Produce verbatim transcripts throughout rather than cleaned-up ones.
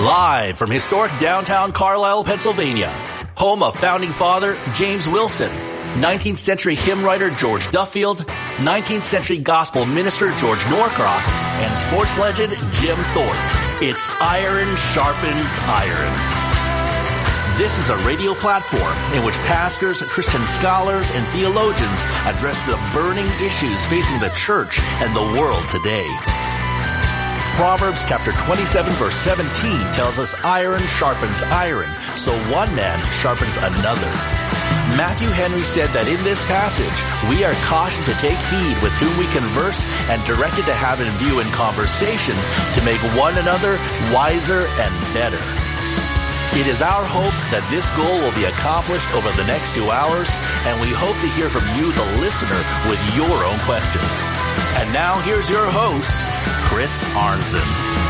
Live from historic downtown Carlisle, Pennsylvania, home of founding father James Wilson, nineteenth century hymn writer George Duffield, nineteenth century gospel minister George Norcross, and sports legend Jim Thorpe. It's Iron Sharpens Iron. This is a radio platform in which pastors, Christian scholars, and theologians address the burning issues facing the church and the world today. Proverbs chapter twenty-seven verse seventeen tells us iron sharpens iron, so one man sharpens another. Matthew Henry said that in this passage, we are cautioned to take heed with whom we converse and directed to have in view in conversation to make one another wiser and better. It is our hope that this goal will be accomplished over the next two hours, and we hope to hear from you, the listener, with your own questions. And now here's your host, Chris Arnzen.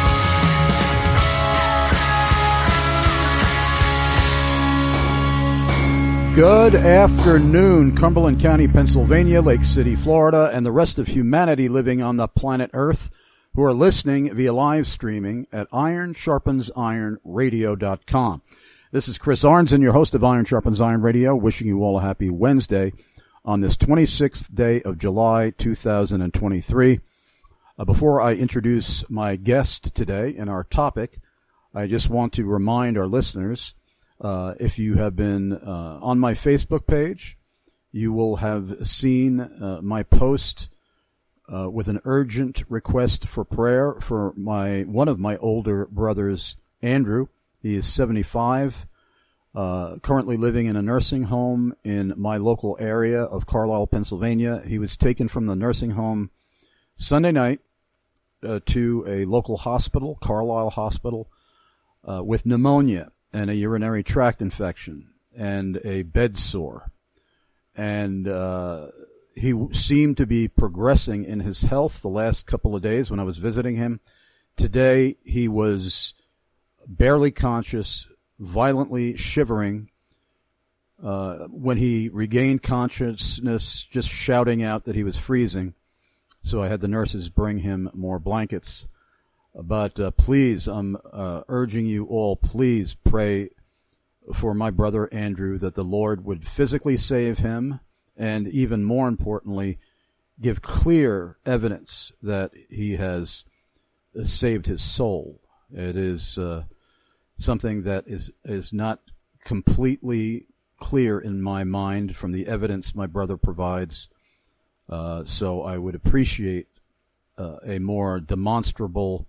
Good afternoon, Cumberland County, Pennsylvania, Lake City, Florida, and the rest of humanity living on the planet Earth who are listening via live streaming at iron sharpens iron radio dot com. This is Chris Arnzen, your host of Iron Sharpens Iron Radio, wishing you all a happy Wednesday on this twenty-sixth day of July, two thousand twenty-three. Uh, before I introduce my guest today and our topic, I just want to remind our listeners, uh, if you have been uh, on my Facebook page, you will have seen uh, my post Uh, with an urgent request for prayer for my one of my older brothers, Andrew. He is seventy-five, uh, currently living in a nursing home in my local area of Carlisle, Pennsylvania. He was taken from the nursing home Sunday night uh, to a local hospital, Carlisle Hospital, uh, with pneumonia and a urinary tract infection and a bed sore. And uh he seemed to be progressing in his health the last couple of days when I was visiting him. Today, he was barely conscious, violently shivering. Uh, when he regained consciousness, just shouting out that he was freezing. So I had the nurses bring him more blankets. But uh, please, I'm uh, urging you all, please pray for my brother Andrew, that the Lord would physically save him, and even more importantly, give clear evidence that he has saved his soul. It is uh, something that is is not completely clear in my mind from the evidence my brother provides. Uh, so I would appreciate uh, a more demonstrable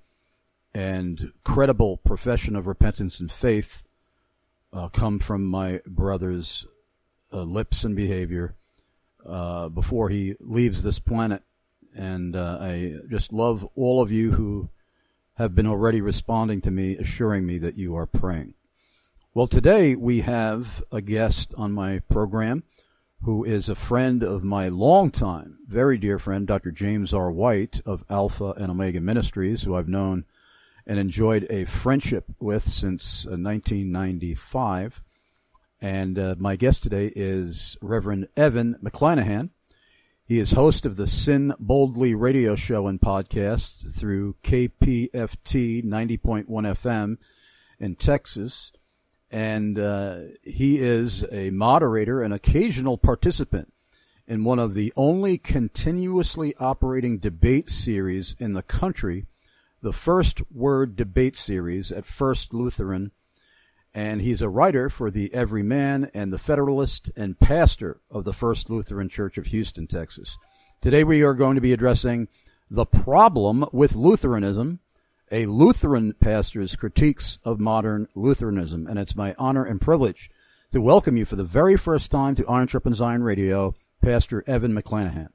and credible profession of repentance and faith uh, come from my brother's uh, lips and behavior Uh, before he leaves this planet. And uh, I just love all of you who have been already responding to me, assuring me that you are praying. Well, today we have a guest on my program who is a friend of my longtime, very dear friend, Doctor James R. White of Alpha and Omega Ministries, who I've known and enjoyed a friendship with since uh, nineteen ninety-five. And uh, my guest today is Reverend Evan McClanahan. He is host of the Sin Boldly radio show and podcast through K P F T ninety point one F M in Texas. And uh, he is a moderator and occasional participant in one of the only continuously operating debate series in the country, the First Word Debate Series at First Lutheran. And he's a writer for the Everyman and the Federalist and pastor of the First Lutheran Church of Houston, Texas. Today we are going to be addressing the problem with Lutheranism, a Lutheran pastor's critiques of modern Lutheranism. And it's my honor and privilege to welcome you for the very first time to Iron Sharpens Iron Radio, Pastor Evan McClanahan.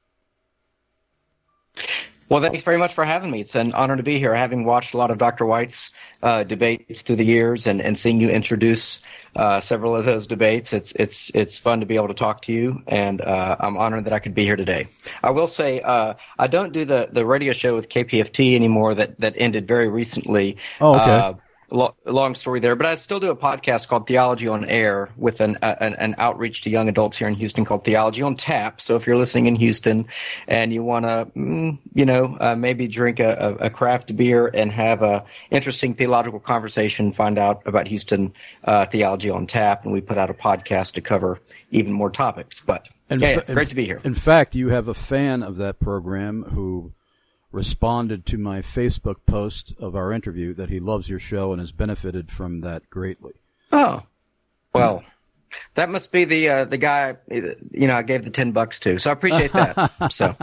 Well, thanks very much for having me. It's an honor to be here, having watched a lot of Doctor White's uh, debates through the years and, and seeing you introduce uh, several of those debates. It's it's it's fun to be able to talk to you, and uh, I'm honored that I could be here today. I will say uh, I don't do the, the radio show with K P F T anymore that, that ended very recently. Oh, okay. Uh, lo- long story there, but I still do a podcast called Theology on Air with an, uh, an an outreach to young adults here in Houston called Theology on Tap. So if you're listening in Houston and you want to, mm, you know, uh, maybe drink a, a craft beer and have a interesting theological conversation, find out about Houston uh, Theology on Tap, and we put out a podcast to cover even more topics. But in yeah, fa- great in, to be here. In fact, you have a fan of that program who responded to my Facebook post of our interview that he loves your show and has benefited from that greatly. Oh, well, that must be the uh, the guy, you know, I gave the ten bucks to. So I appreciate that. So,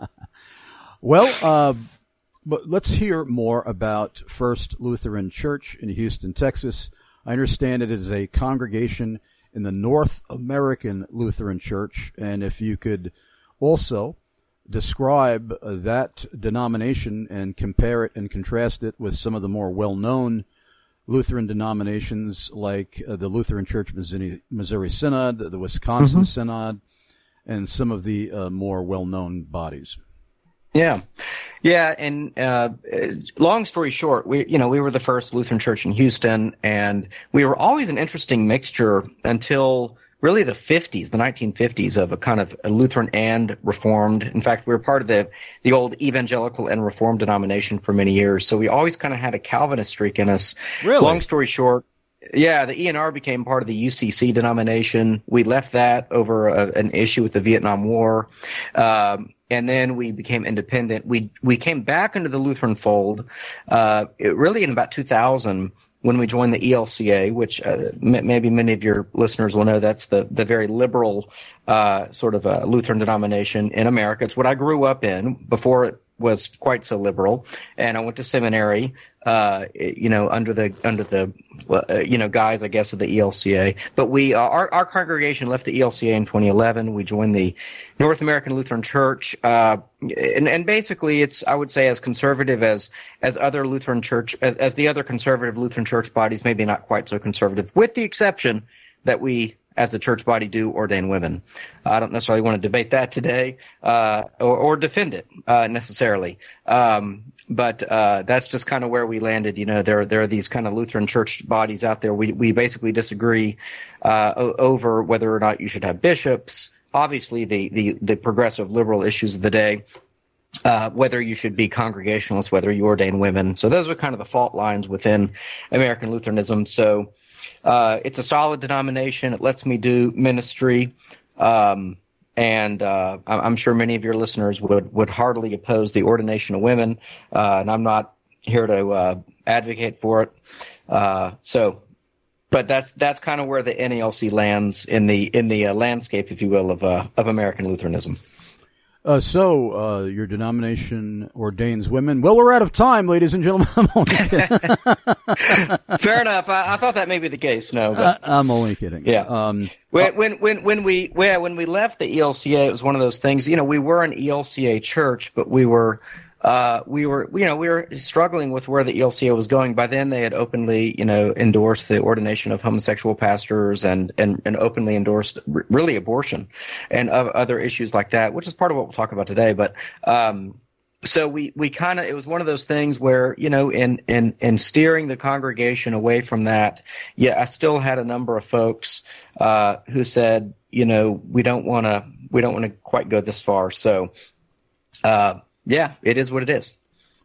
well, uh, but let's hear more about First Lutheran Church in Houston, Texas. I understand it is a congregation in the North American Lutheran Church, and if you could also describe uh, that denomination and compare it and contrast it with some of the more well-known Lutheran denominations like uh, the Lutheran Church Missouri, Missouri Synod, the Wisconsin mm-hmm. Synod, and some of the uh, more well-known bodies. Yeah. Yeah, and uh, long story short, we you know, we were the first Lutheran church in Houston, and we were always an interesting mixture until really the fifties, the nineteen fifties, of a kind of a Lutheran and Reformed. In fact, we were part of the the old evangelical and Reformed denomination for many years. So we always kind of had a Calvinist streak in us. Really? Long story short, yeah, the E N R became part of the U C C denomination. We left that over a, an issue with the Vietnam War. Um, and then we became independent. We we came back into the Lutheran fold uh, it really in about two thousand, when we joined the E L C A, which uh, m- maybe many of your listeners will know, that's the, the very liberal uh, sort of uh, Lutheran denomination in America. It's what I grew up in before it was quite so liberal. And I went to seminary, uh, you know, under the under the uh, you know guise, I guess, of the E L C A. But we uh, our our congregation left the E L C A in twenty eleven. We joined the North American Lutheran Church, uh, and, and basically it's, I would say, as conservative as as other Lutheran church, as, as the other conservative Lutheran church bodies, maybe not quite so conservative, with the exception that we, as a church body, do ordain women. I don't necessarily want to debate that today, uh, or, or defend it, uh, necessarily. Um, but, uh, that's just kind of where we landed. You know, there, there are these kind of Lutheran church bodies out there. We, we basically disagree, uh, o- over whether or not you should have bishops. Obviously, the, the, the progressive liberal issues of the day, uh, whether you should be Congregationalists, whether you ordain women. So those are kind of the fault lines within American Lutheranism. So, Uh, it's a solid denomination. It lets me do ministry. Um, and uh, I'm sure many of your listeners would, would heartily oppose the ordination of women. Uh, and I'm not here to uh, advocate for it. Uh, so, but that's that's kind of where the N A L C lands in the in the uh, landscape, if you will, of uh, of American Lutheranism. Uh, so, uh, your denomination ordains women. Well, we're out of time, ladies and gentlemen. I'm only kidding. Fair enough. I, I thought that may be the case. No, but uh, I'm only kidding. Yeah. Um, when, when, when, when we, well, when we left the E L C A, it was one of those things, you know, we were an E L C A church, but we were, uh, we were, you know, we were struggling with where the E L C A was going. By then they had openly, you know, endorsed the ordination of homosexual pastors and, and, and openly endorsed r- really abortion and uh, other issues like that, which is part of what we'll talk about today. But, um, so we, we kind of, it was one of those things where, you know, in, in, in steering the congregation away from that, yeah, I still had a number of folks, uh, who said, you know, we don't want to, we don't want to quite go this far. So, uh, yeah, it is what it is.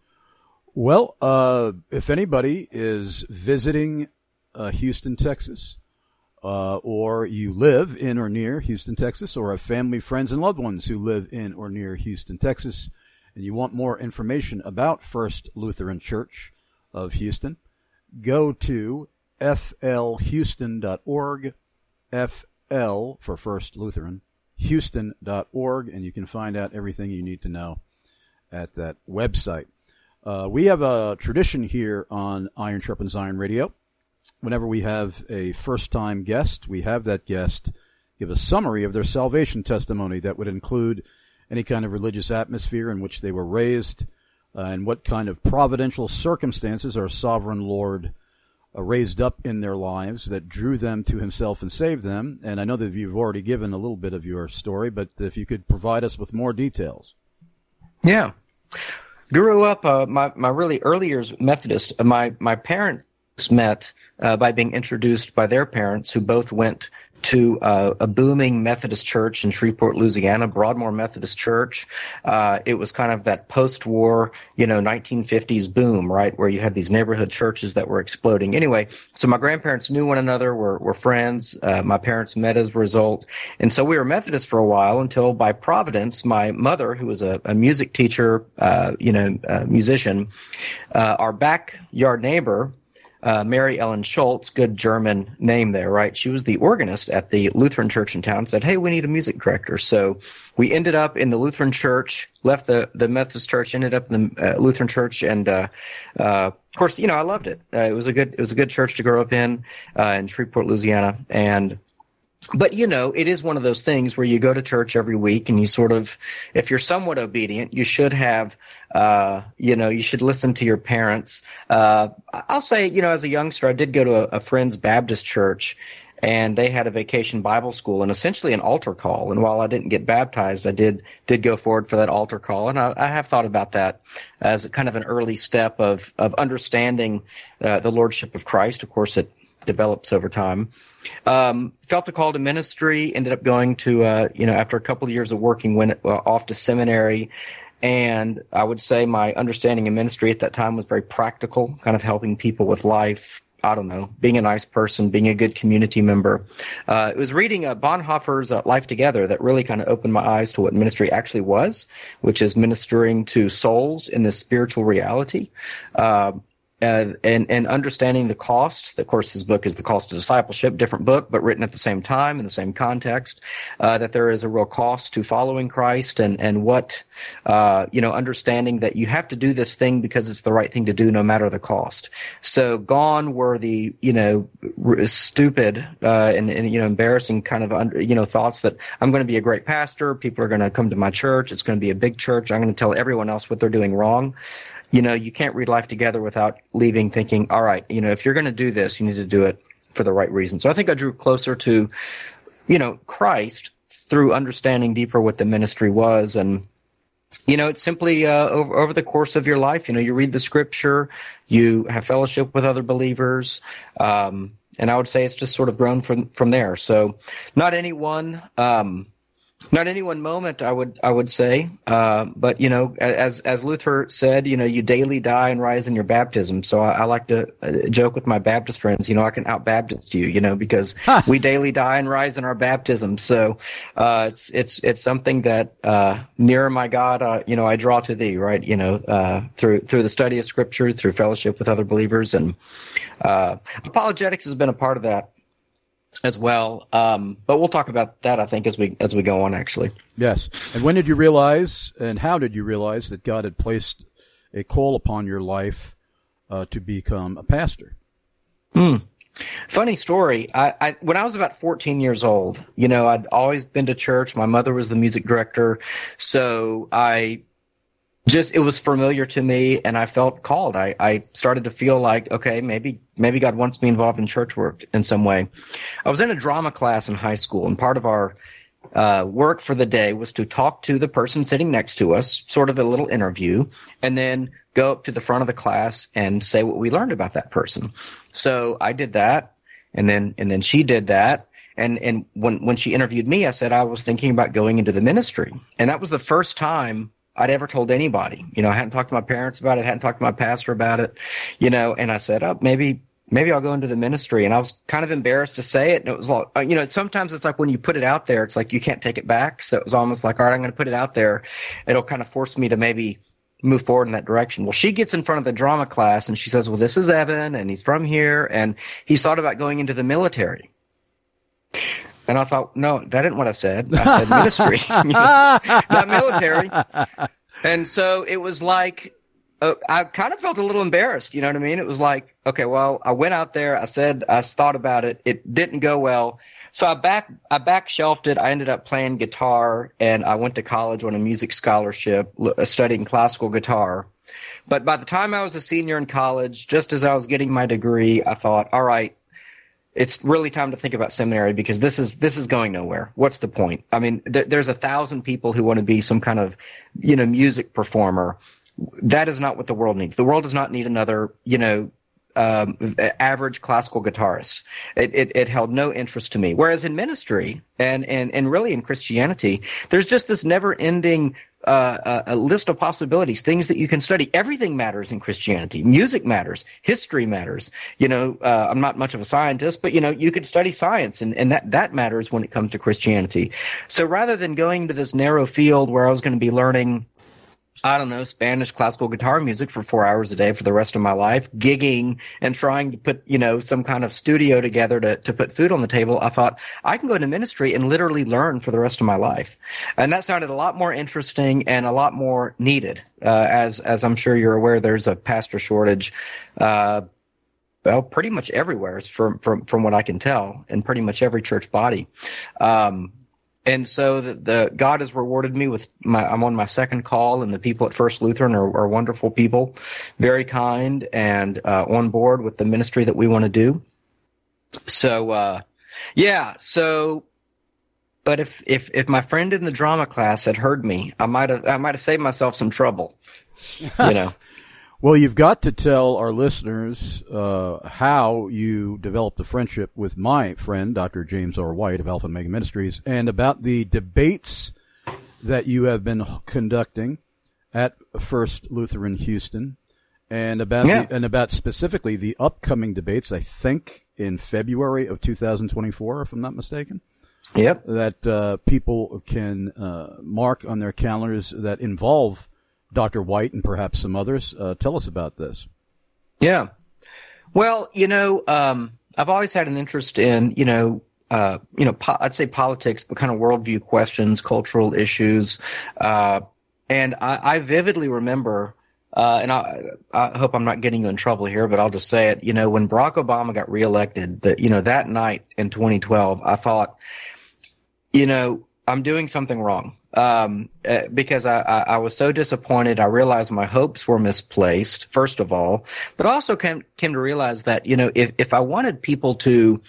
Well, uh, if anybody is visiting uh, Houston, Texas, uh, or you live in or near Houston, Texas, or have family, friends, and loved ones who live in or near Houston, Texas, and you want more information about First Lutheran Church of Houston, go to f l houston dot org, F L for First Lutheran, houston dot org, and you can find out everything you need to know at that website. Uh, we have a tradition here on Iron Sharpens Iron Radio. Whenever we have a first-time guest, we have that guest give a summary of their salvation testimony that would include any kind of religious atmosphere in which they were raised, uh, and what kind of providential circumstances our sovereign Lord uh, raised up in their lives that drew them to himself and saved them. And I know that you've already given a little bit of your story, but if you could provide us with more details. Yeah. Grew up, uh, my, my really early years Methodist. My, my parent, met uh, by being introduced by their parents, who both went to uh, a booming Methodist church in Shreveport, Louisiana, Broadmoor Methodist Church. Uh, it was kind of that post-war, you know, nineteen fifties boom, right, where you had these neighborhood churches that were exploding. Anyway, so my grandparents knew one another, were, were friends. Uh, my parents met as a result. And so we were Methodist for a while until, by providence, my mother, who was a, a music teacher, uh, you know, a musician, uh, our backyard neighbor, Uh, Mary Ellen Schultz, good German name there, right? She was the organist at the Lutheran church in town, said, hey, we need a music director. So we ended up in the Lutheran church, left the, the Methodist church, ended up in the uh, Lutheran church. And, uh, uh, of course, you know, I loved it. Uh, it was a good, it was a good church to grow up in, uh, in Shreveport, Louisiana. And, but, you know, it is one of those things where you go to church every week and you sort of, if you're somewhat obedient, you should have, uh, you know, you should listen to your parents. Uh, I'll say, you know, as a youngster, I did go to a, a friend's Baptist church, and they had a vacation Bible school and essentially an altar call. And while I didn't get baptized, I did, did go forward for that altar call. And I, I have thought about that as a kind of an early step of, of understanding, uh, the Lordship of Christ. Of course, it develops over time. Um, felt the call to ministry, ended up going to, uh, you know, after a couple of years of working, went uh, off to seminary. And I would say my understanding of ministry at that time was very practical, kind of helping people with life. I don't know, being a nice person, being a good community member. Uh, it was reading uh, Bonhoeffer's uh, Life Together that really kind of opened my eyes to what ministry actually was, which is ministering to souls in this spiritual reality. Uh, Uh, and, and understanding the cost. Of course, his book is The Cost of Discipleship, different book, but written at the same time in the same context, uh, that there is a real cost to following Christ, and, and what, uh, you know, understanding that you have to do this thing because it's the right thing to do no matter the cost. So gone were the, you know, r- stupid, uh, and, and, you know, embarrassing kind of, under, you know, thoughts that I'm going to be a great pastor. People are going to come to my church. It's going to be a big church. I'm going to tell everyone else what they're doing wrong. You know, you can't read Life Together without leaving thinking, all right, you know, if you're going to do this, you need to do it for the right reason. So I think I drew closer to, you know, Christ through understanding deeper what the ministry was. And, you know, it's simply uh, over, over the course of your life, you know, you read the scripture, you have fellowship with other believers, um, and I would say it's just sort of grown from, from there. So not any one um Not any one moment, I would I would say, uh, but you know, as as Luther said, you know, you daily die and rise in your baptism. So I, I like to uh, joke with my Baptist friends, you know, I can out Baptist you, you know, because huh. we daily die and rise in our baptism. So uh, it's it's it's something that uh, nearer my God, uh, you know, I draw to Thee, right? You know, uh, through through the study of Scripture, through fellowship with other believers, and uh, apologetics has been a part of that as well, um, but we'll talk about that, I think, as we as we go on. Actually, yes. And when did you realize, and how did you realize that God had placed a call upon your life uh, to become a pastor? Hmm. Funny story. I, I when I was about fourteen years old, you know, I'd always been to church. My mother was the music director, so I. Just, it was familiar to me, and I felt called. I, I started to feel like, okay, maybe maybe God wants me involved in church work in some way. I was in a drama class in high school, and part of our uh, work for the day was to talk to the person sitting next to us, sort of a little interview, and then go up to the front of the class and say what we learned about that person. So I did that, and then and then she did that. And and when when she interviewed me, I said I was thinking about going into the ministry, and that was the first time I'd ever told anybody. You know, I hadn't talked to my parents about it, hadn't talked to my pastor about it, you know, and I said, oh, maybe, maybe I'll go into the ministry. And I was kind of embarrassed to say it. And it was like, you know, sometimes it's like when you put it out there, it's like you can't take it back. So it was almost like, all right, I'm going to put it out there. It'll kind of force me to maybe move forward in that direction. Well, she gets in front of the drama class and she says, well, this is Evan and he's from here and he's thought about going into the military. And I thought, no, that isn't what I said. I said ministry, you know, not military. And so it was like, uh, I kind of felt a little embarrassed, you know what I mean? It was like, okay, well, I went out there, I said, I thought about it, it didn't go well. So I back, I back shelved it. I ended up playing guitar, and I went to college on a music scholarship, studying classical guitar. But by the time I was a senior in college, just as I was getting my degree, I thought, all right, it's really time to think about seminary because this is this is going nowhere. What's the point? I mean, th- there's a thousand people who want to be some kind of, you know, music performer. That is not what the world needs. The world does not need another, you know, um, average classical guitarist. It, it, it held no interest to me. Whereas in ministry and, and, and really in Christianity, there's just this never-ending uh, a list of possibilities, things that you can study. Everything matters in Christianity. Music matters. History matters. You know, uh, I'm not much of a scientist, but, you know, you could study science, and, and that, that matters when it comes to Christianity. So rather than going to this narrow field where I was going to be learning, I don't know, Spanish classical guitar music for four hours a day for the rest of my life, gigging and trying to put, you know, some kind of studio together to, to put food on the table, I thought I can go into ministry and literally learn for the rest of my life. And that sounded a lot more interesting and a lot more needed. Uh, as, as I'm sure you're aware, there's a pastor shortage, uh, well, pretty much everywhere from, from, from what I can tell, in pretty much every church body. Um, And so the, the God has rewarded me with my, I'm on my second call, and the people at First Lutheran are, are wonderful people, very kind, and uh, on board with the ministry that we want to do. So, uh, yeah, so, but if, if, if my friend in the drama class had heard me, I might have, I might have saved myself some trouble, you know. Well, you've got to tell our listeners uh, how you developed a friendship with my friend, Doctor James R. White of Alpha and Omega Ministries, and about the debates that you have been conducting at First Lutheran Houston, and about yeah. the, and about specifically the upcoming debates, I think in February of two thousand twenty-four, if I'm not mistaken. Yep. That uh, people can uh, mark on their calendars that involve Doctor White and perhaps some others. Uh, tell us about this. Yeah. Well, you know, um, I've always had an interest in, you know, uh, you know, po- I'd say politics, but kind of worldview questions, cultural issues. Uh, and I, I vividly remember, uh, and I, I hope I'm not getting you in trouble here, but I'll just say it, you know, when Barack Obama got reelected, that, you know, that night in twenty twelve, I thought, you know, I'm doing something wrong. Um, uh, because I, I, I was so disappointed. I realized my hopes were misplaced, first of all, but also came, came to realize that, you know, if, if I wanted people to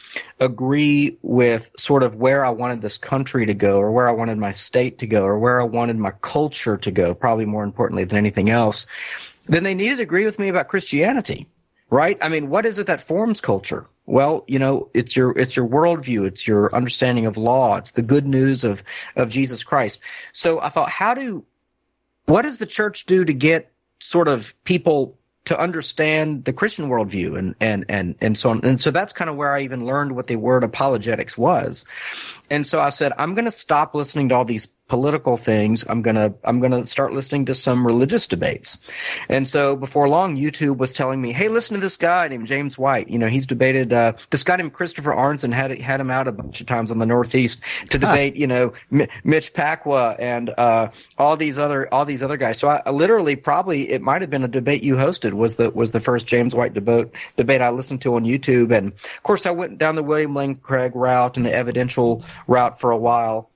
agree with sort of where I wanted this country to go, or where I wanted my state to go, or where I wanted my culture to go, probably more importantly than anything else, then they needed to agree with me about Christianity, right? I mean, what is it that forms culture? Well, you know, it's your, it's your worldview. It's your understanding of law. It's the good news of, of Jesus Christ. So I thought, how do, what does the church do to get sort of people to understand the Christian worldview and, and, and, and so on? And so that's kind of where I even learned what the word apologetics was. And so I said, I'm going to stop listening to all these political things. I'm going to, I'm going to start listening to some religious debates. And so before long, YouTube was telling me, hey, listen to this guy named James White. You know, he's debated, uh, this guy named Christopher Arnson had, had him out a bunch of times on the Northeast to debate, you know, M- Mitch Pacwa and, uh, all these other, all these other guys. So I, I literally probably, it might have been a debate you hosted was the, was the first James White debate, debate I listened to on YouTube. And of course I went down the William Lane Craig route and the evidential route for a while.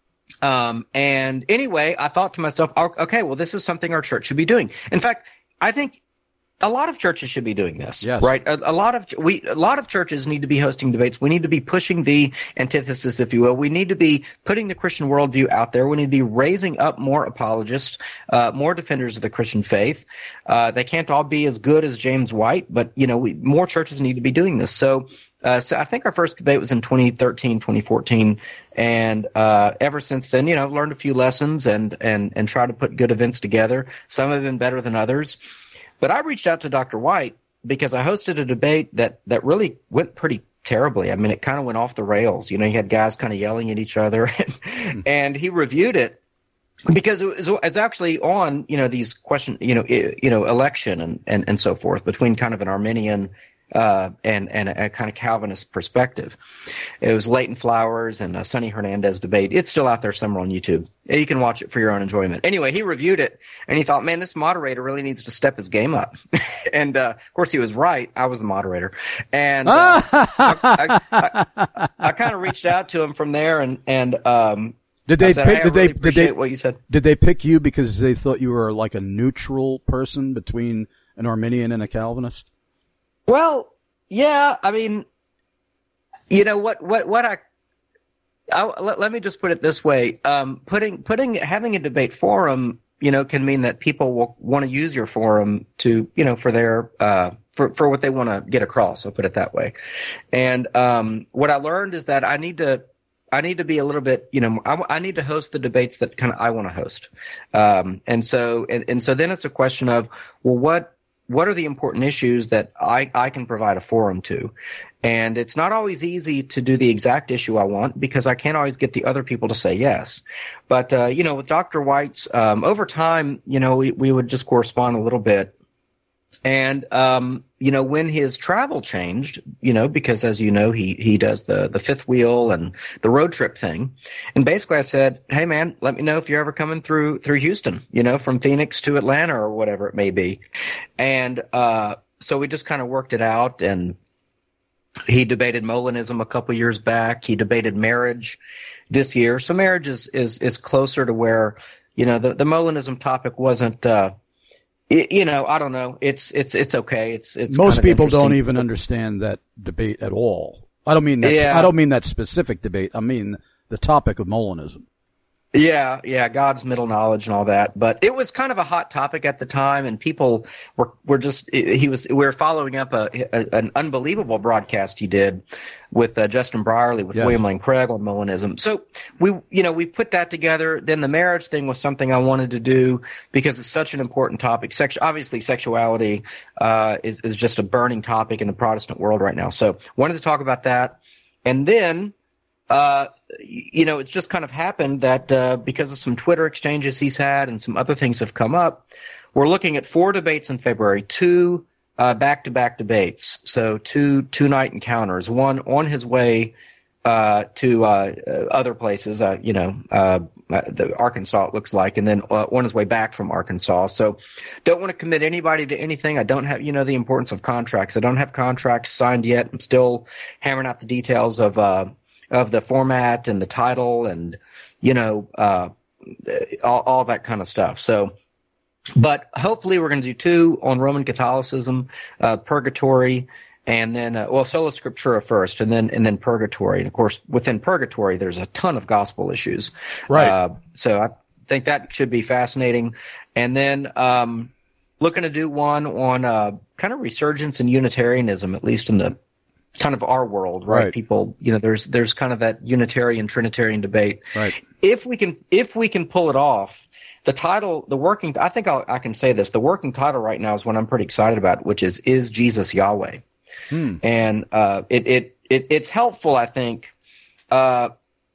Um, and anyway, I thought to myself, okay, well, this is something our church should be doing. In fact, I think a lot of churches should be doing this, yes. right? A, a lot of we, a lot of churches need to be hosting debates. We need to be pushing the antithesis, if you will. We need to be putting the Christian worldview out there. We need to be raising up more apologists, uh, more defenders of the Christian faith. Uh, they can't all be as good as James White, but you know, we, more churches need to be doing this. So. Uh, so I think our first debate was in twenty thirteen, twenty fourteen, and uh, ever since then, you know, I've learned a few lessons and and and tried to put good events together. Some have been better than others, but I reached out to Doctor White because I hosted a debate that that really went pretty terribly. I mean, it kind of went off the rails. You know, you had guys kind of yelling at each other, and, mm. and he reviewed it. Because it was, it was actually on, you know, these question, you know, it, you know, election and, and, and so forth between kind of an Arminian uh, and, and a, a kind of Calvinist perspective. It was Leighton Flowers and a Sonny Hernandez debate. It's still out there somewhere on YouTube. You can watch it for your own enjoyment. Anyway, he reviewed it and he thought, man, this moderator really needs to step his game up. and, uh, of course he was right. I was the moderator. And, uh, I, I, I, I kind of reached out to him from there and, and, um, Did they said, pick, hey, did really they, did they, what you said. Did they pick you because they thought you were like a neutral person between an Arminian and a Calvinist? Well, yeah, I mean, you know, what, what, what I, I let, let me just put it this way. Um, putting, putting, having a debate forum you know, can mean that people will want to use your forum to, you know, for their, uh, for, for what they want to get across. I'll put it that way. And, um, what I learned is that I need to, I need to be a little bit, you know, I, I need to host the debates that kind of I want to host. Um, and so, and, and so then it's a question of, well, what, what are the important issues that I, I can provide a forum to? And it's not always easy to do the exact issue I want because I can't always get the other people to say yes. But, uh, you know, with Doctor White's, um, over time, you know, we, we would just correspond a little bit. And, um, you know, when his travel changed, you know, because as you know, he, he does the, the fifth wheel and the road trip thing. And basically I said, hey man, let me know if you're ever coming through, through Houston, you know, from Phoenix to Atlanta or whatever it may be. And, uh, so we just kind of worked it out, and he debated Molinism a couple years back. He debated marriage this year. So marriage is, is, is closer to where, you know, the, the Molinism topic wasn't, uh, It, you know, I don't know. It's it's it's okay. It's it's most kind of people don't even understand that debate at all. I don't mean that. Yeah. I don't mean that specific debate. I mean the topic of Molinism. Yeah, yeah, God's middle knowledge and all that. But it was kind of a hot topic at the time, and people were were just he was we were following up a, a an unbelievable broadcast he did with uh, Justin Brierley with Yeah. William Lane Craig on Molinism. So we you know we put that together. Then the marriage thing was something I wanted to do because it's such an important topic. Sex, obviously, sexuality uh, is is just a burning topic in the Protestant world right now. So wanted to talk about that, and then. Uh, you know, it's just kind of happened that uh, because of some Twitter exchanges he's had and some other things have come up, we're looking at four debates in February, two uh, back-to-back debates, so two two-night encounters, one on his way uh, to uh, other places, uh, you know, uh, the Arkansas it looks like, and then uh, on his way back from Arkansas. So don't want to commit anybody to anything. I don't have, you know, the importance of contracts. I don't have contracts signed yet. I'm still hammering out the details of uh of the format and the title and, you know, uh, all, all that kind of stuff. So, but hopefully we're going to do two on Roman Catholicism, uh, purgatory, and then, uh, well, sola scriptura first, and then, and then purgatory. And of course, within purgatory, there's a ton of gospel issues. Right. Uh, so I think that should be fascinating. And then, um, looking to do one on, uh, kind of resurgence in Unitarianism, at least in the, kind of our world, right? Right. People, you know, there's there's kind of that Unitarian Trinitarian debate. Right. If we can if we can pull it off, the title, the working, I think I'll, I can say this. The working title right now is one I'm pretty excited about, which is "Is Jesus Yahweh?" Hmm. And uh, it, it it it's helpful, I think, uh,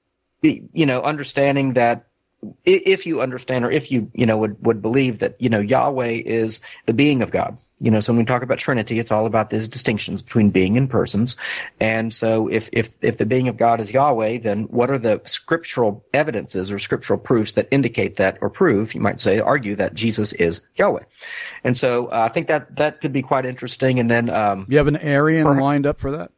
you know, understanding that. If you understand, or if you, you know, would, would believe that, you know, Yahweh is the being of God. You know, so when we talk about Trinity, it's all about these distinctions between being and persons. And so if, if, if the being of God is Yahweh, then what are the scriptural evidences or scriptural proofs that indicate that, or prove, you might say, argue that Jesus is Yahweh? And so uh, I think that, that could be quite interesting. And then, um, You have an Arian for, lined up for that?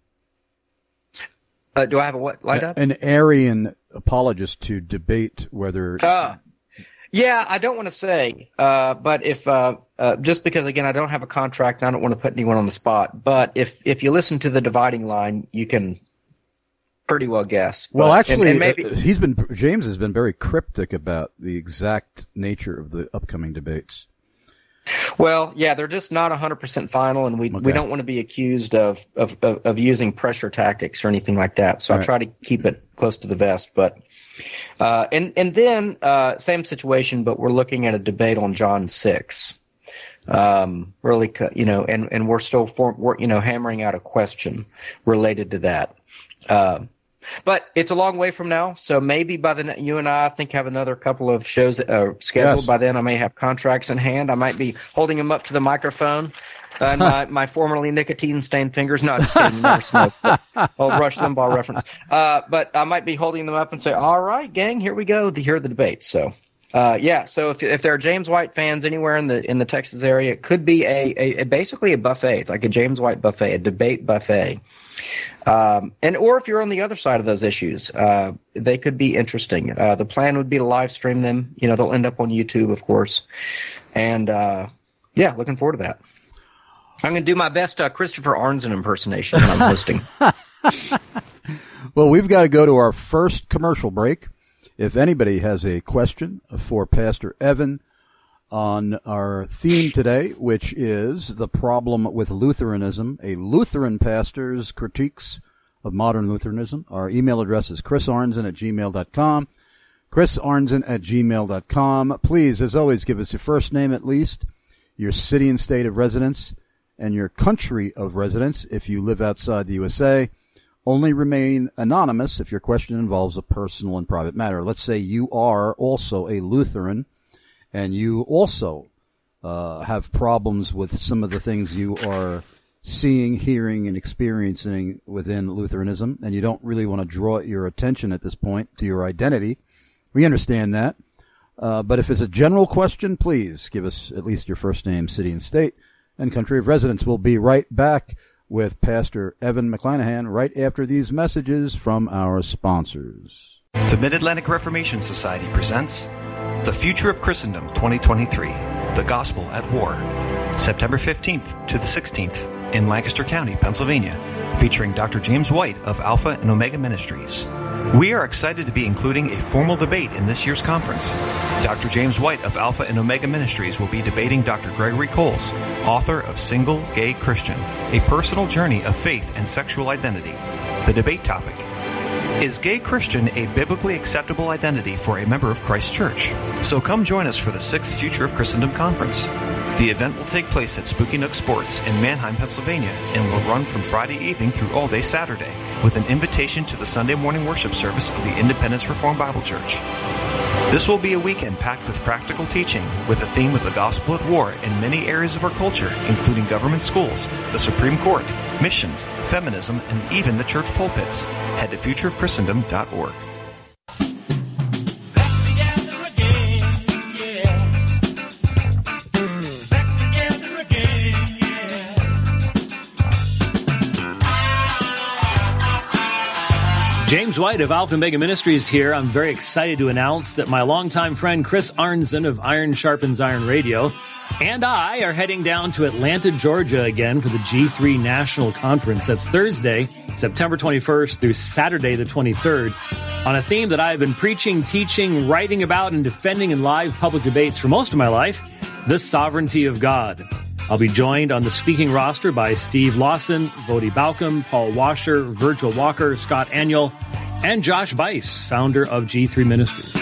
Uh, do I have a what lined up? An Arian apologist to debate whether. Uh, yeah, I don't want to say, uh, but if uh, uh, just because again I don't have a contract, I don't want to put anyone on the spot. But if if you listen to the dividing line, you can pretty well guess. Well, but, actually, and, and maybe, uh, he's been James has been very cryptic about the exact nature of the upcoming debates. Well, yeah, they're just not one hundred percent final, and we Okay. we don't want to be accused of, of, of, of using pressure tactics or anything like that. So All I right. try to keep it close to the vest. But uh, and and then uh, same situation, but we're looking at a debate on John six. Um, really, cu- you know, and, and we're still for, we're, you know hammering out a question related to that. Uh, But it's a long way from now, so maybe by then you and I, I think, have another couple of shows uh, scheduled. Yes. By then I may have contracts in hand. I might be holding them up to the microphone uh, and my, my formerly nicotine-stained fingers. No, just kidding. Never smoked. But I'll Rush Limbaugh reference. Uh, but I might be holding them up and say, all right, gang, here we go to hear the debate. So, uh, yeah, so if if there are James White fans anywhere in the in the Texas area, it could be a, a, a basically a buffet. It's like a James White buffet, a debate buffet. Um, and or if you're on the other side of those issues, uh, they could be interesting. Uh, the plan would be to live stream them. You know, they'll end up on YouTube, of course. And uh, yeah, looking forward to that. I'm going to do my best uh, Christopher Arnzen impersonation when I'm hosting. Well, we've got to go to our first commercial break. If anybody has a question for Pastor Evan on our theme today, which is the problem with Lutheranism, a Lutheran pastor's critiques of modern Lutheranism, our email address is chris arnzen at gmail dot com. chris arnzen at gmail dot com. Please, as always, give us your first name at least, your city and state of residence, and your country of residence if you live outside the U S A. Only remain anonymous if your question involves a personal and private matter. Let's say you are also a Lutheran and you also uh, have problems with some of the things you are seeing, hearing, and experiencing within Lutheranism, and you don't really want to draw your attention at this point to your identity. We understand that. Uh, but if it's a general question, please give us at least your first name, city and state, and country of residence. We'll be right back with Pastor Evan McClanahan right after these messages from our sponsors. The Mid-Atlantic Reformation Society presents The Future of Christendom twenty twenty-three, The Gospel at War, September fifteenth to the sixteenth in Lancaster County, Pennsylvania, featuring Doctor James White of Alpha and Omega Ministries. We are excited to be including a formal debate in this year's conference. Doctor James White of Alpha and Omega Ministries will be debating Doctor Gregory Coles, author of Single Gay Christian, A Personal Journey of Faith and Sexual Identity. The debate topic: Is gay Christian a biblically acceptable identity for a member of Christ's Church? So come join us for the sixth Future of Christendom Conference. The event will take place at Spooky Nook Sports in Manheim, Pennsylvania, and will run from Friday evening through all day Saturday, with an invitation to the Sunday morning worship service of the Independence Reformed Bible Church. This will be a weekend packed with practical teaching, with a theme of the gospel at war in many areas of our culture, including government schools, the Supreme Court, missions, feminism, and even the church pulpits. Head to future of christendom dot org. James White of Alpha and Omega Ministries here. I'm very excited to announce that my longtime friend Chris Arnzen of Iron Sharpens Iron Radio and I are heading down to Atlanta, Georgia again for the G three National Conference. That's Thursday, September twenty-first through Saturday the twenty-third, on a theme that I've been preaching, teaching, writing about, and defending in live public debates for most of my life: the sovereignty of God. I'll be joined on the speaking roster by Steve Lawson, Vodi Balcom, Paul Washer, Virgil Walker, Scott Aniol, and Josh Bice, founder of G three Ministries.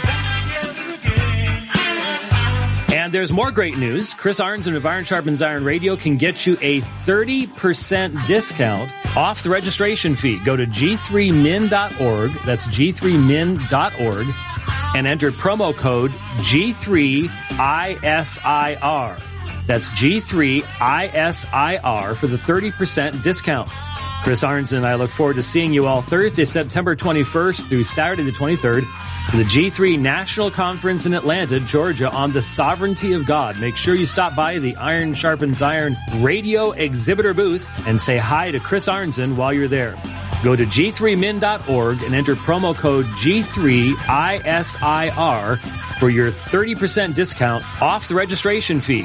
And there's more great news. Chris Arnzen of Iron Sharpens Iron Radio can get you a thirty percent discount off the registration fee. Go to g three min dot org. That's g three min dot org. And enter promo code G three I S I R. That's G three I S I R for the thirty percent discount. Chris Arnzen and I look forward to seeing you all Thursday, September twenty-first through Saturday the twenty-third for the G three National Conference in Atlanta, Georgia on the sovereignty of God. Make sure you stop by the Iron Sharpens Iron radio exhibitor booth and say hi to Chris Arnzen while you're there. Go to g three min dot org and enter promo code G three I S I R for your thirty percent discount off the registration fee.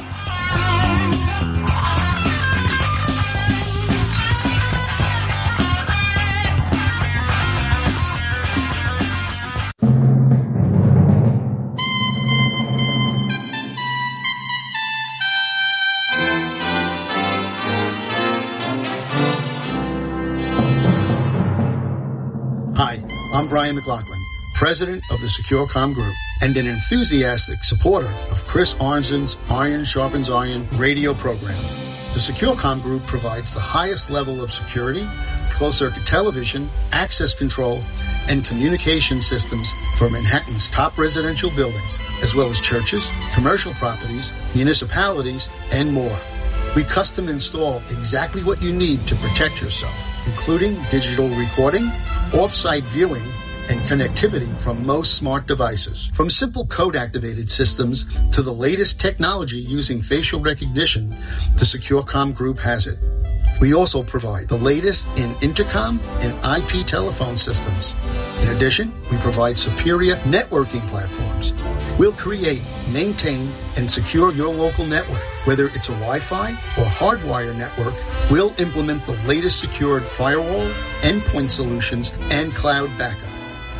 I'm Brian McLaughlin, president of the SecureCom Group and an enthusiastic supporter of Chris Arnzen's Iron Sharpens Iron radio program. The SecureCom Group provides the highest level of security, closed-circuit television, access control, and communication systems for Manhattan's top residential buildings, as well as churches, commercial properties, municipalities, and more. We custom install exactly what you need to protect yourself, including digital recording, off-site viewing, and connectivity from most smart devices. From simple code-activated systems to the latest technology using facial recognition, the SecureCom Group has it. We also provide the latest in intercom and I P telephone systems. In addition, we provide superior networking platforms. We'll create, maintain, and secure your local network. Whether it's a Wi-Fi or hardwire network, we'll implement the latest secured firewall, endpoint solutions, and cloud backup.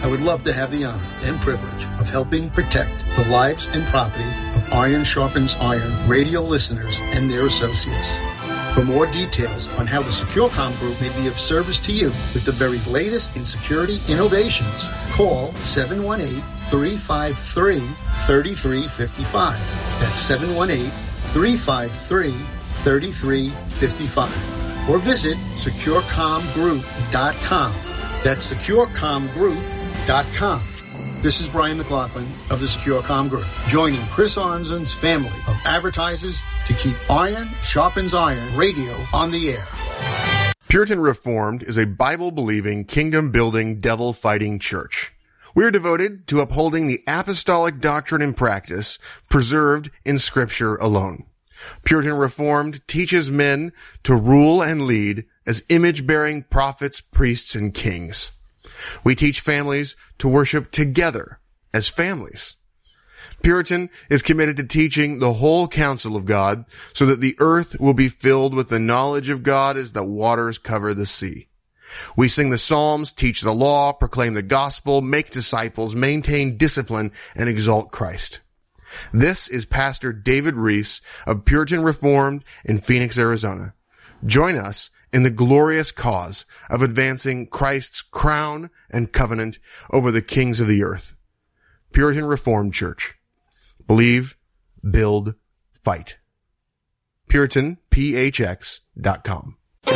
I would love to have the honor and privilege of helping protect the lives and property of Iron Sharpens Iron radio listeners and their associates. For more details on how the SecureCom Group may be of service to you with the very latest in security innovations, call seven one eight, three five three, three three five five. That's seven one eight, three five three, three three five five. Or visit secure com group dot com. That's secure com group dot com. This is Brian McLaughlin of the SecureCom Group, joining Chris Arnzen's family of advertisers to keep Iron Sharpens Iron radio on the air. Puritan Reformed is a Bible-believing, kingdom-building, devil-fighting church. We are devoted to upholding the apostolic doctrine and practice preserved in Scripture alone. Puritan Reformed teaches men to rule and lead as image-bearing prophets, priests, and kings. We teach families to worship together as families. Puritan is committed to teaching the whole counsel of God so that the earth will be filled with the knowledge of God as the waters cover the sea. We sing the Psalms, teach the law, proclaim the gospel, make disciples, maintain discipline, and exalt Christ. This is Pastor David Reese of Puritan Reformed in Phoenix, Arizona. Join us in the glorious cause of advancing Christ's crown and covenant over the kings of the earth. Puritan Reformed Church. Believe, build, fight. Puritan P H X dot com.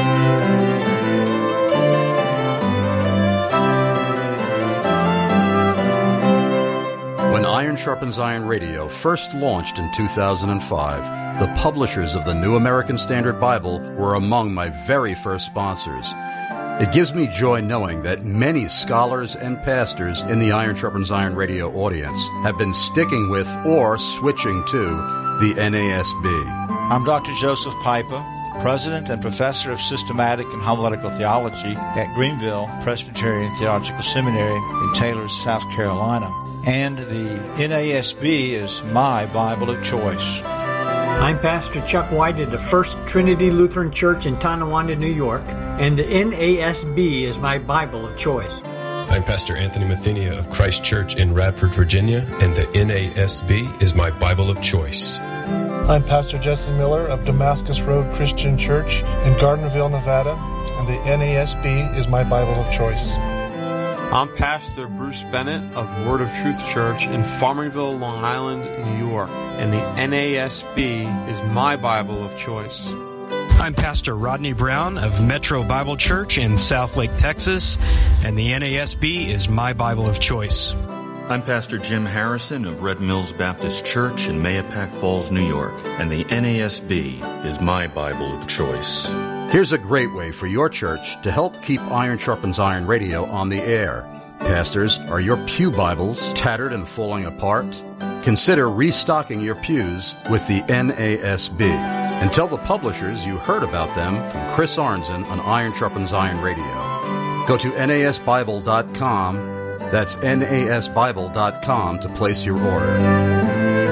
When Iron Sharpens Iron Radio first launched in two thousand five, the publishers of the New American Standard Bible were among my very first sponsors. It gives me joy knowing that many scholars and pastors in the Iron Sharpens Iron Radio audience have been sticking with or switching to the N A S B. I'm Doctor Joseph Piper, President and Professor of Systematic and Homiletical Theology at Greenville Presbyterian Theological Seminary in Taylor, South Carolina. And the N A S B is my Bible of choice. I'm Pastor Chuck White at the First Trinity Lutheran Church in Tonawanda, New York, and the N A S B is my Bible of choice. I'm Pastor Anthony Mathenia of Christ Church in Radford, Virginia, and the N A S B is my Bible of choice. I'm Pastor Jesse Miller of Damascus Road Christian Church in Gardnerville, Nevada, and the N A S B is my Bible of choice. I'm Pastor Bruce Bennett of Word of Truth Church in Farmingville, Long Island, New York, and the N A S B is my Bible of choice. I'm Pastor Rodney Brown of Metro Bible Church in Southlake, Texas, and the N A S B is my Bible of choice. I'm Pastor Jim Harrison of Red Mills Baptist Church in Mahopac Falls, New York, and the N A S B is my Bible of choice. Here's a great way for your church to help keep Iron Sharpens Iron Radio on the air. Pastors, are your pew Bibles tattered and falling apart? Consider restocking your pews with the N A S B. And tell the publishers you heard about them from Chris Arnzen on Iron Sharpens Iron Radio. Go to N A S Bible dot com. That's N A S Bible dot com to place your order.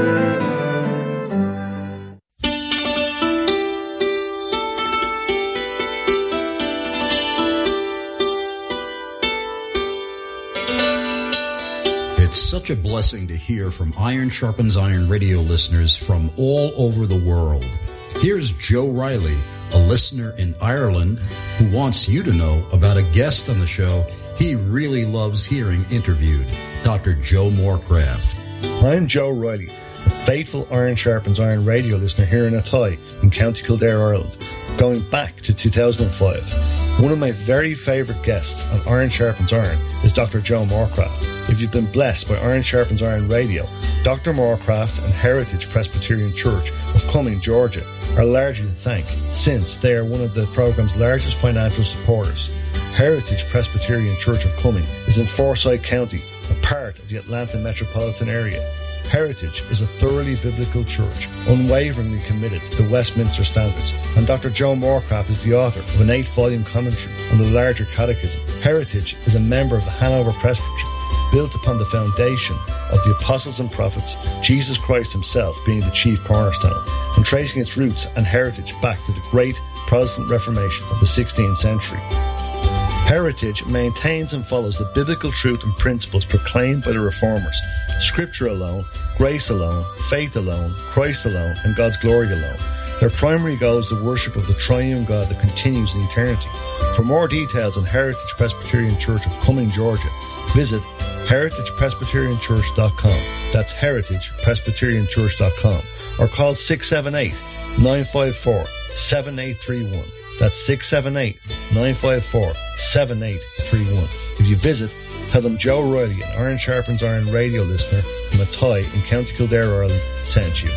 It's such a blessing to hear from Iron Sharpens Iron radio listeners from all over the world. Here's Joe Riley, a listener in Ireland, who wants you to know about a guest on the show he really loves hearing interviewed, Doctor Joe Morecraft. I'm Joe Riley, a faithful Iron Sharpens Iron radio listener here in Athy in County Kildare, Ireland, going back to two thousand five. One of my very favourite guests on Iron Sharpens Iron is Doctor Joe Morecraft. If you've been blessed by Iron Sharpens Iron Radio, Doctor Morecraft and Heritage Presbyterian Church of Cumming, Georgia, are largely to thank, since they are one of the programme's largest financial supporters. Heritage Presbyterian Church of Cumming is in Forsyth County, a part of the Atlanta metropolitan area. Heritage is a thoroughly biblical church, unwaveringly committed to Westminster standards, and Doctor Joe Morecraft is the author of an eight-volume commentary on the larger catechism. Heritage is a member of the Hanover Presbytery, built upon the foundation of the apostles and prophets, Jesus Christ himself being the chief cornerstone, and tracing its roots and heritage back to the great Protestant Reformation of the sixteenth century. Heritage maintains and follows the biblical truth and principles proclaimed by the Reformers. Scripture alone, grace alone, faith alone, Christ alone, and God's glory alone. Their primary goal is the worship of the triune God that continues in eternity. For more details on Heritage Presbyterian Church of Cumming, Georgia, visit heritage presbyterian church dot com. That's heritage presbyterian church dot com. Or call six seven eight, nine five four, seven eight three one. That's six seven eight, nine five four, seven eight three one. If you visit, tell them Joe Riley, an Iron Sharpens Iron radio listener from Athy in County Kildare, Ireland, sent you.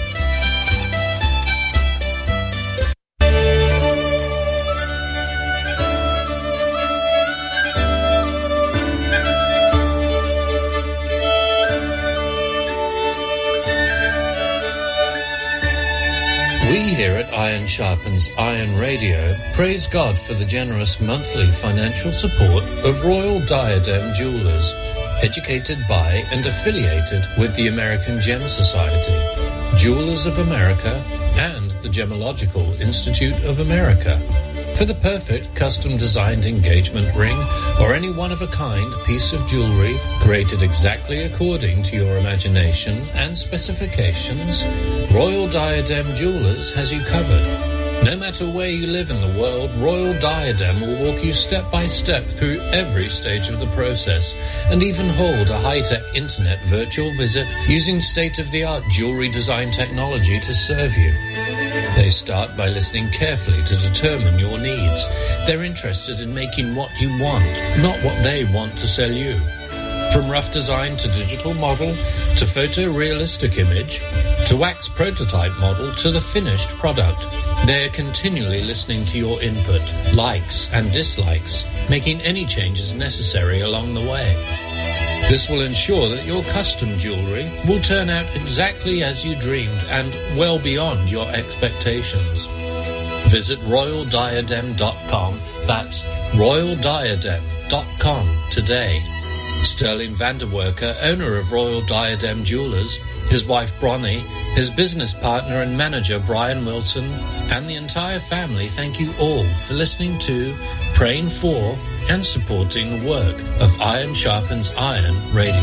We here at Iron Sharpens Iron Radio praise God for the generous monthly financial support of Royal Diadem Jewelers, educated by and affiliated with the American Gem Society, Jewelers of America, and the Gemological Institute of America. For the perfect custom-designed engagement ring or any one-of-a-kind piece of jewelry created exactly according to your imagination and specifications, Royal Diadem Jewelers has you covered. No matter where you live in the world, Royal Diadem will walk you step by step through every stage of the process and even hold a high-tech internet virtual visit using state-of-the-art jewelry design technology to serve you. They start by listening carefully to determine your needs. They're interested in making what you want, not what they want to sell you. From rough design to digital model, to photorealistic image, to wax prototype model, to the finished product, they're continually listening to your input, likes and dislikes, making any changes necessary along the way. This will ensure that your custom jewelry will turn out exactly as you dreamed and well beyond your expectations. Visit royal diadem dot com. That's royal diadem dot com today. Sterling Vanderwerker, owner of Royal Diadem Jewelers, his wife Bronnie, his business partner and manager Brian Wilson, and the entire family thank you all for listening to, praying for, and supporting the work of Iron Sharpens Iron Radio.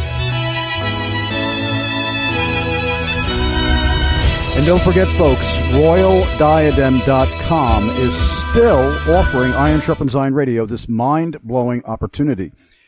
And don't forget, folks, royal diadem dot com is still offering Iron Sharpens Iron Radio this mind-blowing opportunity.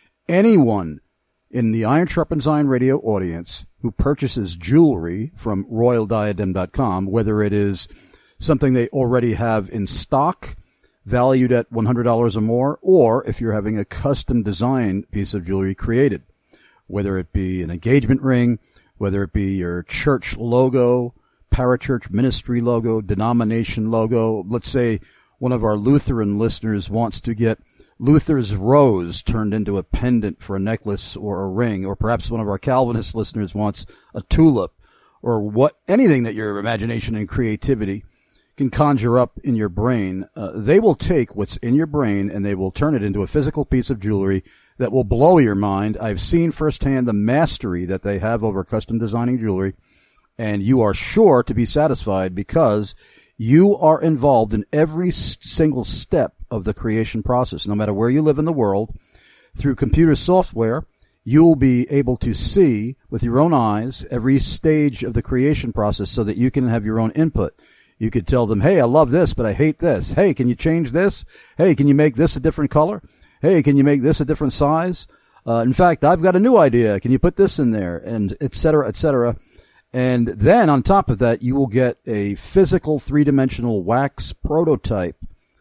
Anyone in the Iron Sharpens Iron Radio audience who purchases jewelry from royal diadem dot com, whether it is something they already have in stock, valued at one hundred dollars or more, or if you're having a custom designed piece of jewelry created, whether it be an engagement ring, whether it be your church logo, parachurch ministry logo, denomination logo. Let's say one of our Lutheran listeners wants to get Luther's rose turned into a pendant for a necklace or a ring, or perhaps one of our Calvinist listeners wants a tulip, or what, anything that your imagination and creativity can conjure up in your brain. Uh, they will take what's in your brain and they will turn it into a physical piece of jewelry that will blow your mind. I've seen firsthand the mastery that they have over custom designing jewelry, and you are sure to be satisfied because you are involved in every single step of the creation process. No matter where you live in the world, through computer software, you'll be able to see with your own eyes every stage of the creation process so that you can have your own input. You could tell them, hey, I love this, but I hate this. Hey, can you change this? Hey, can you make this a different color? Hey, can you make this a different size? Uh, in fact, I've got a new idea. Can you put this in there? And et cetera, et cetera. And then on top of that, you will get a physical three-dimensional wax prototype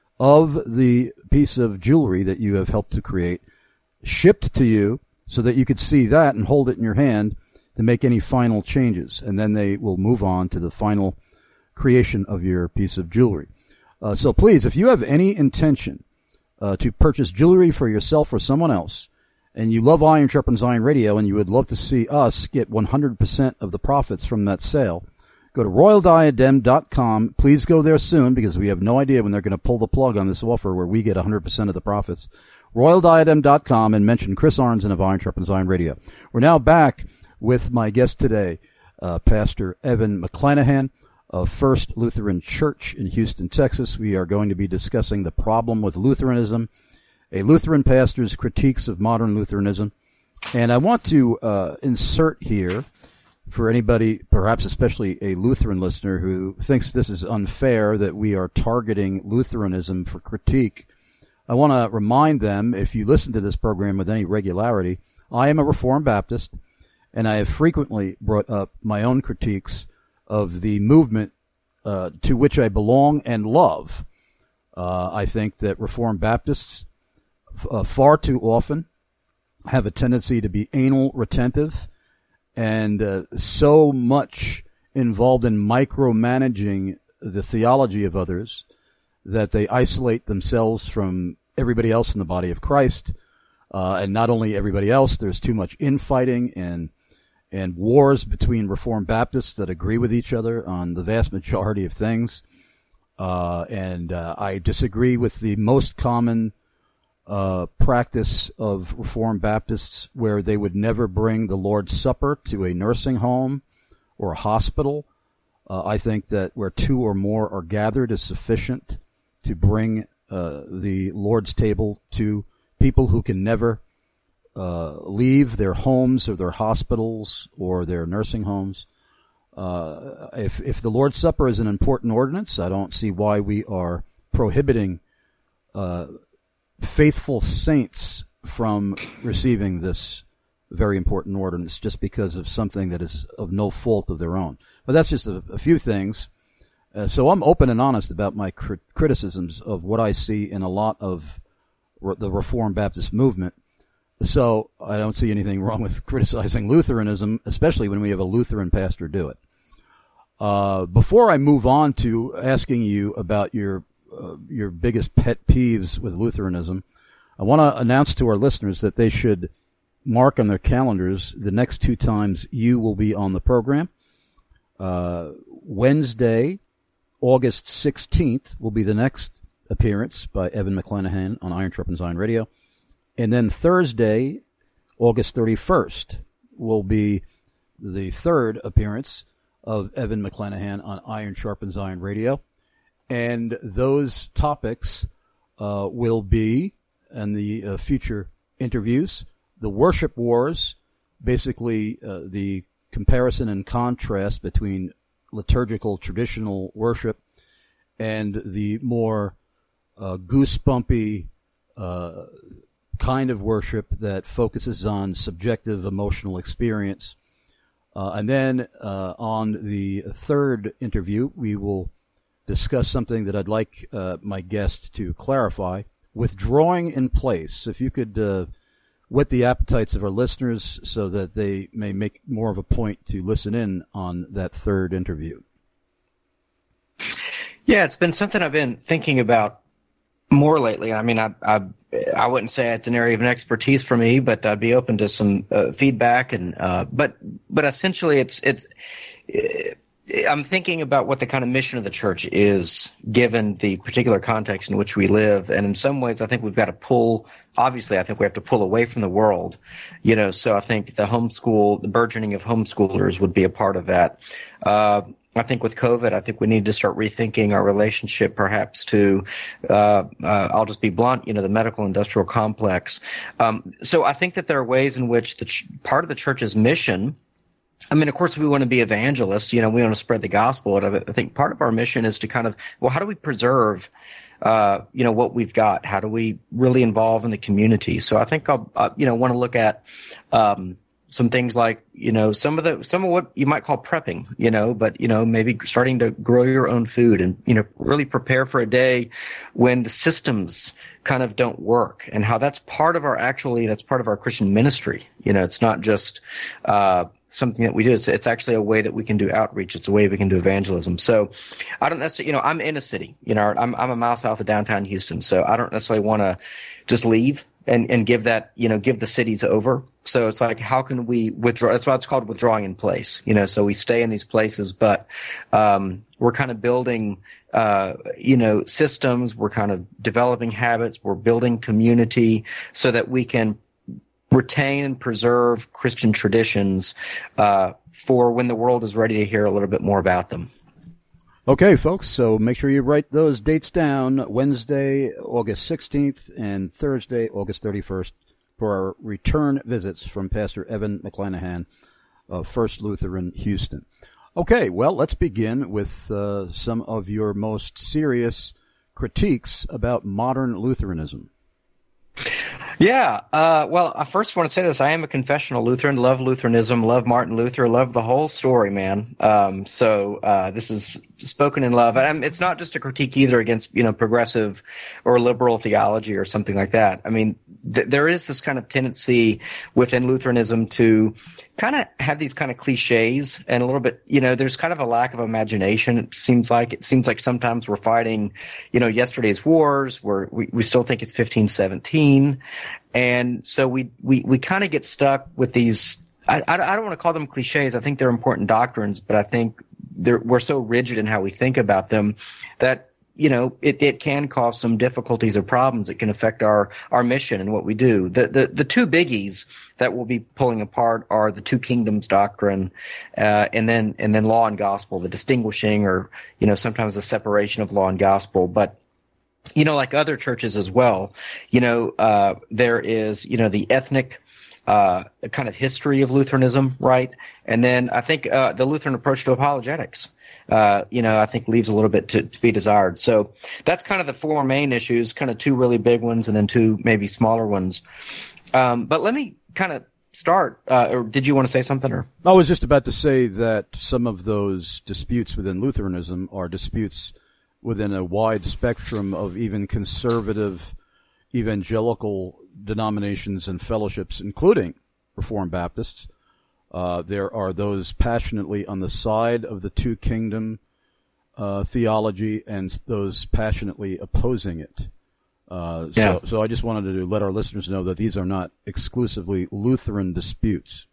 of the piece of jewelry that you have helped to create, shipped to you so that you could see that and hold it in your hand to make any final changes. And then they will move on to the final creation of your piece of jewelry. Uh, so please, if you have any intention uh, to purchase jewelry for yourself or someone else, and you love Iron Sharpens Iron Radio and you would love to see us get one hundred percent of the profits from that sale, go to royal diadem dot com. Please go there soon because we have no idea when they're going to pull the plug on this offer where we get one hundred percent of the profits. royal diadem dot com and mention Chris Arnzen of Iron Sharpens Iron Radio. We're now back with my guest today, uh, Pastor Evan McClanahan of First Lutheran Church in Houston, Texas. We are going to be discussing the problem with Lutheranism a Lutheran pastor's critiques of modern Lutheranism. And I want to uh, insert here, for anybody, perhaps especially a Lutheran listener, who thinks this is unfair that we are targeting Lutheranism for critique, I want to remind them, if you listen to this program with any regularity, I am a Reformed Baptist, and I have frequently brought up my own critiques of the movement uh, to which I belong and love. Uh, I think that Reformed Baptists f- uh, far too often have a tendency to be anal retentive and uh, so much involved in micromanaging the theology of others that they isolate themselves from everybody else in the body of Christ. Uh, and not only everybody else, there's too much infighting and and wars between Reformed Baptists that agree with each other on the vast majority of things. Uh, and uh, I disagree with the most common uh, practice of Reformed Baptists, where they would never bring the Lord's Supper to a nursing home or a hospital. Uh, I think that where two or more are gathered is sufficient to bring uh, the Lord's table to people who can never uh, leave their homes or their hospitals or their nursing homes. Uh, if, if the Lord's Supper is an important ordinance, I don't see why we are prohibiting uh, faithful saints from receiving this very important ordinance just because of something that is of no fault of their own. But that's just a, a few things. Uh, so I'm open and honest about my crit- criticisms of what I see in a lot of re- the Reformed Baptist movement. So I don't see anything wrong with criticizing Lutheranism, especially when we have a Lutheran pastor do it. Uh, before I move on to asking you about your uh, your biggest pet peeves with Lutheranism, I want to announce to our listeners that they should mark on their calendars the next two times you will be on the program. Uh, Wednesday, August sixteenth, will be the next appearance by Evan McClanahan on Iron Sharpens Iron Radio. And then Thursday, August thirty-first, will be the third appearance of Evan McClanahan on Iron Sharpens Iron Radio. And those topics uh, will be, in the uh, future interviews, the worship wars, basically uh, the comparison and contrast between liturgical traditional worship and the more uh, goosebumpy uh, kind of worship that focuses on subjective emotional experience. Uh, and then uh, on the third interview, we will discuss something that I'd like uh, my guest to clarify, withdrawing in place. If you could uh, whet the appetites of our listeners so that they may make more of a point to listen in on that third interview. Yeah, it's been something I've been thinking about more lately. I mean, I, I I wouldn't say it's an area of expertise for me, but I'd be open to some uh, feedback. And uh, but but essentially, it's it's. It, I'm thinking about what the kind of mission of the church is, given the particular context in which we live. And in some ways, I think we've got to pull, obviously, I think we have to pull away from the world, you know, so I think the homeschool, the burgeoning of homeschoolers would be a part of that. Uh, I think with COVID, I think we need to start rethinking our relationship perhaps to, uh, uh, I'll just be blunt, you know, the medical industrial complex. Um, so I think that there are ways in which the ch- part of the church's mission, I mean, of course, we want to be evangelists. You know, we want to spread the gospel. And I think part of our mission is to kind of, well, how do we preserve, uh, you know, what we've got? How do we really involve in the community? So I think I'll, uh, you know, want to look at um, some things like, you know, some of the, some of what you might call prepping, you know, but, you know, maybe starting to grow your own food and, you know, really prepare for a day when the systems kind of don't work, and how that's part of our, actually, that's part of our Christian ministry. You know, it's not just, uh, something that we do. It's, it's actually a way that we can do outreach. It's a way we can do evangelism. So I don't necessarily, you know, I'm in a city, you know, I'm, I'm a mile south of downtown Houston. So I don't necessarily want to just leave and, and give that, you know, give the cities over. So it's like, how can we withdraw? That's why it's called withdrawing in place, you know, so we stay in these places, but, um, we're kind of building, uh, you know, systems. We're kind of developing habits. We're building community so that we can retain and preserve Christian traditions uh, for when the world is ready to hear a little bit more about them. Okay, folks, so make sure you write those dates down, Wednesday, August sixteenth, and Thursday, August thirty-first, for our return visits from Pastor Evan McClanahan of First Lutheran Houston. Okay, well, let's begin with uh, some of your most serious critiques about modern Lutheranism. Yeah, uh, well, I first want to say this. I am a confessional Lutheran, love Lutheranism, love Martin Luther, love the whole story, man. Um, so uh, this is spoken in love. And I'm, it's not just a critique either against, you know, progressive or liberal theology or something like that. I mean, th- there is this kind of tendency within Lutheranism to kind of have these kind of cliches and a little bit, you know, there's kind of a lack of imagination. It seems like, it seems like sometimes we're fighting, you know, yesterday's wars where we, we still think it's fifteen seventeen. And so we, we, we kind of get stuck with these, I, I, I don't want to call them cliches. I think they're important doctrines, but I think they're, we're so rigid in how we think about them that, you know, it, it can cause some difficulties or problems. It can affect our, our mission and what we do. The, the, the two biggies that we'll be pulling apart are the two kingdoms doctrine, uh, and then, and then law and gospel, the distinguishing or, you know, sometimes the separation of law and gospel. But, you know, like other churches as well, you know, uh, there is, you know, the ethnic, uh, kind of history of Lutheranism, right? And then I think, uh, the Lutheran approach to apologetics, uh, you know, I think leaves a little bit to, to be desired. So that's kind of the four main issues, kind of two really big ones and then two maybe smaller ones. Um, but let me kind of start, uh, or did you want to say something? Or I was just about to say that some of those disputes within Lutheranism are disputes within a wide spectrum of even conservative evangelical denominations and fellowships, including Reformed Baptists. Uh, there are those passionately on the side of the two kingdom uh, theology and those passionately opposing it. Uh, so, yeah. so I just wanted to let our listeners know that these are not exclusively Lutheran disputes.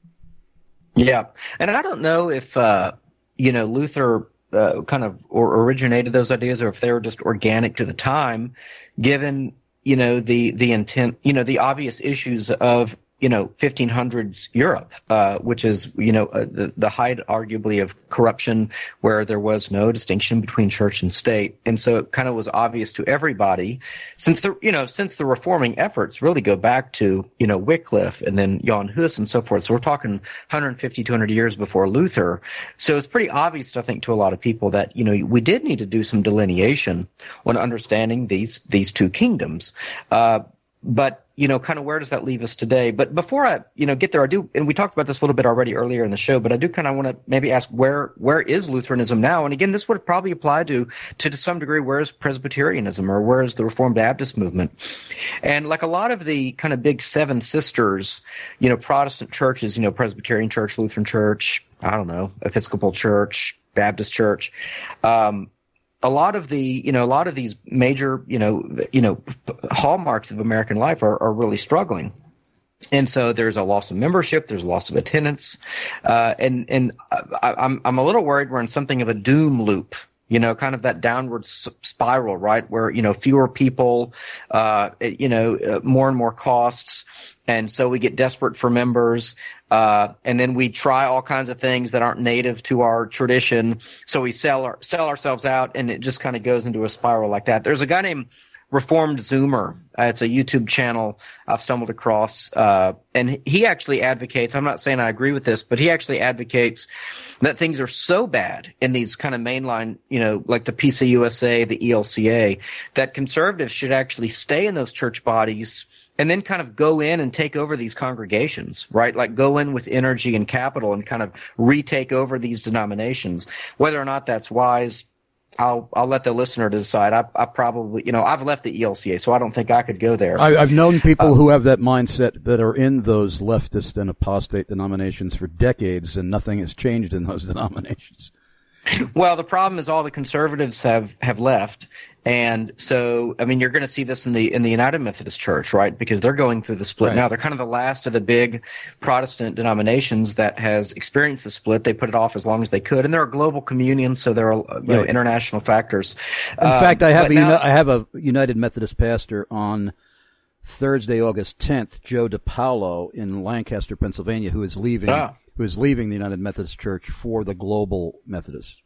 Yeah. And I don't know if, uh, you know, Luther Uh, kind of or originated those ideas, or if they were just organic to the time, given, you know, the, the intent, you know, the obvious issues of, you know, fifteen hundreds Europe, uh, which is, you know, uh, the, the height arguably of corruption where there was no distinction between church and state. And so it kind of was obvious to everybody since the, you know, since the reforming efforts really go back to, you know, Wycliffe and then Jan Hus and so forth. So we're talking one hundred fifty, two hundred years before Luther. So it's pretty obvious, I think, to a lot of people that, you know, we did need to do some delineation on understanding these, these two kingdoms. Uh, but, you know, kind of where does that leave us today? But before I, you know, get there, I do, and we talked about this a little bit already earlier in the show, but I do kind of want to maybe ask where, where is Lutheranism now? And again, this would probably apply to, to, to some degree, where is Presbyterianism or where is the Reformed Baptist movement? And like a lot of the kind of big seven sisters, you know, Protestant churches, you know, Presbyterian Church, Lutheran Church, I don't know, Episcopal Church, Baptist Church, um, a lot of the, you know, a lot of these major, you know, you know, hallmarks of American life are, are really struggling. And so there's a loss of membership, there's a loss of attendance, uh, and, and I, I'm, I'm a little worried we're in something of a doom loop, you know, kind of that downward s- spiral, right? Where, you know, fewer people, uh, you know, uh, more and more costs. And so we get desperate for members, uh, and then we try all kinds of things that aren't native to our tradition. So we sell our, sell ourselves out, and it just kind of goes into a spiral like that. There's a guy named Reformed Zoomer. Uh, it's a YouTube channel I've stumbled across, uh, and he actually advocates, I'm not saying I agree with this, but he actually advocates that things are so bad in these kind of mainline, you know, like the P C U S A, the E L C A, that conservatives should actually stay in those church bodies and then kind of go in and take over these congregations, right? Like go in with energy and capital and kind of retake over these denominations. Whether or not that's wise, I'll I'll let the listener decide. I, I probably, you know, I've left the E L C A, so I don't think I could go there. I, I've known people um, who have that mindset that are in those leftist and apostate denominations for decades, and nothing has changed in those denominations. Well, the problem is all the conservatives have, have left. And so, I mean, you're going to see this in the in the United Methodist Church, right? Because they're going through the split right now. They're kind of the last of the big Protestant denominations that has experienced the split. They put it off as long as they could, and they're a global communion, so there are you right. know international factors. In um, fact, I have a, now, I have a United Methodist pastor on Thursday, August tenth, Joe DiPaolo in Lancaster, Pennsylvania, who is leaving. Ah. who is leaving the United Methodist Church for the Global Methodist.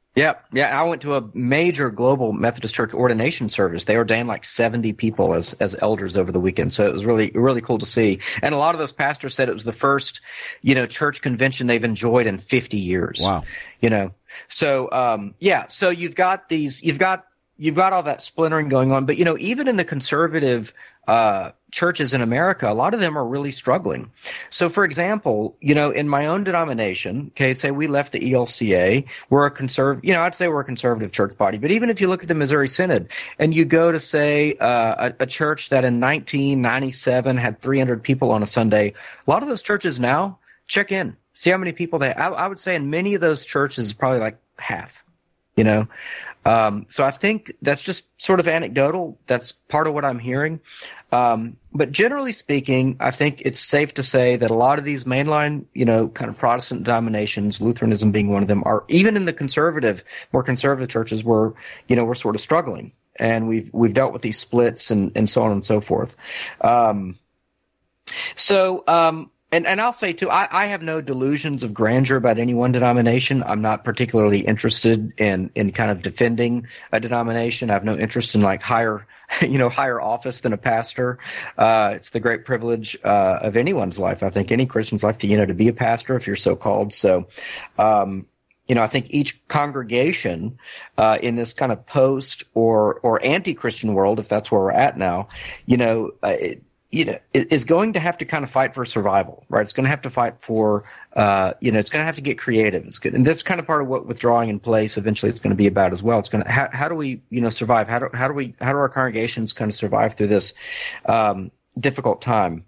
Yeah, yeah. I went to a major global Methodist Church ordination service. They ordained like seventy people as as elders over the weekend, so it was really really cool to see. And a lot of those pastors said it was the first, you know, church convention they've enjoyed in fifty years. Wow. You know, so um, yeah. So you've got these, you've got you've got all that splintering going on, but you know, even in the conservative uh, churches in America, a lot of them are really struggling. So, for example, you know, in my own denomination, okay, say we left the E L C A, we're a conservative, you know, I'd say we're a conservative church body. But even if you look at the Missouri Synod and you go to, say, uh, a, a church that in nineteen ninety-seven had three hundred people on a Sunday, a lot of those churches now, check in, see how many people they have. I, I would say in many of those churches, probably like half, you know. Um, so I think that's just sort of anecdotal. That's part of what I'm hearing. Um, but generally speaking, I think it's safe to say that a lot of these mainline, you know, kind of Protestant denominations, Lutheranism being one of them, are even in the conservative, more conservative churches where, you know, we're sort of struggling. And we've, we've dealt with these splits and, and so on and so forth. Um, so, um, And, and I'll say, too, I, I have no delusions of grandeur about any one denomination. I'm not particularly interested in, in kind of defending a denomination. I have no interest in, like, higher, you know, higher office than a pastor. Uh, it's the great privilege uh, of anyone's life, I think, any Christian's life, to, you know, to be a pastor if you're so called. So, um, you know, I think each congregation uh, in this kind of post or, or anti-Christian world, if that's where we're at now, you know, uh, it, you know, is going to have to kind of fight for survival, right? It's going to have to fight for, uh, you know, it's going to have to get creative. It's good. And that's kind of part of what withdrawing in place eventually it's going to be about as well. It's going to, how, how do we, you know, survive? How do, how do we, how do our congregations kind of survive through this, um, difficult time?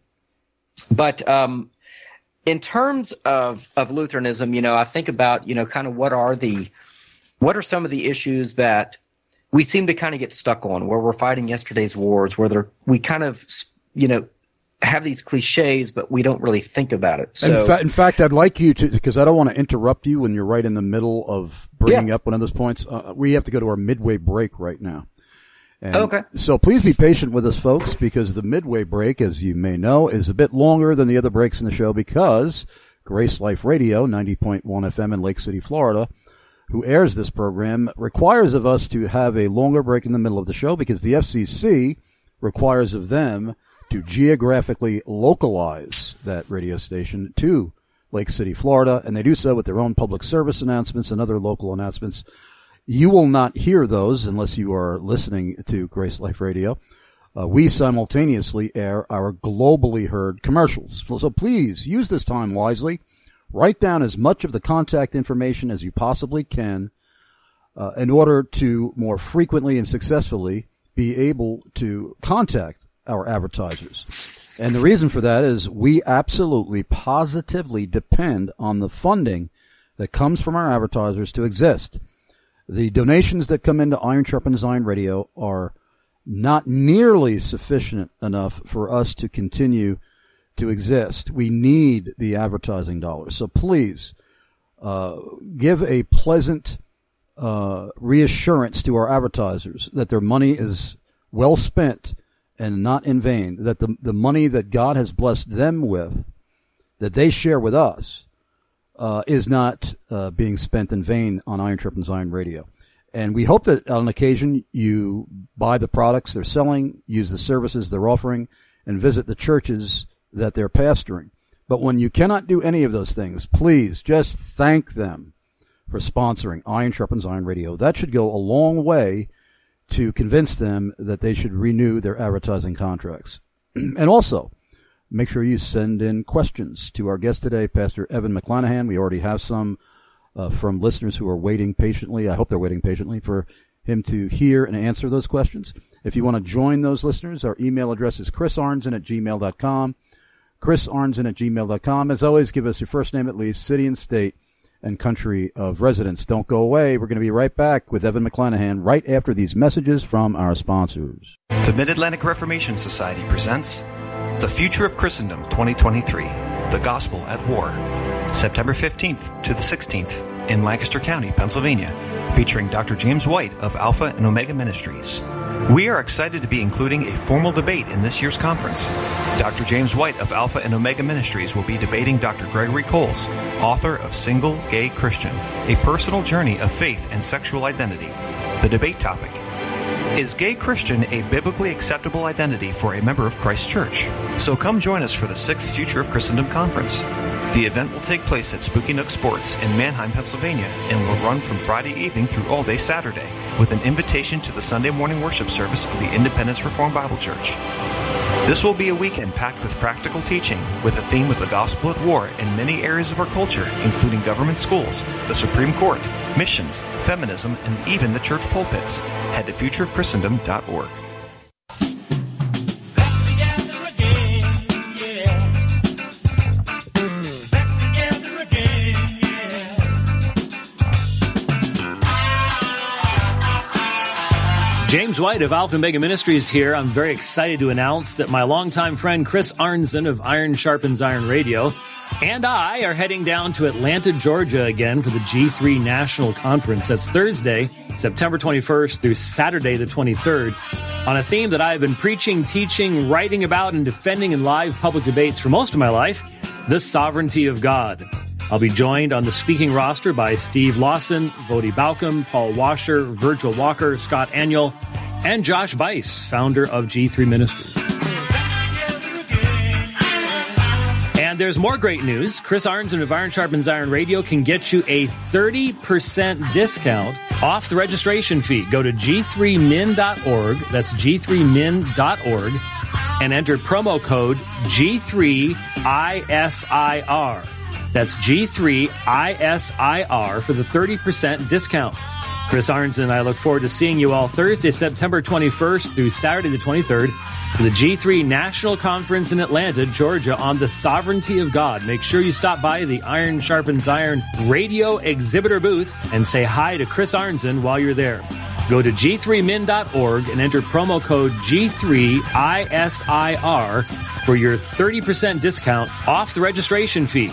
But, um, in terms of, of Lutheranism, you know, I think about, you know, kind of what are the, what are some of the issues that we seem to kind of get stuck on, where we're fighting yesterday's wars, where they're, we kind of, you know, have these cliches, but we don't really think about it. So, in, fa- in fact, I'd like you to, because I don't want to interrupt you when you're right in the middle of bringing yeah. up one of those points. Uh, we have to go to our midway break right now. And okay. So please be patient with us, folks, because the midway break, as you may know, is a bit longer than the other breaks in the show because Grace Life Radio, ninety point one F M in Lake City, Florida, who airs this program, requires of us to have a longer break in the middle of the show because the F C C requires of them to geographically localize that radio station to Lake City, Florida, and they do so with their own public service announcements and other local announcements. You will not hear those unless you are listening to Grace Life Radio. Uh, we simultaneously air our globally heard commercials. So, so please use this time wisely. Write down as much of the contact information as you possibly can uh, in order to more frequently and successfully be able to contact our advertisers. And the reason for that is we absolutely, positively depend on the funding that comes from our advertisers to exist. The donations that come into Iron Sharpens Iron Radio are not nearly sufficient enough for us to continue to exist. We need the advertising dollars. So please, uh, give a pleasant, uh, reassurance to our advertisers that their money is well spent and not in vain, that the the money that God has blessed them with, that they share with us, uh, is not uh, being spent in vain on Iron Sharpens Iron Radio. And we hope that on occasion you buy the products they're selling, use the services they're offering, and visit the churches that they're pastoring. But when you cannot do any of those things, please just thank them for sponsoring Iron Sharpens Iron Radio. That should go a long way to convince them that they should renew their advertising contracts. And also, make sure you send in questions to our guest today, Pastor Evan McClanahan. We already have some uh, from listeners who are waiting patiently. I hope they're waiting patiently for him to hear and answer those questions. If you want to join those listeners, our email address is chris arnzen at gmail dot com. chris arnzen at gmail dot com. As always, give us your first name at least, city and state, and country of residence. Don't go away. We're going to be right back with Evan McClanahan right after these messages from our sponsors. The Mid-Atlantic Reformation Society presents The Future of Christendom twenty twenty-three, The Gospel at War, September fifteenth to the sixteenth in Lancaster County, Pennsylvania, featuring Doctor James White of Alpha and Omega Ministries. We are excited to be including a formal debate in this year's conference. Doctor James White of Alpha and Omega Ministries will be debating Doctor Gregory Coles, author of Single Gay Christian, A Personal Journey of Faith and Sexual Identity. The debate topic: is gay Christian a biblically acceptable identity for a member of Christ Church? So come join us for the sixth Future of Christendom Conference. The event will take place at Spooky Nook Sports in Manheim, Pennsylvania, and will run from Friday evening through all day Saturday, with an invitation to the Sunday morning worship service of the Independence Reformed Bible Church. This will be a weekend packed with practical teaching, with a theme of the gospel at war in many areas of our culture, including government schools, the Supreme Court, missions, feminism, and even the church pulpits. Head to future of christendom dot org. James White of Alpha and Omega Ministries here. I'm very excited to announce that my longtime friend Chris Arnzen of Iron Sharpens Iron Radio and I are heading down to Atlanta, Georgia again for the G three National Conference. That's Thursday, September twenty-first through Saturday the twenty-third, on a theme that I've been preaching, teaching, writing about, and defending in live public debates for most of my life: the sovereignty of God. I'll be joined on the speaking roster by Steve Lawson, Vodi Balcom, Paul Washer, Virgil Walker, Scott Aniol, and Josh Bice, founder of G three Ministries. And there's more great news. Chris Arnzen of Iron Sharpens Iron Radio can get you a thirty percent discount off the registration fee. Go to g three min dot org. That's g three min dot org. And enter promo code G three I S I R. That's G three I S I R for the thirty percent discount. Chris Arnzen and I look forward to seeing you all Thursday, September twenty-first through Saturday the twenty-third for the G three National Conference in Atlanta, Georgia on the sovereignty of God. Make sure you stop by the Iron Sharpens Iron radio exhibitor booth and say hi to Chris Arnzen while you're there. Go to g three min dot org and enter promo code G three I S I R for your thirty percent discount off the registration fee.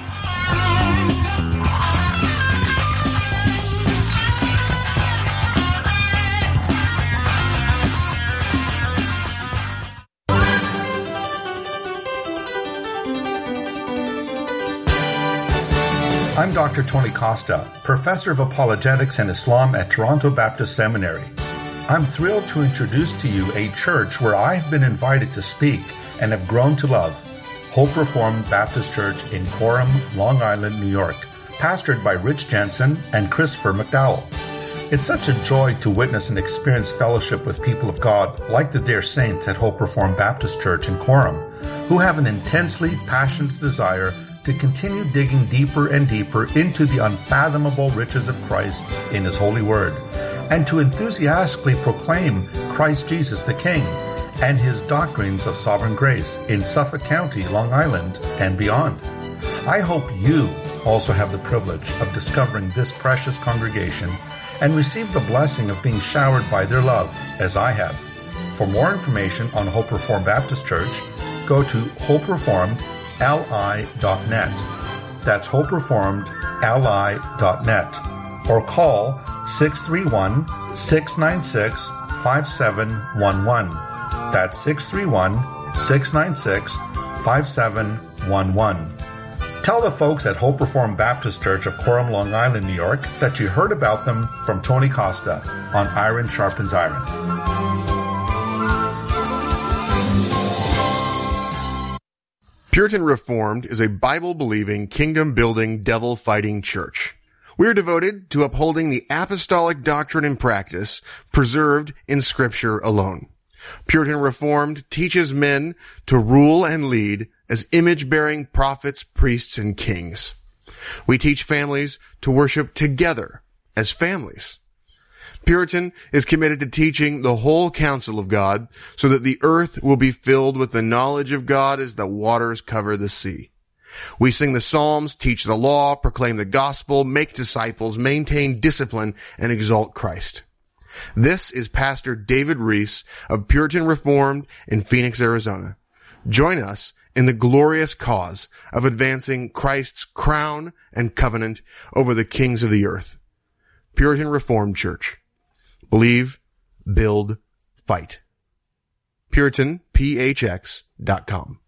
I'm Doctor Tony Costa, Professor of Apologetics and Islam at Toronto Baptist Seminary. I'm thrilled to introduce to you a church where I've been invited to speak and have grown to love, Hope Reformed Baptist Church in Coram, Long Island, New York, pastored by Rich Jensen and Christopher McDowell. It's such a joy to witness and experience fellowship with people of God like the dear saints at Hope Reformed Baptist Church in Coram, who have an intensely passionate desire to continue digging deeper and deeper into the unfathomable riches of Christ in His holy word, and to enthusiastically proclaim Christ Jesus the King and His doctrines of sovereign grace in Suffolk County, Long Island, and beyond. I hope you also have the privilege of discovering this precious congregation and receive the blessing of being showered by their love, as I have. For more information on Hope Reformed Baptist Church, go to hope reformed l i dot net. That's hope reformed l i dot net. Or call six three one, six nine six, five seven one one. That's six three one, six nine six, five seven one one. Tell the folks at Hope Reformed Baptist Church of Coram, Long Island, New York, that you heard about them from Tony Costa on Iron Sharpens Iron. Puritan Reformed is a Bible-believing, kingdom-building, devil-fighting church. We are devoted to upholding the apostolic doctrine and practice preserved in Scripture alone. Puritan Reformed teaches men to rule and lead as image-bearing prophets, priests, and kings. We teach families to worship together as families. Puritan is committed to teaching the whole counsel of God so that the earth will be filled with the knowledge of God as the waters cover the sea. We sing the Psalms, teach the law, proclaim the gospel, make disciples, maintain discipline, and exalt Christ. This is Pastor David Reese of Puritan Reformed in Phoenix, Arizona. Join us in the glorious cause of advancing Christ's crown and covenant over the kings of the earth. Puritan Reformed Church. Believe, build, fight. Puritan P H X dot com.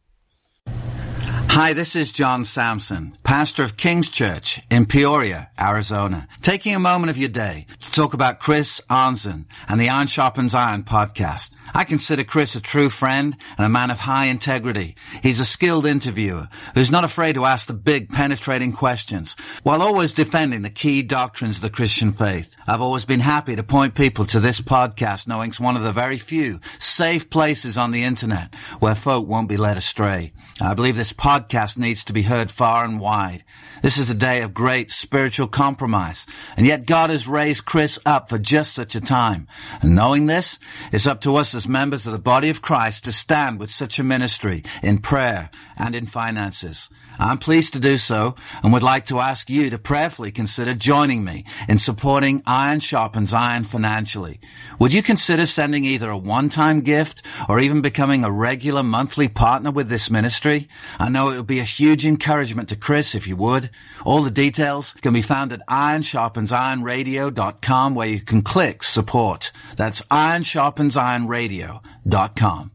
Hi, this is John Sampson, pastor of King's Church in Peoria, Arizona, taking a moment of your day to talk about Chris Arnzen and the Iron Sharpens Iron podcast. I consider Chris a true friend and a man of high integrity. He's a skilled interviewer who's not afraid to ask the big, penetrating questions while always defending the key doctrines of the Christian faith. I've always been happy to point people to this podcast, knowing it's one of the very few safe places on the internet where folk won't be led astray. I believe this podcast needs to be heard far and wide. This is a day of great spiritual compromise, and yet God has raised Chris up for just such a time. And knowing this, it's up to us as members of the body of Christ to stand with such a ministry in prayer and in finances. I'm pleased to do so and would like to ask you to prayerfully consider joining me in supporting Iron Sharpens Iron financially. Would you consider sending either a one-time gift or even becoming a regular monthly partner with this ministry? I know it would be a huge encouragement to Chris if you would. All the details can be found at iron sharpens iron radio dot com, where you can click support. That's iron sharpens iron radio dot com.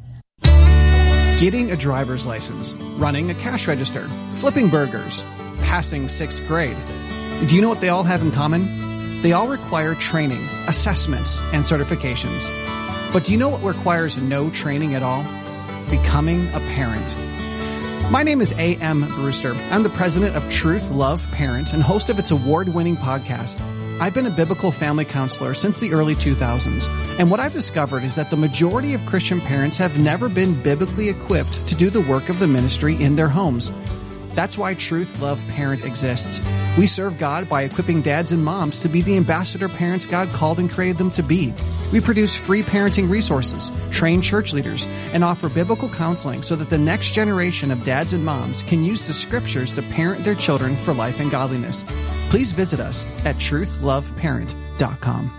Getting a driver's license, running a cash register, flipping burgers, passing sixth grade. Do you know what they all have in common? They all require training, assessments, and certifications. But do you know what requires no training at all? Becoming a parent. My name is A M Brewster. I'm the president of Truth Love Parent and host of its award-winning podcast. I've been a biblical family counselor since the early two thousands, and what I've discovered is that the majority of Christian parents have never been biblically equipped to do the work of the ministry in their homes. That's why Truth Love Parent exists. We serve God by equipping dads and moms to be the ambassador parents God called and created them to be. We produce free parenting resources, train church leaders, and offer biblical counseling so that the next generation of dads and moms can use the scriptures to parent their children for life and godliness. Please visit us at truth love parent dot com.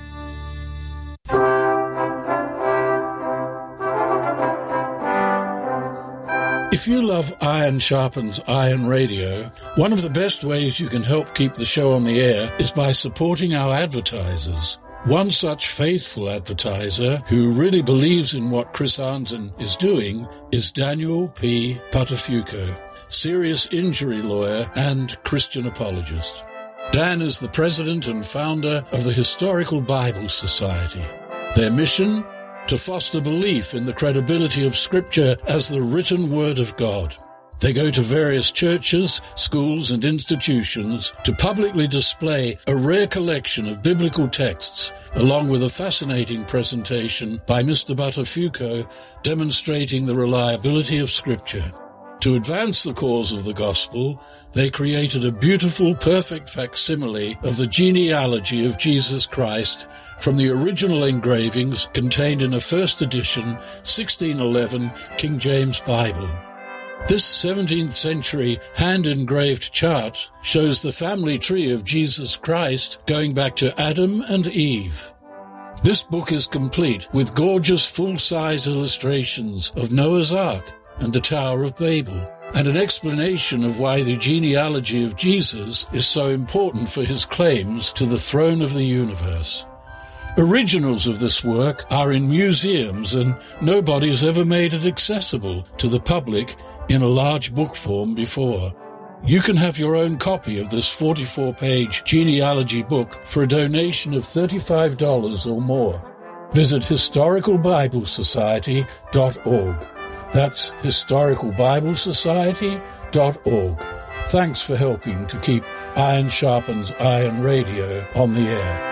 If you love Iron Sharpens Iron Radio, one of the best ways you can help keep the show on the air is by supporting our advertisers. One such faithful advertiser who really believes in what Chris Arnzen is doing is Daniel P. Patafuco, serious injury lawyer and Christian apologist. Dan is the president and founder of the Historical Bible Society. Their mission? To foster belief in the credibility of Scripture as the written Word of God. They go to various churches, schools, and institutions to publicly display a rare collection of biblical texts, along with a fascinating presentation by Mister Buttafuoco demonstrating the reliability of Scripture. To advance the cause of the gospel, they created a beautiful, perfect facsimile of the genealogy of Jesus Christ from the original engravings contained in a first edition sixteen eleven King James Bible. This seventeenth century hand-engraved chart shows the family tree of Jesus Christ going back to Adam and Eve. This book is complete with gorgeous full-size illustrations of Noah's Ark and the Tower of Babel, and an explanation of why the genealogy of Jesus is so important for his claims to the throne of the universe. Originals of this work are in museums, and nobody has ever made it accessible to the public in a large book form before. You can have your own copy of this forty-four page genealogy book for a donation of thirty-five dollars or more. Visit historical bible society dot org. That's historical bible society dot org. Thanks for helping to keep Iron Sharpens Iron Radio on the air.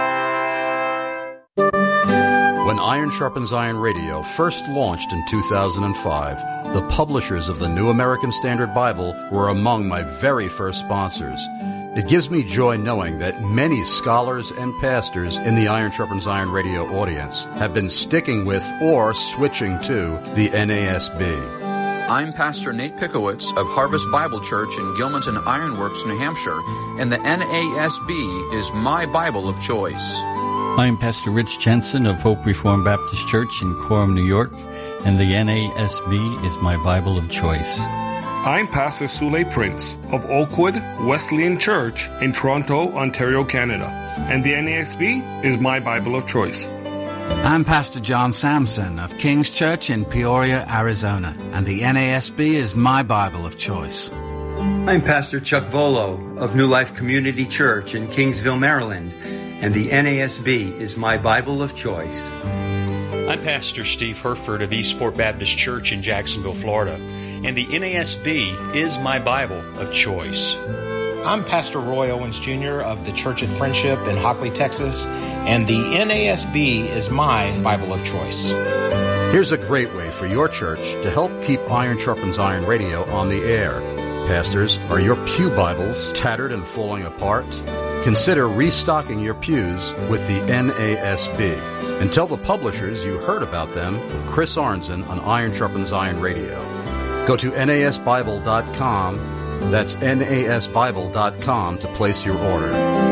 When Iron Sharpens Iron Radio first launched in two thousand five, the publishers of the New American Standard Bible were among my very first sponsors. It gives me joy knowing that many scholars and pastors in the Iron Sharpens Iron Radio audience have been sticking with or switching to the N A S B. I'm Pastor Nate Pickowitz of Harvest Bible Church in Gilmanton Ironworks, New Hampshire, and the N A S B is my Bible of choice. I'm Pastor Rich Jensen of Hope Reformed Baptist Church in Coram, New York, and the N A S B is my Bible of choice. I'm Pastor Sule Prince of Oakwood Wesleyan Church in Toronto, Ontario, Canada, and the N A S B is my Bible of choice. I'm Pastor John Sampson of King's Church in Peoria, Arizona, and the N A S B is my Bible of choice. I'm Pastor Chuck Volo of New Life Community Church in Kingsville, Maryland, and the N A S B is my Bible of choice. I'm Pastor Steve Herford of Eastport Baptist Church in Jacksonville, Florida, and the N A S B is my Bible of choice. I'm Pastor Roy Owens Junior of the Church at Friendship in Hockley, Texas, and the N A S B is my Bible of choice. Here's a great way for your church to help keep Iron Sharpens Iron Radio on the air. Pastors, are your pew Bibles tattered and falling apart? Consider restocking your pews with the N A S B. And tell the publishers you heard about them from Chris Arnzen on Iron Sharpens Iron Radio. Go to N A S Bible dot com. That's N A S Bible dot com to place your order.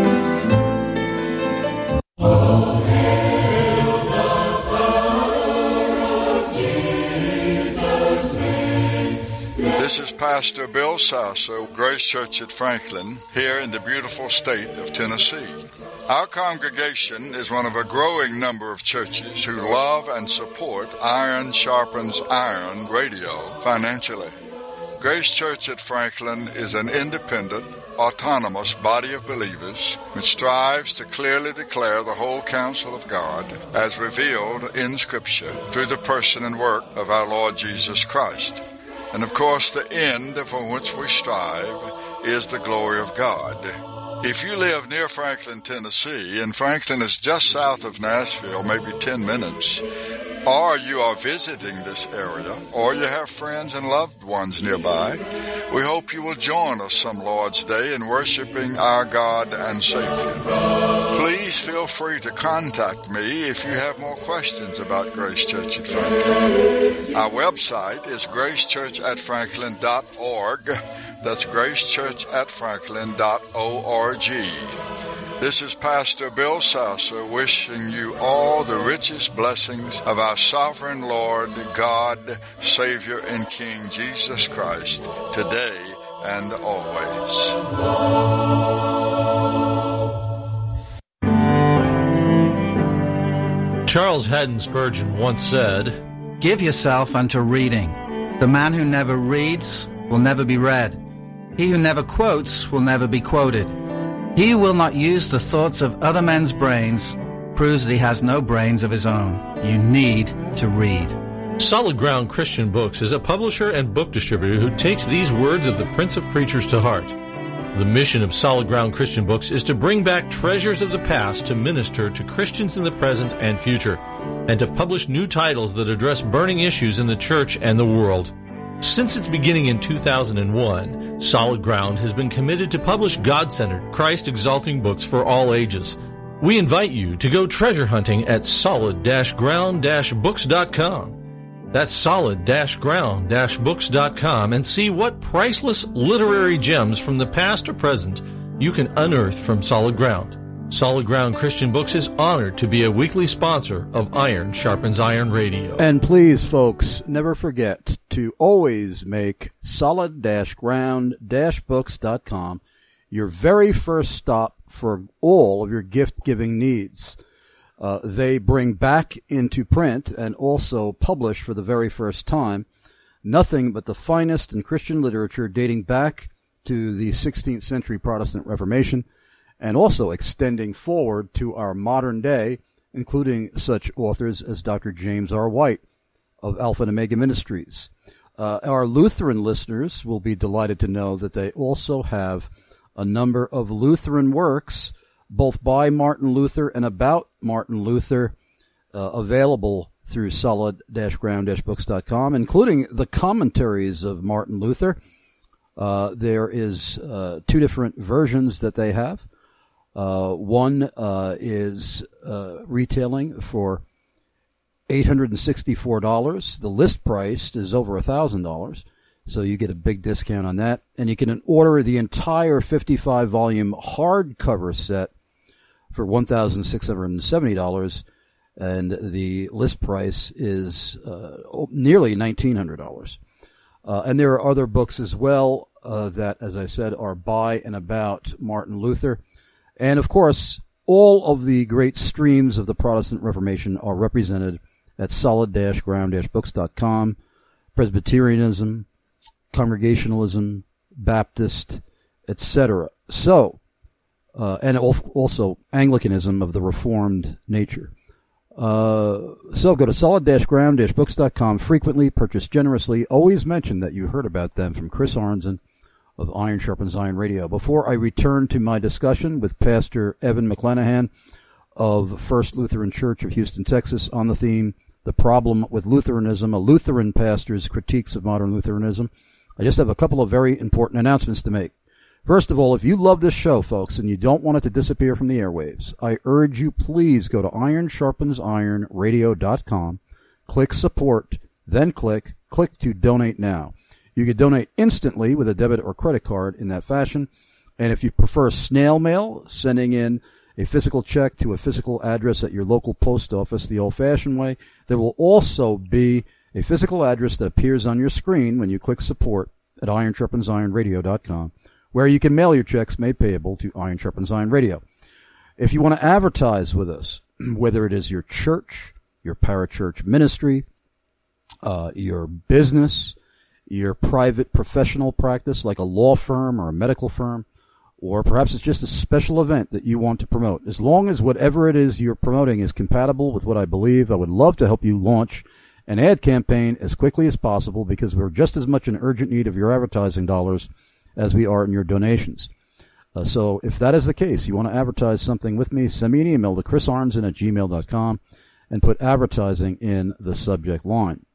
This is Pastor Bill Sasso, Grace Church at Franklin, here in the beautiful state of Tennessee. Our congregation is one of a growing number of churches who love and support Iron Sharpens Iron Radio financially. Grace Church at Franklin is an independent, autonomous body of believers which strives to clearly declare the whole counsel of God as revealed in Scripture through the person and work of our Lord Jesus Christ. And of course, the end for which we strive is the glory of God. If you live near Franklin, Tennessee, and Franklin is just south of Nashville, maybe ten minutes, or you are visiting this area, or you have friends and loved ones nearby, we hope you will join us some Lord's Day in worshiping our God and Savior. Please feel free to contact me if you have more questions about Grace Church at Franklin. Our website is grace church at franklin dot org. That's grace church at franklin dot org. This is Pastor Bill Sasso wishing you all the richest blessings of our sovereign Lord, God, Savior, and King Jesus Christ, today and always. Charles Haddon Spurgeon once said, "Give yourself unto reading. The man who never reads will never be read. He who never quotes will never be quoted. He who will not use the thoughts of other men's brains proves that he has no brains of his own. You need to read." Solid Ground Christian Books is a publisher and book distributor who takes these words of the Prince of Preachers to heart. The mission of Solid Ground Christian Books is to bring back treasures of the past to minister to Christians in the present and future, and to publish new titles that address burning issues in the church and the world. Since its beginning in two thousand one, Solid Ground has been committed to publish God-centered, Christ-exalting books for all ages. We invite you to go treasure hunting at solid ground books dot com. That's solid ground books dot com, and see what priceless literary gems from the past or present you can unearth from Solid Ground. Solid Ground Christian Books is honored to be a weekly sponsor of Iron Sharpens Iron Radio. And please, folks, never forget to always make solid ground books dot com your very first stop for all of your gift-giving needs. Uh, they bring back into print and also publish for the very first time nothing but the finest in Christian literature dating back to the sixteenth century Protestant Reformation, and also extending forward to our modern day, including such authors as Doctor James R. White of Alpha and Omega Ministries. Uh, our Lutheran listeners will be delighted to know that they also have a number of Lutheran works, both by Martin Luther and about Martin Luther, uh, available through solid ground books dot com, including the commentaries of Martin Luther. Uh, there is uh, two different versions that they have. Uh, one uh, is uh, retailing for eight hundred sixty-four dollars. The list price is over one thousand dollars, so you get a big discount on that. And you can order the entire fifty-five volume hardcover set for one thousand six hundred seventy dollars. and the list price is uh, nearly nineteen hundred dollars. Uh, and there are other books as well uh, that, as I said, are by and about Martin Luther. And, of course, all of the great streams of the Protestant Reformation are represented at solid dash ground dash books dot com. Presbyterianism, Congregationalism, Baptist, et cetera. So, uh, and also Anglicanism of the Reformed nature. Uh, so go to solid dash ground dash books dot com. Frequently, purchase generously. Always mention that you heard about them from Chris Arnzen of Iron Sharpens Iron Radio. Before I return to my discussion with Pastor Evan McClanahan of First Lutheran Church of Houston, Texas, on the theme, The Problem with Lutheranism, a Lutheran pastor's critiques of modern Lutheranism, I just have a couple of very important announcements to make. First of all, if you love this show, folks, and you don't want it to disappear from the airwaves, I urge you, please go to iron sharpens iron radio dot com, click support, then click, click to donate now. You can donate instantly with a debit or credit card in that fashion. And if you prefer snail mail, sending in a physical check to a physical address at your local post office the old-fashioned way, there will also be a physical address that appears on your screen when you click support at iron sharpens iron radio dot com, where you can mail your checks made payable to Iron Sharpens Iron Radio. If you want to advertise with us, whether it is your church, your parachurch ministry, uh, your business, your private professional practice like a law firm or a medical firm, or perhaps it's just a special event that you want to promote, as long as whatever it is you're promoting is compatible with what I believe, I would love to help you launch an ad campaign as quickly as possible, because we're just as much in urgent need of your advertising dollars as we are in your donations. Uh, so if that is the case, you want to advertise something with me, send me an email to chris arnzen at gmail dot com and put advertising in the subject line.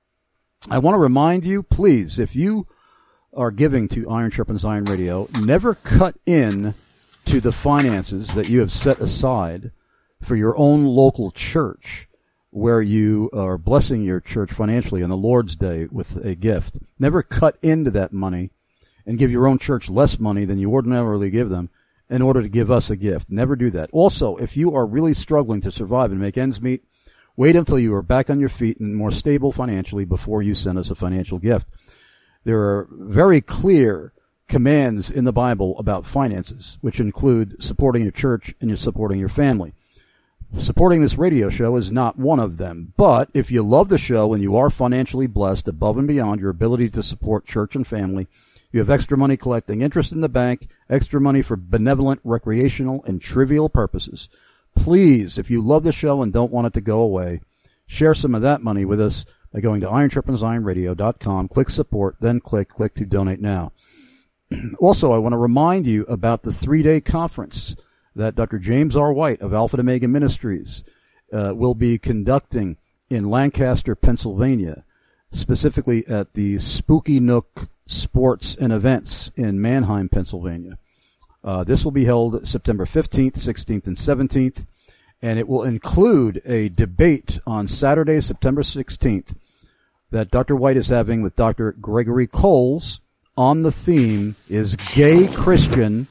I want to remind you, please, if you are giving to Iron Sharpens Iron Radio, never cut in to the finances that you have set aside for your own local church, where you are blessing your church financially on the Lord's Day with a gift. Never cut into that money and give your own church less money than you ordinarily give them in order to give us a gift. Never do that. Also, if you are really struggling to survive and make ends meet, wait until you are back on your feet and more stable financially before you send us a financial gift. There are very clear commands in the Bible about finances, which include supporting your church and you're supporting your family. Supporting this radio show is not one of them. But if you love the show and you are financially blessed above and beyond your ability to support church and family, you have extra money collecting interest in the bank, extra money for benevolent, recreational, and trivial purposes, please, if you love the show and don't want it to go away, share some of that money with us by going to iron sharpens iron radio dot com, click support, then click, click to donate now. Also, I want to remind you about the three-day conference that Doctor James R. White of Alpha and Omega Ministries uh, will be conducting in Lancaster, Pennsylvania, specifically at the Spooky Nook Sports and Events in Manheim, Pennsylvania. Uh, this will be held September fifteenth, sixteenth, and seventeenth, and it will include a debate on Saturday, September sixteenth, that Doctor White is having with Doctor Gregory Coles on the theme, Is Gay Christian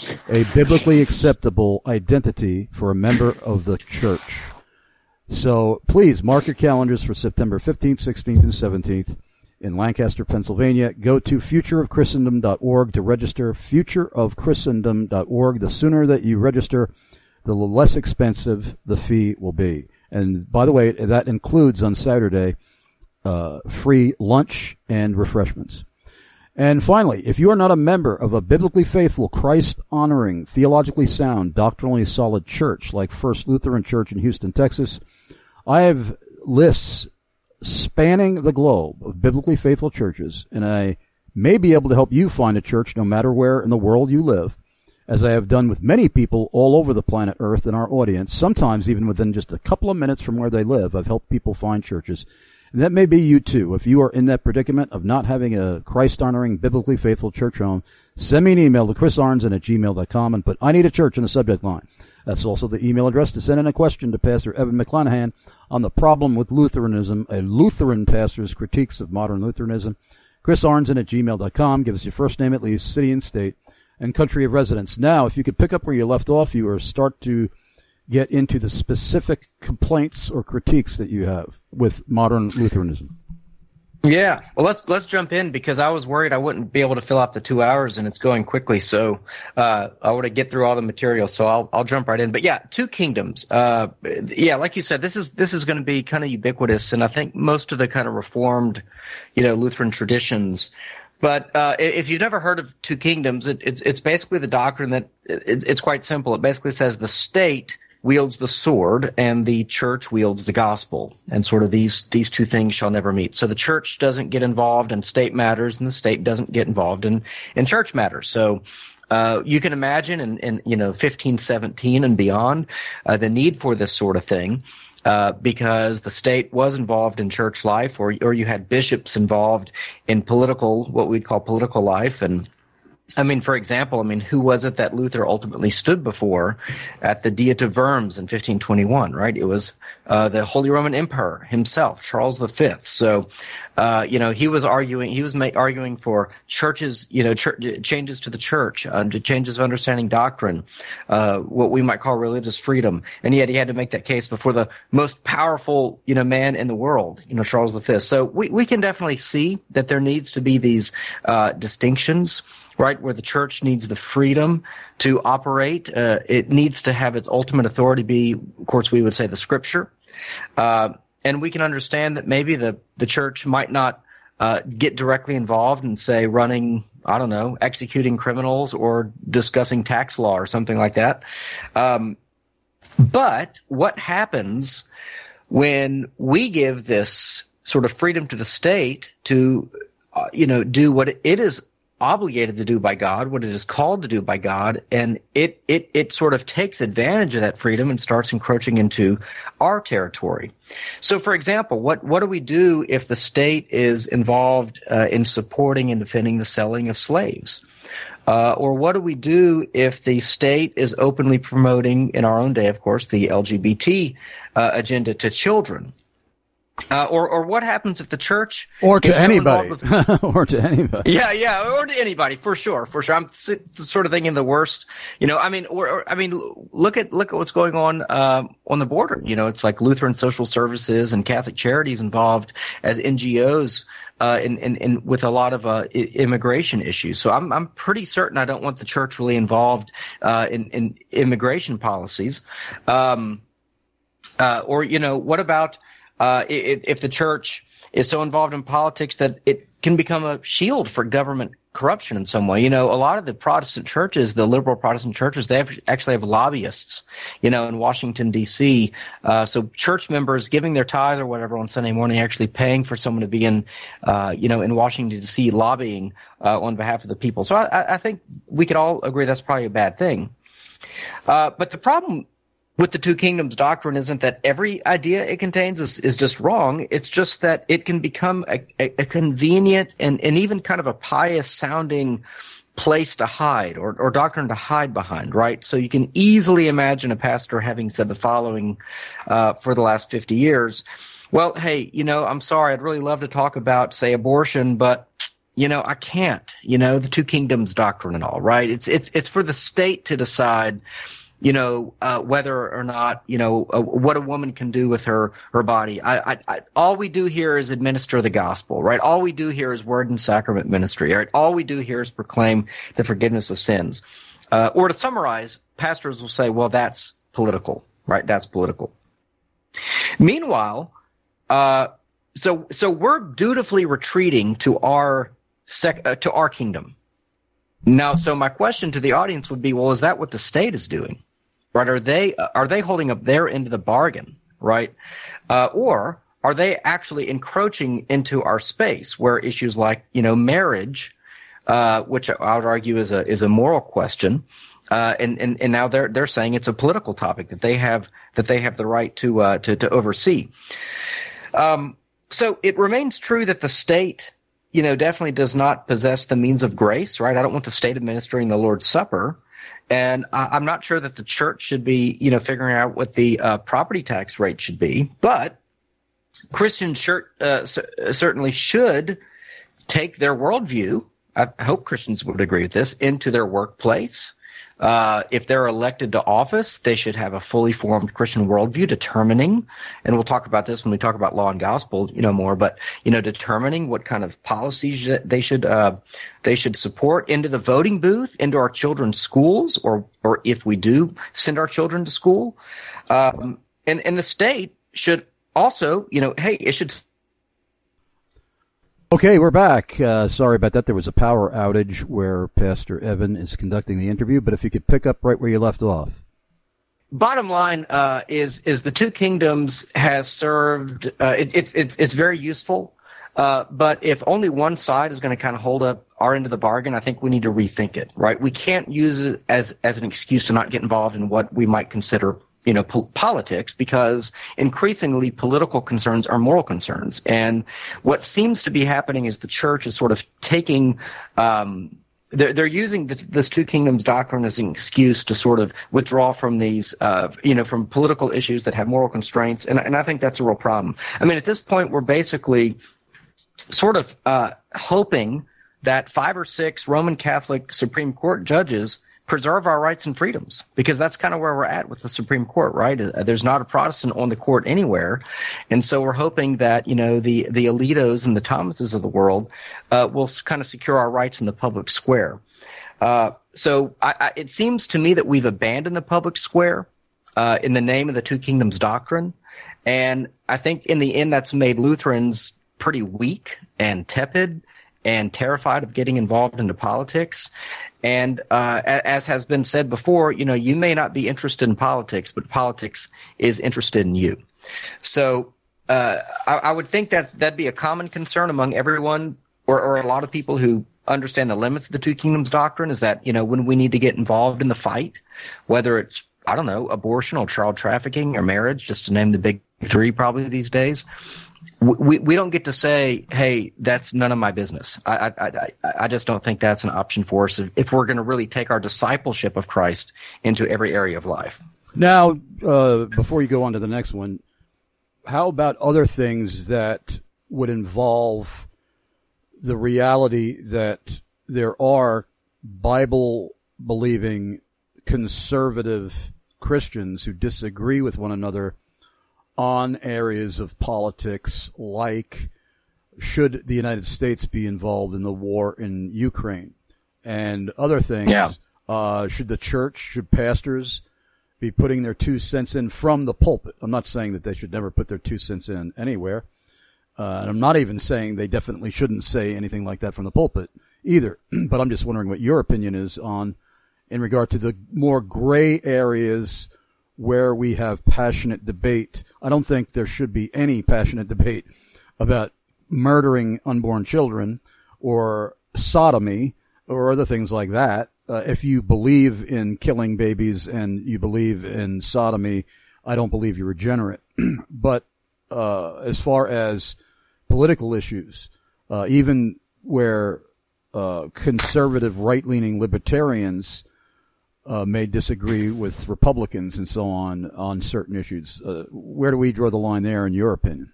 a Biblically Acceptable Identity for a Member of the Church? So please mark your calendars for September fifteenth, sixteenth, and seventeenth in Lancaster, Pennsylvania. Go to future of christendom dot org to register, future of christendom dot org. The sooner that you register, the less expensive the fee will be. And by the way, that includes on Saturday uh, free lunch and refreshments. And finally, if you are not a member of a biblically faithful, Christ-honoring, theologically sound, doctrinally solid church like First Lutheran Church in Houston, Texas, I have lists spanning the globe of biblically faithful churches, and I may be able to help you find a church no matter where in the world you live, as I have done with many people all over the planet Earth in our audience, sometimes even within just a couple of minutes from where they live. I've helped people find churches. And that may be you too. If you are in that predicament of not having a Christ-honoring, biblically faithful church home, send me an email to chris arnzen at gmail dot com and put I need a church in the subject line. That's also the email address to send in a question to Pastor Evan McClanahan on the problem with Lutheranism, a Lutheran pastor's critiques of modern Lutheranism. chris arnzen at gmail dot com. Give us your first name at least, city and state, and country of residence. Now, if you could pick up where you left off, you or start to get into the specific complaints or critiques that you have with modern Lutheranism. Yeah, well, let's let's jump in because I was worried I wouldn't be able to fill out the two hours, and it's going quickly. So uh, I want to get through all the material. So I'll I'll jump right in. But yeah, two kingdoms. Uh, yeah, like you said, this is this is going to be kind of ubiquitous, and I think most of the kind of Reformed, you know, Lutheran traditions. But uh, if you've never heard of two kingdoms, it, it's it's basically the doctrine that it, it's quite simple. It basically says the state wields the sword and the church wields the gospel, and sort of these these two things shall never meet. So the church doesn't get involved in state matters, and the state doesn't get involved in in church matters. So uh you can imagine in, in you know fifteen seventeen and beyond uh, the need for this sort of thing, uh because the state was involved in church life, or or you had bishops involved in political, what we'd call political life. And I mean, for example, I mean, who was it that Luther ultimately stood before at the Diet of Worms in fifteen twenty-one, right? It was uh, the Holy Roman Emperor himself, Charles the Fifth. So, uh, you know, he was arguing, he was ma- arguing for churches, you know, church, changes to the church, uh, changes of understanding doctrine, uh, what we might call religious freedom. And yet he had to make that case before the most powerful, you know, man in the world, you know, Charles the Fifth. So we, we can definitely see that there needs to be these uh, distinctions, right, where the church needs the freedom to operate. Uh, it needs to have its ultimate authority be, of course, we would say the Scripture. Uh, and we can understand that maybe the, the church might not uh, get directly involved in, say, running, I don't know, executing criminals or discussing tax law or something like that. Um, but what happens when we give this sort of freedom to the state to, uh, you know, do what it is obligated to do by God, what it is called to do by God, and it it it sort of takes advantage of that freedom and starts encroaching into our territory. So, for example, what what do we do if the state is involved uh, in supporting and defending the selling of slaves? Uh, or what do we do if the state is openly promoting, in our own day, of course, the L G B T uh, agenda to children? Uh, or, or what happens if the church or to is so anybody, with, or to anybody? Yeah, yeah, or to anybody for sure, for sure. I'm sort of thinking the worst. You know, I mean, or, or I mean, look at look at what's going on uh, on the border. You know, it's like Lutheran Social Services and Catholic Charities involved as N G Os uh, in, in, in with a lot of uh, immigration issues. So I'm I'm pretty certain I don't want the church really involved uh, in, in immigration policies. Um, uh, or you know, what about Uh, if, if the church is so involved in politics that it can become a shield for government corruption in some way? You know, a lot of the Protestant churches, the liberal Protestant churches, they have, actually have lobbyists, you know, in Washington, D C Uh, so church members giving their tithe or whatever on Sunday morning, actually paying for someone to be in, uh, you know, in Washington, D C lobbying uh, on behalf of the people. So I, I think we could all agree that's probably a bad thing. Uh, but the problem with the two kingdoms doctrine isn't that every idea it contains is, is just wrong. It's just that it can become a, a, a convenient and, and even kind of a pious sounding place to hide or, or doctrine to hide behind, right? So you can easily imagine a pastor having said the following uh, for the last fifty years. Well, hey, you know, I'm sorry. I'd really love to talk about, say, abortion, but you know, I can't, you know, the two kingdoms doctrine and all, right? It's, it's, it's for the state to decide, you know, uh, whether or not, you know, uh, what a woman can do with her, her body. I, I, I, all we do here is administer the gospel, right? All we do here is word and sacrament ministry, right? All we do here is proclaim the forgiveness of sins. Uh, or to summarize, pastors will say, well, that's political, right? That's political. Meanwhile, uh, so, so we're dutifully retreating to our sec, uh, to our kingdom. Now, so my question to the audience would be, well, is that what the state is doing? Right? Are they are they holding up their end of the bargain, right? Uh, or are they actually encroaching into our space where issues like, you know, marriage, uh, which I would argue is a is a moral question, uh, and, and and now they're they're saying it's a political topic that they have that they have the right to uh, to to oversee. Um, so it remains true that the state, you know, definitely does not possess the means of grace, right? I don't want the state administering the Lord's Supper. And I, I'm not sure that the church should be, you know, figuring out what the uh, property tax rate should be. But Christians sure, uh, c- certainly should take their worldview, I hope Christians would agree with this, into their workplace, Uh, if they're elected to office, they should have a fully formed Christian worldview determining, and we'll talk about this when we talk about law and gospel, you know, more, but, you know, determining what kind of policies that they should, uh, they should support into the voting booth, into our children's schools, or, or if we do send our children to school. Um, and, and the state should also, you know, hey, it should. Okay, we're back. Uh, sorry about that. There was a power outage where Pastor Evan is conducting the interview, but if you could pick up right where you left off. Bottom line uh, is is the Two Kingdoms has served. Uh, it, it, it's it's very useful, uh, but if only one side is going to kind of hold up our end of the bargain, I think we need to rethink it. Right? We can't use it as as an excuse to not get involved in what we might consider, you know, po- politics, because increasingly political concerns are moral concerns. And what seems to be happening is the church is sort of taking, um, they're, they're using this, this Two Kingdoms doctrine as an excuse to sort of withdraw from these, uh, you know, from political issues that have moral constraints. And, and I think that's a real problem. I mean, at this point, we're basically sort of uh, hoping that five or six Roman Catholic Supreme Court judges preserve our rights and freedoms, because that's kind of where we're at with the Supreme Court, right? There's not a Protestant on the court anywhere. And so we're hoping that, you know, the, the Alitos and the Thomases of the world uh, will kind of secure our rights in the public square. Uh, so I, I, it seems to me that we've abandoned the public square uh, in the name of the Two Kingdoms doctrine. And I think in the end that's made Lutherans pretty weak and tepid and terrified of getting involved into politics. And uh, as has been said before, you know, you may not be interested in politics, but politics is interested in you. So uh, I, I would think that that'd be a common concern among everyone, or, or a lot of people who understand the limits of the Two Kingdoms doctrine, is that, you know, when we need to get involved in the fight, whether it's, I don't know, abortion or child trafficking or marriage, just to name the big three probably these days, We we don't get to say, hey, that's none of my business. I I I, I just don't think that's an option for us if, if we're going to really take our discipleship of Christ into every area of life. Now, uh, before you go on to the next one, how about other things that would involve the reality that there are Bible-believing conservative Christians who disagree with one another on areas of politics, like should the United States be involved in the war in Ukraine, and other things? Yeah. Uh, should the church, should pastors be putting their two cents in from the pulpit? I'm not saying that they should never put their two cents in anywhere. Uh, and I'm not even saying they definitely shouldn't say anything like that from the pulpit either. But I'm just wondering what your opinion is on, in regard to the more gray areas where we have passionate debate. I don't think there should be any passionate debate about murdering unborn children or sodomy or other things like that. Uh, if you believe in killing babies and you believe in sodomy, I don't believe you're regenerate. But uh, as far as political issues, uh, even where uh, conservative right-leaning libertarians Uh, may disagree with Republicans and so on on certain issues. Uh, where do we draw the line there, in your opinion?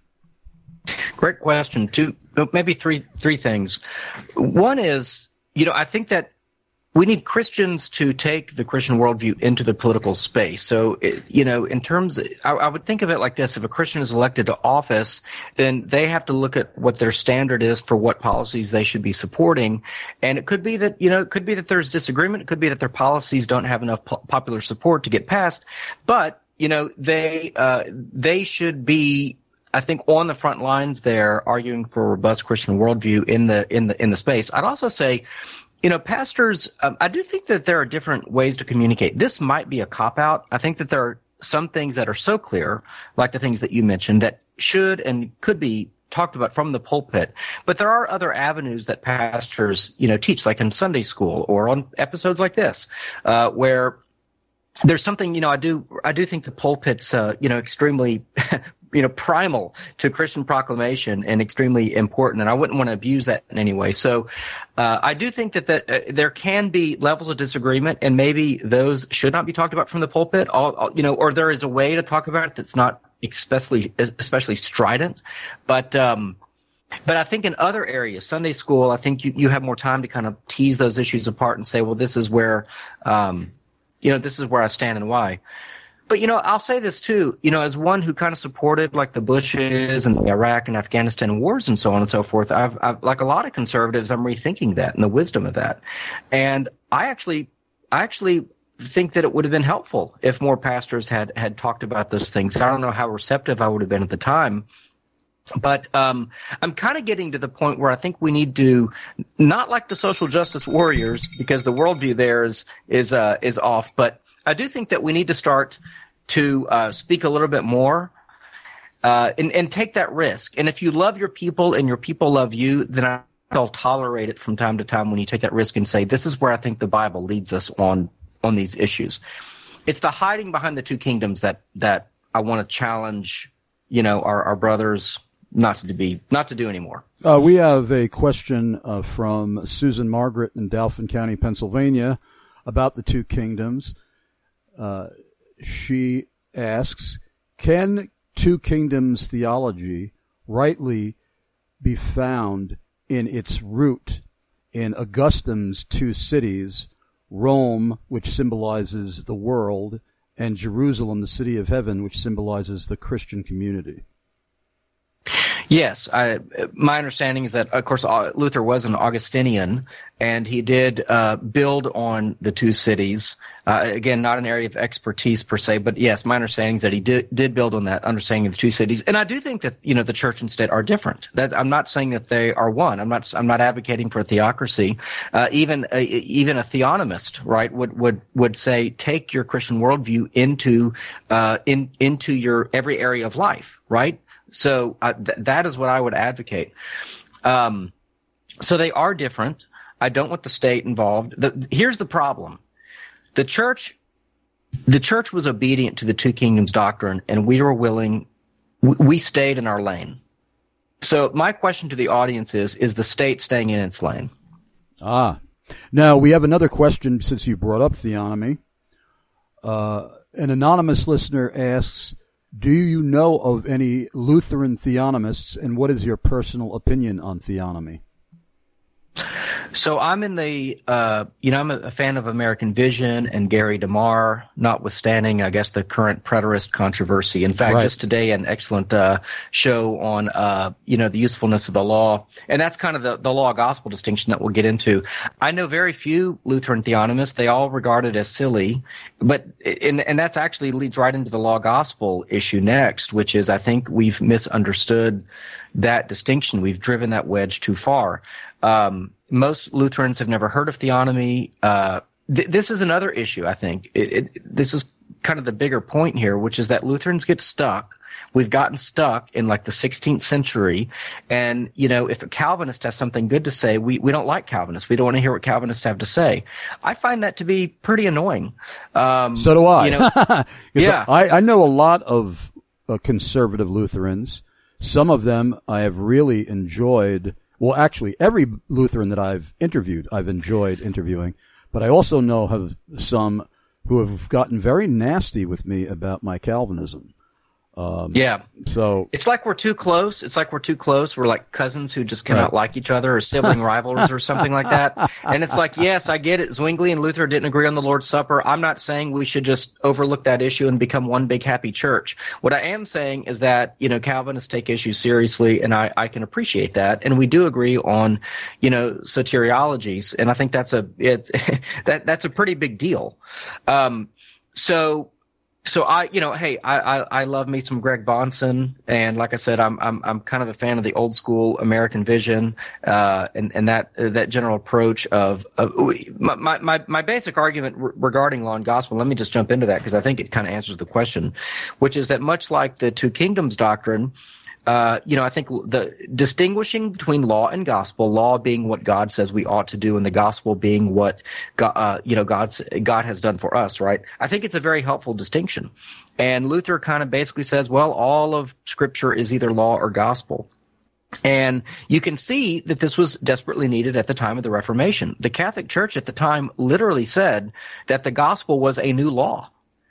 Great question. Two, maybe three, three things. One is, you know, I think that we need Christians to take the Christian worldview into the political space. So, it, you know, in terms, of, I, I would think of it like this: if a Christian is elected to office, then they have to look at what their standard is for what policies they should be supporting. And it could be that, you know, it could be that there's disagreement. It could be that their policies don't have enough po- popular support to get passed. But, you know, they, uh, they should be, I think, on the front lines there, arguing for a robust Christian worldview in the, in the, in the space. I'd also say, you know, pastors, um, I do think that there are different ways to communicate. This might be a cop-out. I think that there are some things that are so clear, like the things that you mentioned, that should and could be talked about from the pulpit. But there are other avenues that pastors, you know, teach, like in Sunday school or on episodes like this, uh, where there's something, you know, I do, I do think the pulpit's, uh, you know, extremely, you know, primal to Christian proclamation and extremely important. And I wouldn't want to abuse that in any way. So, uh, I do think that, that uh, there can be levels of disagreement, and maybe those should not be talked about from the pulpit, all, all, you know, or there is a way to talk about it that's not especially, especially strident. But, um, But I think in other areas, Sunday school, I think you, you have more time to kind of tease those issues apart and say, well, this is where, um, you know, this is where I stand and why. But, you know, I'll say this too, you know, as one who kind of supported like the Bushes and the Iraq and Afghanistan wars and so on and so forth, I've, I've like a lot of conservatives, I'm rethinking that and the wisdom of that. And I actually, I actually think that it would have been helpful if more pastors had, had talked about those things. I don't know how receptive I would have been at the time. But um, I'm kind of getting to the point where I think we need to, not like the social justice warriors, because the worldview there is is uh, is off. But I do think that we need to start to uh, speak a little bit more uh, and, and take that risk. And if you love your people and your people love you, then I they'll tolerate it from time to time when you take that risk and say, this is where I think the Bible leads us on on these issues. It's the hiding behind the two kingdoms that that I want to challenge, you know, our, our brothers not to be not to do anymore. Uh, we have a question uh, from Susan Margaret in Dauphin County, Pennsylvania, about the two kingdoms. Uh, she asks, can two kingdoms theology rightly be found in its root in Augustine's two cities, Rome, which symbolizes the world, and Jerusalem, the city of heaven, which symbolizes the Christian community? Yes, I, my understanding is that, of course, Luther was an Augustinian, and he did uh, build on the two cities. Uh, again, not an area of expertise per se, but yes, my understanding is that he did, did build on that understanding of the two cities. And I do think that, you know, the church and state are different. That I'm not saying that they are one. I'm not. I'm not advocating for a theocracy. Uh, even a, even a theonomist, right, would would would say take your Christian worldview into uh, in into your every area of life, right? So uh, th- that is what I would advocate. Um, so they are different. I don't want the state involved. The, here's the problem. The church, the church was obedient to the two kingdoms doctrine, and we were willing, we stayed in our lane. So my question to the audience is, is the state staying in its lane? Ah. Now, we have another question since you brought up theonomy. Uh, an anonymous listener asks, do you know of any Lutheran theonomists, and what is your personal opinion on theonomy? So I'm in the, uh, you know, I'm a fan of American Vision and Gary DeMar, notwithstanding, I guess, the current preterist controversy. In fact, right. Just today, an excellent uh, show on, uh, you know, the usefulness of the law. And that's kind of the, the law-gospel distinction that we'll get into. I know very few Lutheran theonomists. They all regard it as silly. But, and, and that's actually leads right into the law-gospel issue next, which is I think we've misunderstood that distinction. We've driven that wedge too far. Um, most Lutherans have never heard of theonomy. Uh, th- this is another issue, I think. It, it, this is kind of the bigger point here, which is that Lutherans get stuck. We've gotten stuck in like the sixteenth century. And, you know, if a Calvinist has something good to say, we, we don't like Calvinists. We don't want to hear what Calvinists have to say. I find that to be pretty annoying. Um, so do I. You know, yeah. I, I know a lot of uh, conservative Lutherans. Some of them I have really enjoyed. Well, actually, every Lutheran that I've interviewed, I've enjoyed interviewing. But I also know have some who have gotten very nasty with me about my Calvinism. Um, yeah. So it's like we're too close. It's like we're too close. We're like cousins who just cannot right. like each other, or sibling rivals or something like that. And it's like, yes, I get it. Zwingli and Luther didn't agree on the Lord's Supper. I'm not saying we should just overlook that issue and become one big happy church. What I am saying is that, you know, Calvinists take issues seriously, and I, I can appreciate that. And we do agree on, you know, soteriologies. And I think that's a, it, that, that's a pretty big deal. Um, so, So I, you know, hey, I, I, I love me some Greg Bahnsen, and like I said, I'm, I'm, I'm kind of a fan of the old school American Vision, uh, and, and that, uh, that general approach of, of my, my, my basic argument re- regarding law and gospel. Let me just jump into that because I think it kind of answers the question, which is that much like the two kingdoms doctrine, Uh, you know, I think the distinguishing between law and gospel, law being what God says we ought to do, and the gospel being what God, uh, you know, God's, God has done for us, right? I think it's a very helpful distinction. And Luther kind of basically says, well, all of Scripture is either law or gospel. And you can see that this was desperately needed at the time of the Reformation. The Catholic Church at the time literally said that the gospel was a new law.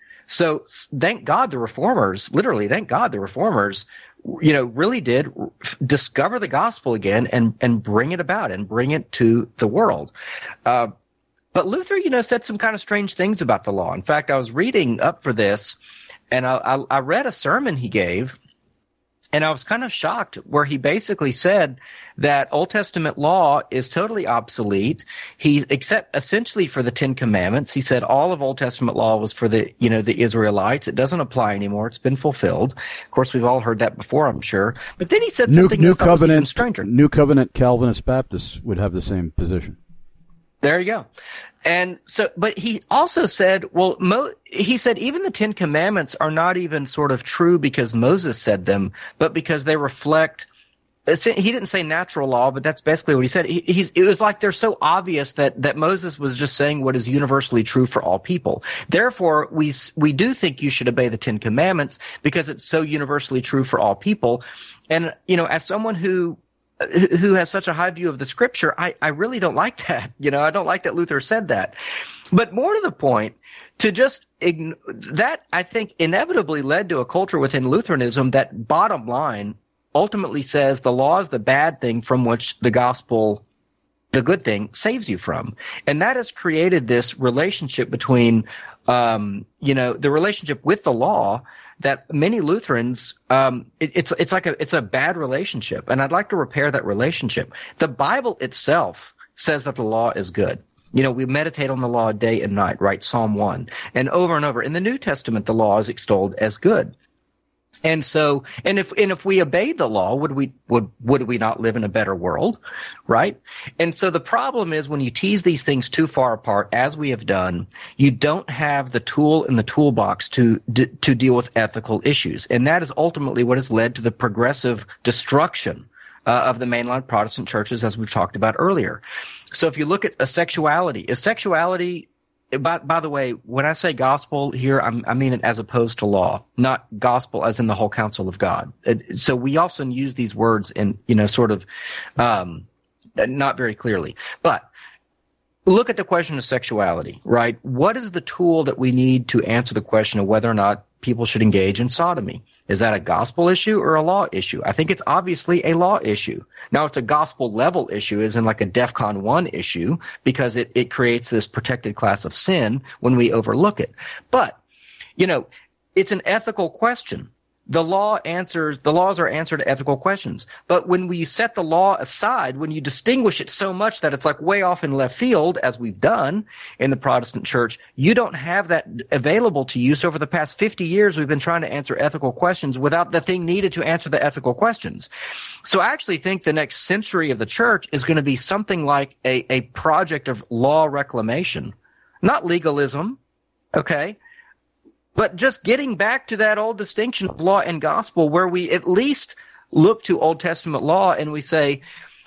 So thank God the Reformers, literally, thank God the Reformers, you know, really did discover the gospel again and, and bring it about and bring it to the world. Uh, But Luther, you know, said some kind of strange things about the law. In fact, I was reading up for this, and I, I, I read a sermon he gave, and I was kind of shocked where he basically said that Old Testament law is totally obsolete. He, except essentially for the Ten Commandments, he said all of Old Testament law was for the, you know, the Israelites. It doesn't apply anymore. It's been fulfilled. Of course, we've all heard that before, I'm sure. But then he said New, something New that was even Covenant, stranger. New Covenant Calvinist Baptists would have the same position. There you go. And so, but he also said, well, Mo, he said even the Ten Commandments are not even sort of true because Moses said them, but because they reflect, he didn't say natural law, but that's basically what he said. He, he's, it was like they're so obvious that, that Moses was just saying what is universally true for all people. Therefore, we, we do think you should obey the Ten Commandments because it's so universally true for all people. And, you know, as someone who, who has such a high view of the scripture, I, I really don't like that. You know, I don't like that Luther said that. But more to the point, to just ign- that I think inevitably led to a culture within Lutheranism that bottom line ultimately says the law is the bad thing from which the gospel, the good thing, saves you from. And that has created this relationship between, um, you know, the relationship with the law that many Lutherans, um, it, it's it's like a it's a bad relationship, and I'd like to repair that relationship. The Bible itself says that the law is good. You know, we meditate on the law day and night, right? Psalm one, and over and over. In the New Testament, the law is extolled as good. And so, and if and if we obeyed the law, would we would would we not live in a better world, right? And so the problem is when you tease these things too far apart, as we have done, you don't have the tool in the toolbox to to deal with ethical issues, and that is ultimately what has led to the progressive destruction uh, of the mainline Protestant churches, as we've talked about earlier. So if you look at a sexuality, is sexuality By, by the way, when I say gospel here, I'm, I mean it as opposed to law, not gospel as in the whole counsel of God. It, so we often use these words in, you know, sort of um, not very clearly. But look at the question of sexuality, right? What is the tool that we need to answer the question of whether or not people should engage in sodomy? Is that a gospel issue or a law issue? I think it's obviously a law issue. Now, it's a gospel level issue, as in like a DEFCON one issue, because it, it creates this protected class of sin when we overlook it. But, you know, it's an ethical question. The law answers, the laws are answer to ethical questions. But when we set the law aside, when you distinguish it so much that it's like way off in left field, as we've done in the Protestant church, you don't have that available to you. So over the past fifty years, we've been trying to answer ethical questions without the thing needed to answer the ethical questions. So I actually think the next century of the church is going to be something like a, a project of law reclamation, not legalism, okay? But just getting back to that old distinction of law and gospel where we at least look to Old Testament law and we say,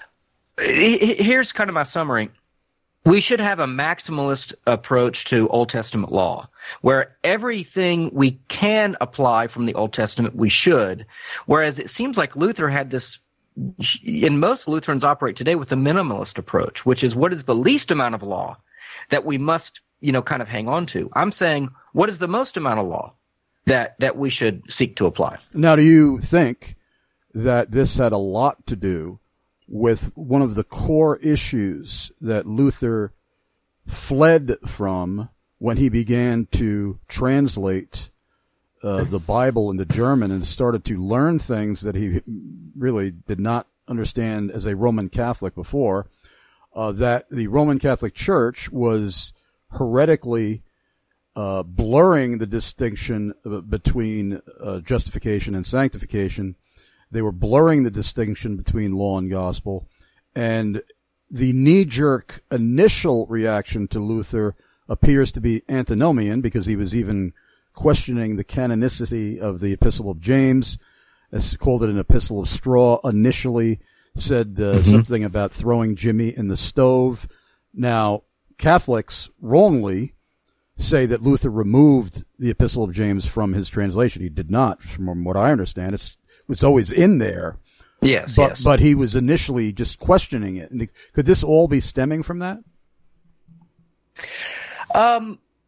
here's kind of my summary. We should have a maximalist approach to Old Testament law where everything we can apply from the Old Testament we should, whereas it seems like Luther had this, and most Lutherans operate today with a minimalist approach, which is what is the least amount of law that we must, you know, kind of hang on to. I'm saying, what is the most amount of law that, that we should seek to apply? Now, do you think that this had a lot to do with one of the core issues that Luther fled from when he began to translate uh, the Bible into German and started to learn things that he really did not understand as a Roman Catholic before, uh, that the Roman Catholic Church was heretically uh, blurring the distinction between uh, justification and sanctification. They were blurring the distinction between law and gospel. And the knee-jerk initial reaction to Luther appears to be antinomian, because he was even questioning the canonicity of the Epistle of James, as called it an epistle of straw initially, said uh, mm-hmm. something about throwing Jimmy in the stove. Now, Catholics wrongly say that Luther removed the Epistle of James from his translation. He did not, from what I understand. It's, it's always in there. Yes, but, yes. But he was initially just questioning it. And could this all be stemming from that? Um,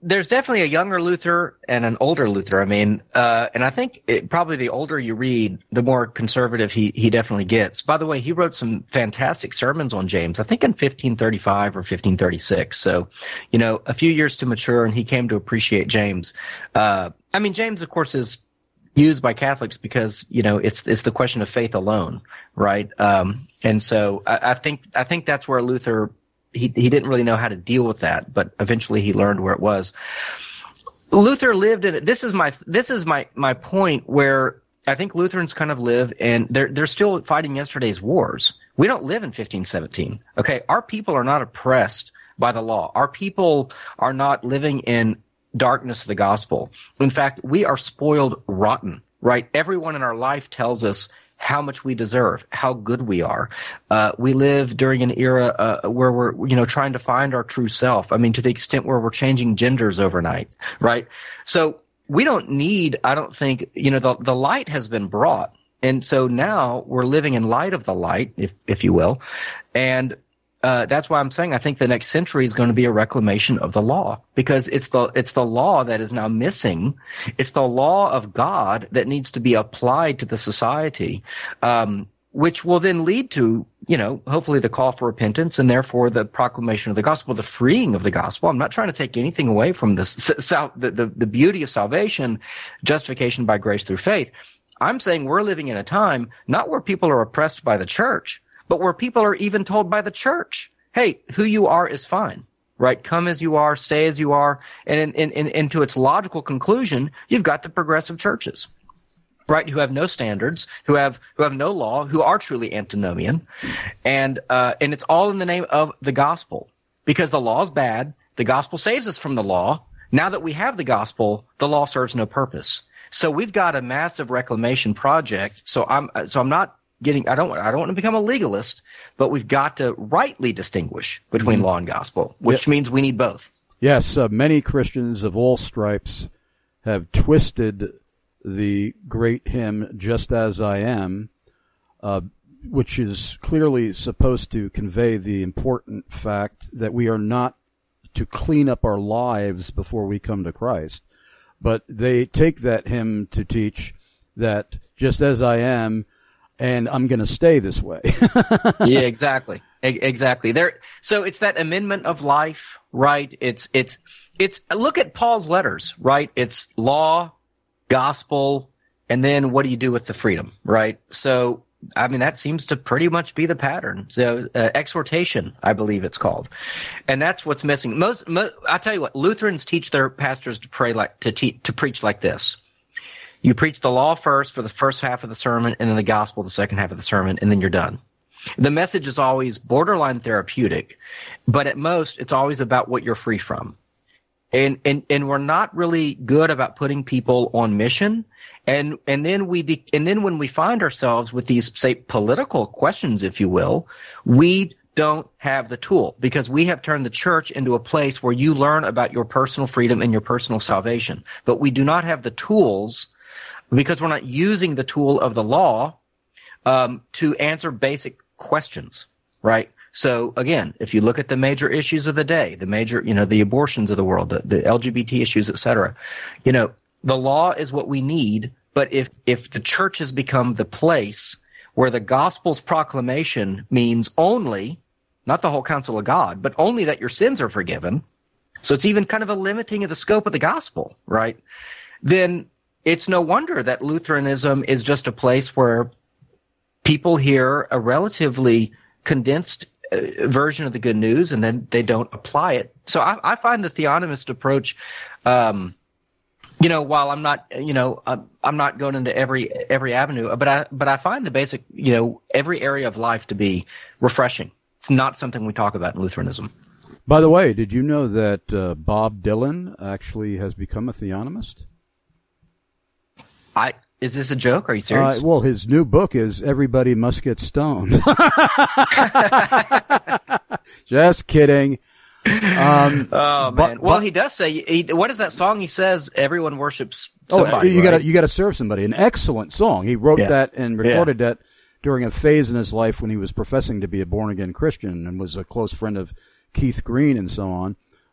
there's definitely a younger Luther and an older Luther. I mean, uh, and I think it, probably the older you read, the more conservative he, he definitely gets. By the way, he wrote some fantastic sermons on James, I think in fifteen thirty-five or fifteen thirty-six. So, you know, a few years to mature, and he came to appreciate James. Uh, I mean, James, of course, is used by Catholics because, you know, it's it's the question of faith alone, right? Um, and so I, I think I think that's where Luther he he didn't really know how to deal with that, but eventually he learned where it was. Luther lived in it. This is my this is my my point where I think Lutherans kind of live, and they're they're still fighting yesterday's wars. We don't live in fifteen seventeen. Okay, our people are not oppressed by the law. Our people are not living in darkness of the gospel. In fact, we are spoiled rotten, right? Everyone in our life tells us how much we deserve, how good we are. Uh, we live during an era uh, where we're, you know, trying to find our true self. I mean, to the extent where we're changing genders overnight, right? So we don't need, I don't think, you know, the, the light has been brought. And so now we're living in light of the light, if, if you will. And Uh, that's why I'm saying I think the next century is going to be a reclamation of the law, because it's the it's the law that is now missing. It's the law of God that needs to be applied to the society, um, which will then lead to, you know, hopefully the call for repentance and therefore the proclamation of the gospel, the freeing of the gospel. I'm not trying to take anything away from this, the, the, the beauty of salvation, justification by grace through faith. I'm saying we're living in a time not where people are oppressed by the church, but where people are even told by the church, hey, who you are is fine, right? Come as you are, stay as you are. And in, in, in, into its logical conclusion, you've got the progressive churches, right, who have no standards, who have who have no law, who are truly antinomian. And uh, and it's all in the name of the gospel, because the law is bad. The gospel saves us from the law. Now that we have the gospel, the law serves no purpose. So we've got a massive reclamation project. So I'm so I'm not Getting, I don't, I don't want to become a legalist, but we've got to rightly distinguish between mm-hmm. law and gospel, which yep. means we need both. Yes, uh, many Christians of all stripes have twisted the great hymn "Just as I Am," uh, which is clearly supposed to convey the important fact that we are not to clean up our lives before we come to Christ, but they take that hymn to teach that just as I am, and I'm going to stay this way. Yeah, exactly. E- exactly. There. So it's that amendment of life, right? It's, it's, it's, look at Paul's letters, right? It's law, gospel, and then what do you do with the freedom, right? So, I mean, that seems to pretty much be the pattern. So, uh, exhortation, I believe it's called. And that's what's missing. Most, mo- I tell you what, Lutherans teach their pastors to pray like, to te- to preach like this. You preach the law first for the first half of the sermon, and then the gospel the second half of the sermon, and then you're done. The message is always borderline therapeutic, but at most it's always about what you're free from. And and and we're not really good about putting people on mission. And and then we be, and then when we find ourselves with these, say, political questions, if you will, we don't have the tool, because we have turned the church into a place where you learn about your personal freedom and your personal salvation. But we do not have the tools, because we're not using the tool of the law um, to answer basic questions, right? So again, if you look at the major issues of the day, the major, you know, the abortions of the world, the, the L G B T issues, et cetera, you know, the law is what we need. But if if the church has become the place where the gospel's proclamation means only, not the whole counsel of God, but only that your sins are forgiven, so it's even kind of a limiting of the scope of the gospel, right? Then it's no wonder that Lutheranism is just a place where people hear a relatively condensed uh, version of the good news, and then they don't apply it. So I, I find the theonomist approach, um, you know, while I'm not, you know, I'm, I'm not going into every every avenue, but I but I find the basic, you know, every area of life to be refreshing. It's not something we talk about in Lutheranism. By the way, did you know that uh, Bob Dylan actually has become a theonomist? I, is this a joke? Are you serious? Uh, well, his new book is Everybody Must Get Stoned. Just kidding. Um, oh man! But, well, but, he does say. He, what is that song? He says everyone worships somebody. Oh, you right? gotta you gotta serve somebody. An excellent song. He wrote yeah. that and recorded yeah. that during a phase in his life when he was professing to be a born again Christian and was a close friend of Keith Green and so on.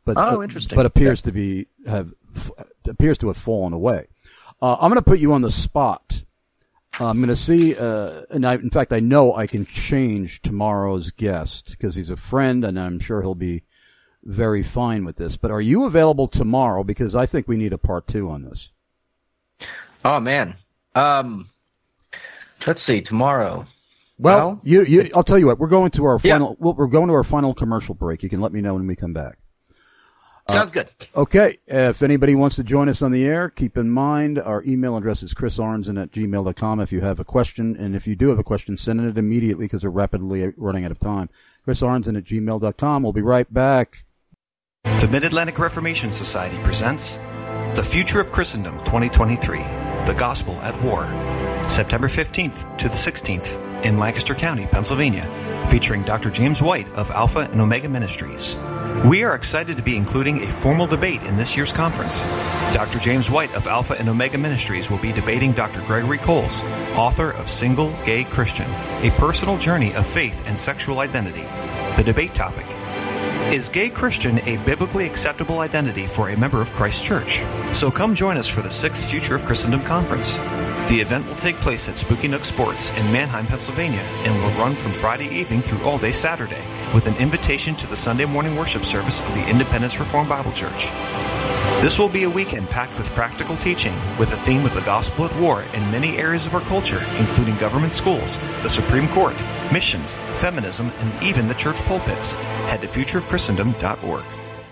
but oh, uh, interesting. but appears okay. to be have f- appears to have fallen away. Uh, I'm going to put you on the spot. Uh, I'm going to see, uh, and I, in fact, I know I can change tomorrow's guest because he's a friend, and I'm sure he'll be very fine with this. But are you available tomorrow? Because I think we need a part two on this. Oh man, um, let's see tomorrow. Well, well you, you, I'll tell you what. We're going to our yeah. final. We're going to our final commercial break. You can let me know when we come back. Sounds good. Uh, okay. If anybody wants to join us on the air, keep in mind our email address is chris arnzen at gmail dot com if you have a question. And if you do have a question, send it immediately because we're rapidly running out of time. chris arnzen at gmail dot com. We'll be right back. The Mid-Atlantic Reformation Society presents The Future of Christendom twenty twenty-three, The Gospel at War, September fifteenth to the sixteenth in Lancaster County, Pennsylvania, featuring Doctor James White of Alpha and Omega Ministries. We are excited to be including a formal debate in this year's conference. Doctor James White of Alpha and Omega Ministries will be debating Doctor Gregory Coles, author of Single Gay Christian, A Personal Journey of Faith and Sexual Identity. The debate topic: is gay Christian a biblically acceptable identity for a member of Christ's Church? So come join us for the sixth Future of Christendom Conference. The event will take place at Spooky Nook Sports in Manheim, Pennsylvania, and will run from Friday evening through all day Saturday, with an invitation to the Sunday morning worship service of the Independence Reformed Bible Church. This will be a weekend packed with practical teaching, with a theme of the gospel at war in many areas of our culture, including government schools, the Supreme Court, missions, feminism, and even the church pulpits. Head to future of christendom dot org.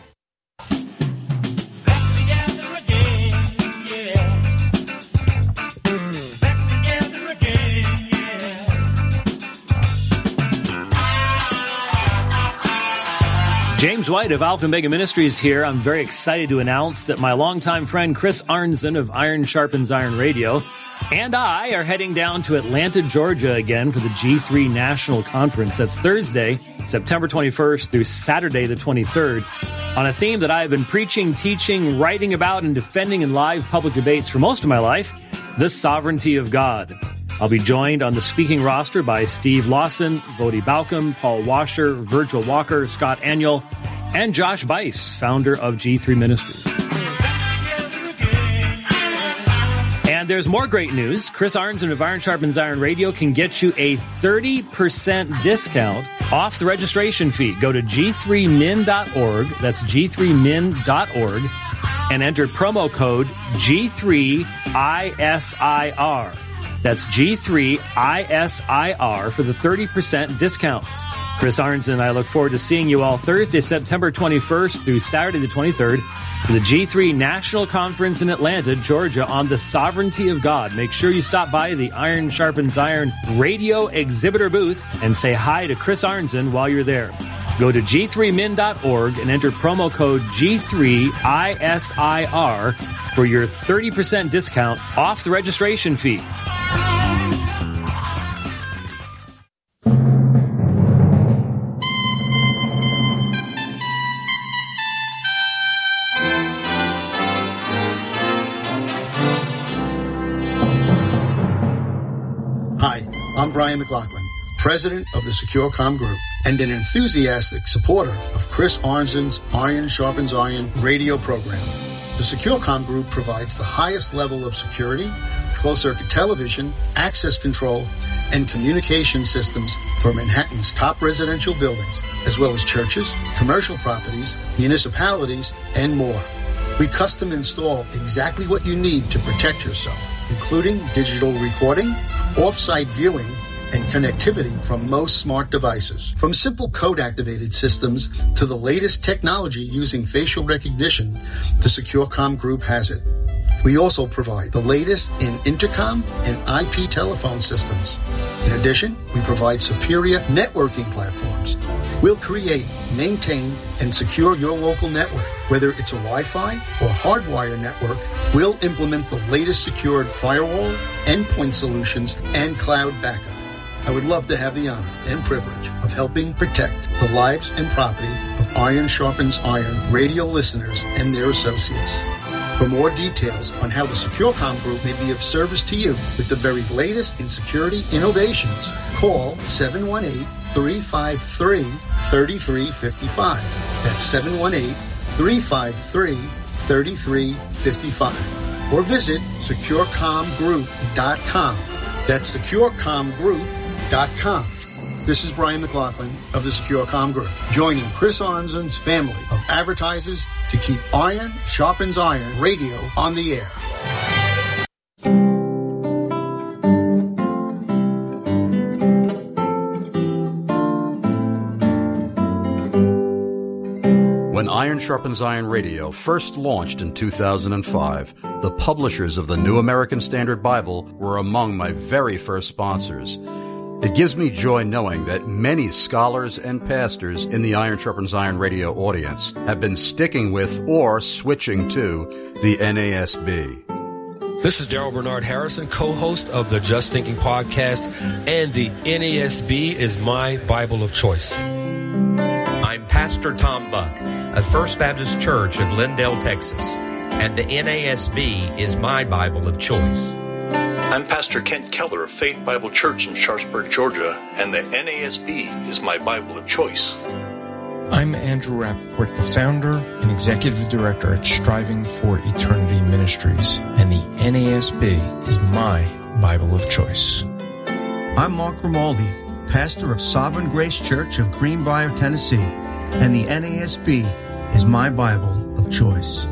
James White of Alpha and Omega Ministries here. I'm very excited to announce that my longtime friend Chris Arnzen of Iron Sharpens Iron Radio and I are heading down to Atlanta, Georgia again for the G three National Conference. That's Thursday, September twenty-first through Saturday the twenty-third, on a theme that I have been preaching, teaching, writing about, and defending in live public debates for most of my life: the sovereignty of God. I'll be joined on the speaking roster by Steve Lawson, Vodi Balcom, Paul Washer, Virgil Walker, Scott Aniol, and Josh Bice, founder of G three Ministries. And there's more great news. Chris Arnzen of Iron Sharpens Iron Radio can get you a thirty percent discount off the registration fee. Go to g three min dot org. That's g three min dot org. And enter promo code G three I S I R. That's G three I S I R for the thirty percent discount. Chris Arnzen and I look forward to seeing you all Thursday, September twenty-first through Saturday the twenty-third for the G three National Conference in Atlanta, Georgia on the sovereignty of God. Make sure you stop by the Iron Sharpens Iron radio exhibitor booth and say hi to Chris Arnzen while you're there. Go to g three min dot org and enter promo code G three I S I R for your thirty percent discount off the registration fee. I'm Brian McLaughlin, president of the SecureCom Group and an enthusiastic supporter of Chris Arnzen's Iron Sharpens Iron radio program. The SecureCom Group provides the highest level of security, closed-circuit television, access control, and communication systems for Manhattan's top residential buildings, as well as churches, commercial properties, municipalities, and more. We custom install exactly what you need to protect yourself, including digital recording, off-site viewing, and connectivity from most smart devices. From simple code-activated systems to the latest technology using facial recognition, the SecureCom Group has it. We also provide the latest in intercom and I P telephone systems. In addition, we provide superior networking platforms. We'll create, maintain, and secure your local network. Whether it's a Wi-Fi or hardwire network, we'll implement the latest secured firewall, endpoint solutions, and cloud backup. I would love to have the honor and privilege of helping protect the lives and property of Iron Sharpens Iron radio listeners and their associates. For more details on how the SecureCom Group may be of service to you with the very latest in security innovations, call seven one eight, three five three, three three five five. That's seven one eight, three five three, three three five five or visit secure com group dot com. That's secure com group dot com. This is Brian McLaughlin of the SecureCom Group, joining Chris Arnzen's family of advertisers to keep Iron Sharpens Iron Radio on the air. When Iron Sharpens Iron Radio first launched in two thousand five, the publishers of the New American Standard Bible were among my very first sponsors. It gives me joy knowing that many scholars and pastors in the Iron Sharpens Iron Radio audience have been sticking with or switching to the N A S B. This is Daryl Bernard Harrison, co-host of the Just Thinking podcast, and the N A S B is my Bible of choice. I'm Pastor Tom Buck of First Baptist Church of Lindale, Texas, and the N A S B is my Bible of choice. I'm Pastor Kent Keller of Faith Bible Church in Sharpsburg, Georgia, and the N A S B is my Bible of choice. I'm Andrew Rappaport, the founder and executive director at Striving for Eternity Ministries, and the N A S B is my Bible of choice. I'm Mark Grimaldi, pastor of Sovereign Grace Church of Greenbrier, Tennessee, and the N A S B is my Bible of choice.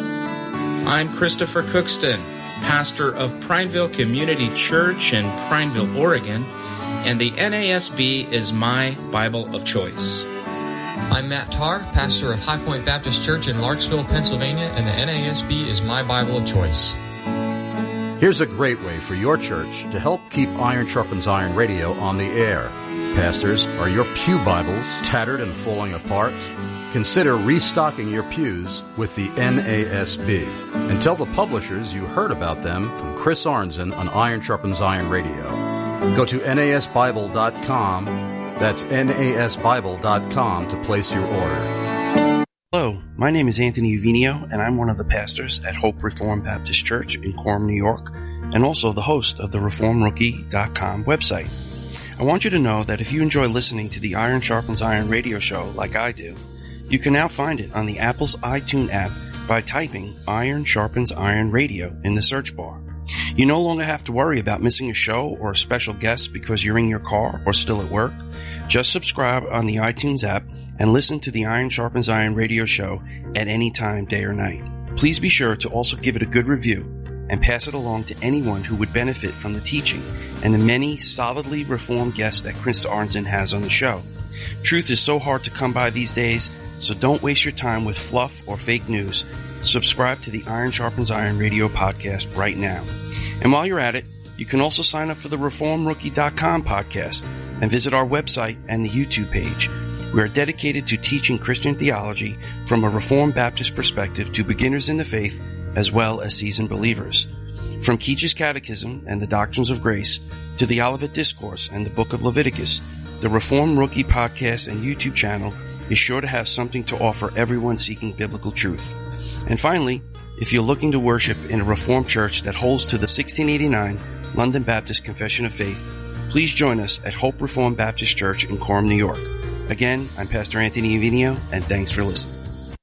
I'm Christopher Cookston, pastor of Prineville Community Church in Prineville, Oregon, and the N A S B is my Bible of choice. I'm Matt Tarr, pastor of High Point Baptist Church in Larksville, Pennsylvania, and the N A S B is my Bible of choice. Here's a great way for your church to help keep Iron Sharpens Iron Radio on the air. Pastors, are your pew Bibles tattered and falling apart? Consider restocking your pews with the N A S B. And tell the publishers you heard about them from Chris Arnzen on Iron Sharpens Iron Radio. Go to N A S Bible dot com. That's N A S Bible dot com to place your order. Hello, my name is Anthony Uvinio, and I'm one of the pastors at Hope Reformed Baptist Church in Quorum, New York, and also the host of the reform rookie dot com website. I want you to know that if you enjoy listening to the Iron Sharpens Iron radio show like I do, you can now find it on the Apple's iTunes app by typing Iron Sharpens Iron Radio in the search bar. You no longer have to worry about missing a show or a special guest because you're in your car or still at work. Just subscribe on the iTunes app and listen to the Iron Sharpens Iron radio show at any time, day or night. Please be sure to also give it a good review and pass it along to anyone who would benefit from the teaching and the many solidly reformed guests that Chris Arnzen has on the show. Truth is so hard to come by these days, so don't waste your time with fluff or fake news. Subscribe to the Iron Sharpens Iron radio podcast right now. And while you're at it, you can also sign up for the reform rookie dot com podcast and visit our website and the YouTube page. We are dedicated to teaching Christian theology from a Reformed Baptist perspective to beginners in the faith as well as seasoned believers. From Keach's Catechism and the Doctrines of Grace to the Olivet Discourse and the Book of Leviticus, the Reform Rookie podcast and YouTube channel is sure to have something to offer everyone seeking biblical truth. And finally, if you're looking to worship in a Reformed church that holds to the sixteen eighty-nine London Baptist Confession of Faith, please join us at Hope Reformed Baptist Church in Quorum, New York. Again, I'm Pastor Anthony Uvinio, and thanks for listening.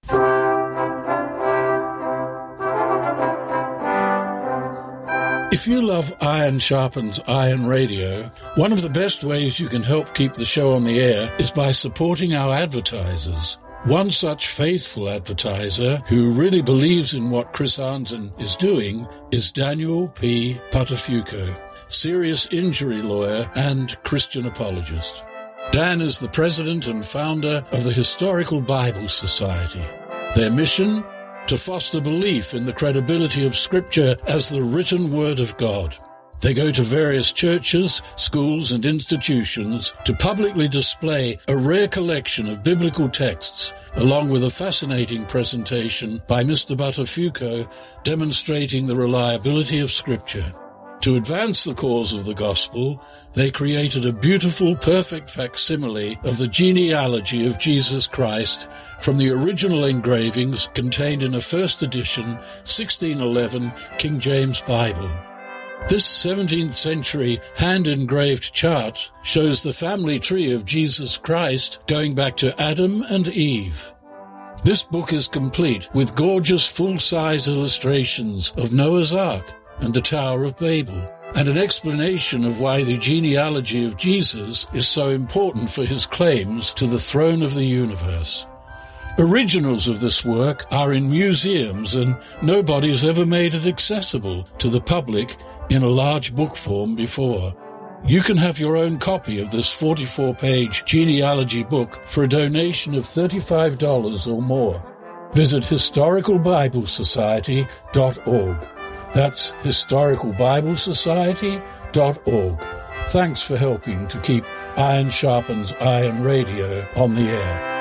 If you love Iron Sharpens Iron Radio, one of the best ways you can help keep the show on the air is by supporting our advertisers. One such faithful advertiser who really believes in what Chris Arnzen is doing is Daniel P. Patafuco, serious injury lawyer and Christian apologist. Dan is the president and founder of the Historical Bible Society. Their mission? To foster belief in the credibility of Scripture as the written Word of God. They go to various churches, schools, and institutions to publicly display a rare collection of biblical texts, along with a fascinating presentation by Mister Buttafuoco demonstrating the reliability of Scripture. To advance the cause of the gospel, they created a beautiful, perfect facsimile of the genealogy of Jesus Christ from the original engravings contained in a first edition sixteen eleven King James Bible. This seventeenth century hand-engraved chart shows the family tree of Jesus Christ going back to Adam and Eve. This book is complete with gorgeous full-size illustrations of Noah's Ark and the Tower of Babel, and an explanation of why the genealogy of Jesus is so important for his claims to the throne of the universe. Originals of this work are in museums, and nobody has ever made it accessible to the public in a large book form before. You can have your own copy of this forty-four page genealogy book for a donation of thirty-five dollars or more. Visit historical bible society dot org. That's historical bible society dot org. Thanks for helping to keep Iron Sharpens Iron Radio on the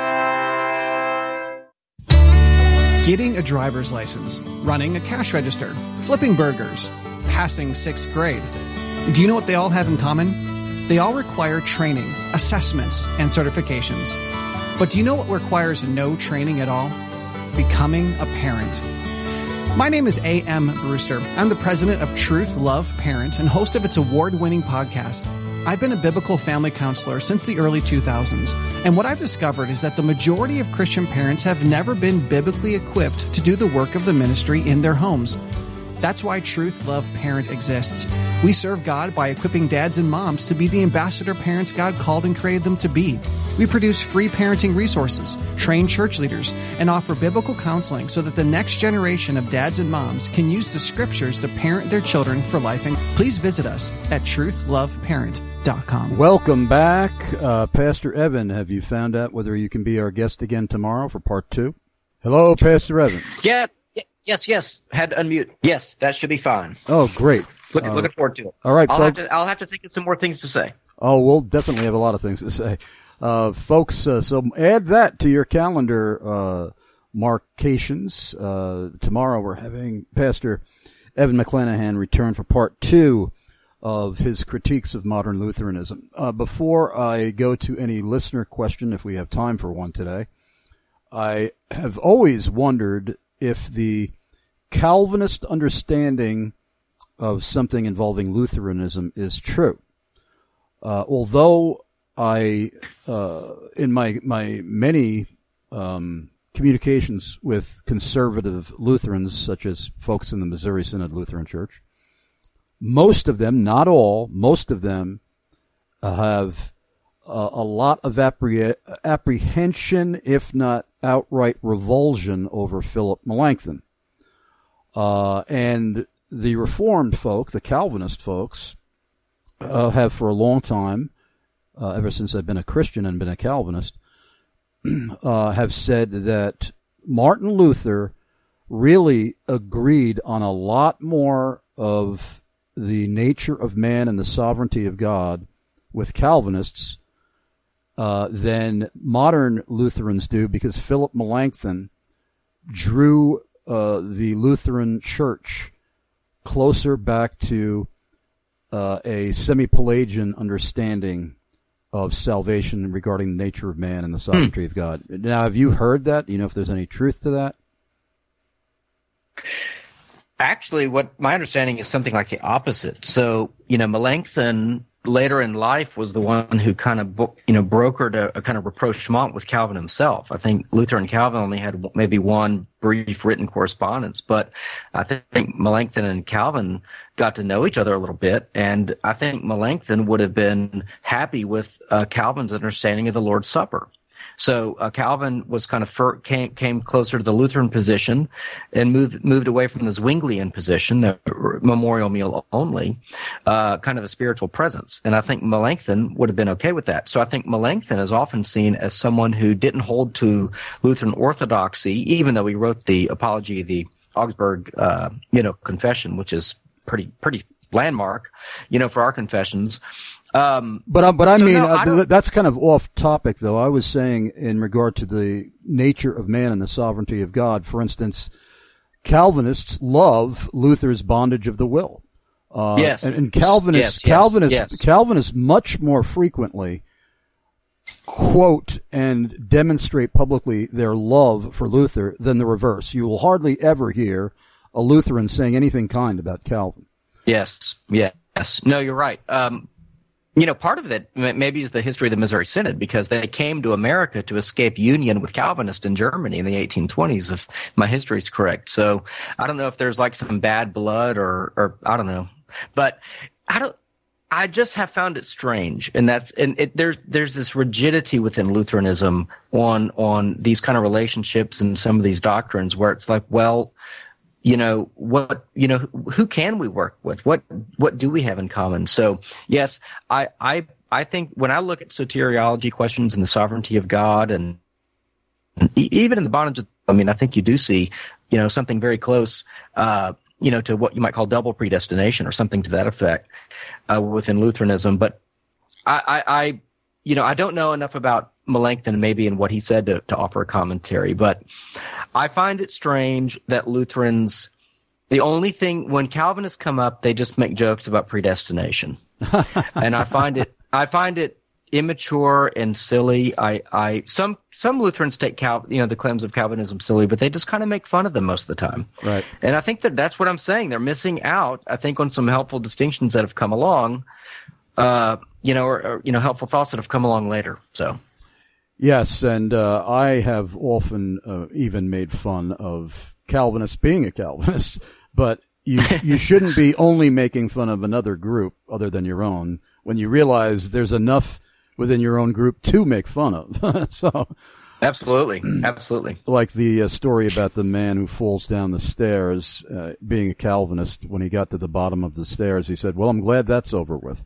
air. Getting a driver's license, running a cash register, flipping burgers, passing sixth grade. Do you know what they all have in common? They all require training, assessments, and certifications. But do you know what requires no training at all? Becoming a parent. My name is A M. Brewster. I'm the president of Truth, Love, Parent, and host of its award-winning podcast. I've been a biblical family counselor since the early two thousands, and what I've discovered is that the majority of Christian parents have never been biblically equipped to do the work of the ministry in their homes. That's why Truth, Love, Parent exists. We serve God by equipping dads and moms to be the ambassador parents God called and created them to be. We produce free parenting resources, train church leaders, and offer biblical counseling so that the next generation of dads and moms can use the scriptures to parent their children for life. And please visit us at truth love parent dot com. Welcome back. Uh, Pastor Evan, have you found out whether you can be our guest again tomorrow for part two? Hello, Pastor Evan. Yeah. Yes, yes. Had to unmute. Yes, that should be fine. Oh, great. Looking, uh, looking forward to it. All right, I'll folks. have to, I'll have to think of some more things to say. Oh, we'll definitely have a lot of things to say. Uh, folks, uh, so add that to your calendar, uh, markations. Uh, tomorrow we're having Pastor Evan McClanahan return for part two of his critiques of modern Lutheranism. Uh, before I go to any listener question, if we have time for one today, I have always wondered if the Calvinist understanding of something involving Lutheranism is true. Uh, although I, uh, in my, my many, um, communications with conservative Lutherans, such as folks in the Missouri Synod Lutheran Church, most of them, not all, most of them uh, have uh, a lot of appre- apprehension, if not outright revulsion, over Philip Melanchthon. Uh, and the Reformed folk, the Calvinist folks, uh, have for a long time, uh, ever since I've been a Christian and been a Calvinist, uh, have said that Martin Luther really agreed on a lot more of the nature of man and the sovereignty of God with Calvinists uh, than modern Lutherans do, because Philip Melanchthon drew Uh, the Lutheran Church closer back to uh, a semi-Pelagian understanding of salvation regarding the nature of man and the sovereignty hmm. of God. Now, have you heard that? Do you know if there's any truth to that? Actually, what my understanding is something like the opposite. So, you know, Melanchthon later in life was the one who kind of, you know, brokered a, a kind of rapprochement with Calvin himself. I think Luther and Calvin only had maybe one brief written correspondence, but I think Melanchthon and Calvin got to know each other a little bit, and I think Melanchthon would have been happy with uh, Calvin's understanding of the Lord's Supper. So uh, Calvin was kind of fir- came came closer to the Lutheran position and moved moved away from the Zwinglian position, the memorial meal only, uh, kind of a spiritual presence. And I think Melanchthon would have been okay with that. So I think Melanchthon is often seen as someone who didn't hold to Lutheran orthodoxy, even though he wrote the Apology of the Augsburg, uh, you know, Confession, which is pretty pretty landmark, you know, for our confessions. Um, but uh, but I so mean, no, I uh, that's kind of off topic, though. I was saying in regard to the nature of man and the sovereignty of God. For instance, Calvinists love Luther's bondage of the will. Uh, yes, and, and Calvinists, yes, yes, Calvinists, yes. Calvinists much more frequently quote and demonstrate publicly their love for Luther than the reverse. You will hardly ever hear a Lutheran saying anything kind about Calvin. Yes, yes. No, you're right. Um, you know, part of it maybe is the history of the Missouri Synod, because they came to America to escape union with Calvinists in Germany in the eighteen twenties, if my history is correct. So I don't know if there's like some bad blood or, or I don't know, but I don't. I just have found it strange, and that's and it, there's there's this rigidity within Lutheranism on on these kind of relationships and some of these doctrines where it's like, well, you know, what, you know, who can we work with? What, what do we have in common? So yes, I, I, I think when I look at soteriology questions and the sovereignty of God, and even in the bondage of, I mean, I think you do see, you know, something very close, uh, you know, to what you might call double predestination or something to that effect, uh, within Lutheranism. But I, I, I, you know, I don't know enough about Melanchthon maybe and what he said to, to offer a commentary, but I find it strange that Lutherans, the only thing, when Calvinists come up, they just make jokes about predestination. And I find it, I find it immature and silly. I, I, some, some Lutherans take Cal, you know, the claims of Calvinism silly, but they just kind of make fun of them most of the time. Right. And I think that that's what I'm saying. They're missing out, I think, on some helpful distinctions that have come along, uh, you know, or, or, you know, helpful thoughts that have come along later. So. Yes, and uh, I have often uh, even made fun of Calvinists being a Calvinist, but you you shouldn't be only making fun of another group other than your own when you realize there's enough within your own group to make fun of. So, absolutely, absolutely. Like the uh, story about the man who falls down the stairs, uh, being a Calvinist, when he got to the bottom of the stairs, he said, "Well, I'm glad that's over with."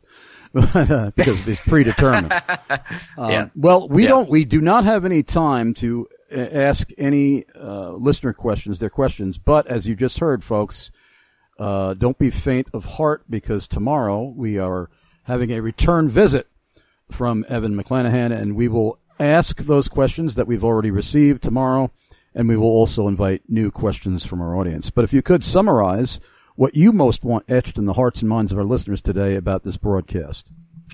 Because it's predetermined. Um, yeah. Well, we yeah. don't, we do not have any time to uh, ask any uh, listener questions, their questions. But as you just heard, folks, uh, don't be faint of heart, because tomorrow we are having a return visit from Evan McClanahan, and we will ask those questions that we've already received tomorrow, and we will also invite new questions from our audience. But if you could summarize what you most want etched in the hearts and minds of our listeners today about this broadcast.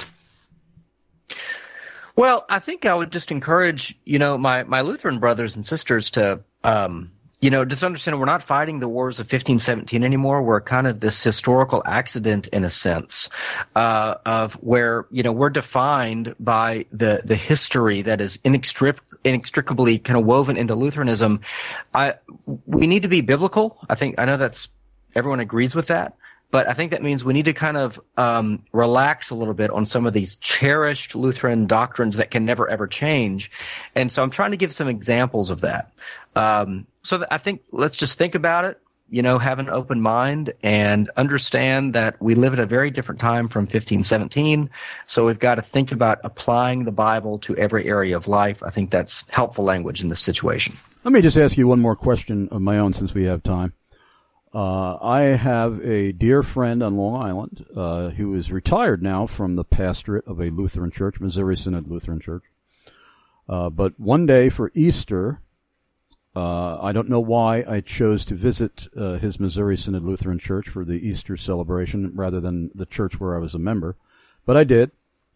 Well, I think I would just encourage, you know, my, my Lutheran brothers and sisters to, um, you know, just understand we're not fighting the wars of fifteen seventeen anymore. We're kind of this historical accident in a sense, uh, of where, you know, we're defined by the, the history that is inextric- inextricably kind of woven into Lutheranism. I, we need to be biblical. I think, I know that's, everyone agrees with that, but I think that means we need to kind of um, relax a little bit on some of these cherished Lutheran doctrines that can never ever change. And so I'm trying to give some examples of that. Um, so that I think let's just think about it, you know, have an open mind and understand that we live at a very different time from fifteen seventeen. So we've got to think about applying the Bible to every area of life. I think that's helpful language in this situation. Let me just ask you one more question of my own since we have time. Uh, I have a dear friend on Long Island, uh, who is retired now from the pastorate of a Lutheran church, Missouri Synod Lutheran Church. Uh, but one day for Easter, uh, I don't know why I chose to visit, uh, his Missouri Synod Lutheran Church for the Easter celebration rather than the church where I was a member. But I did.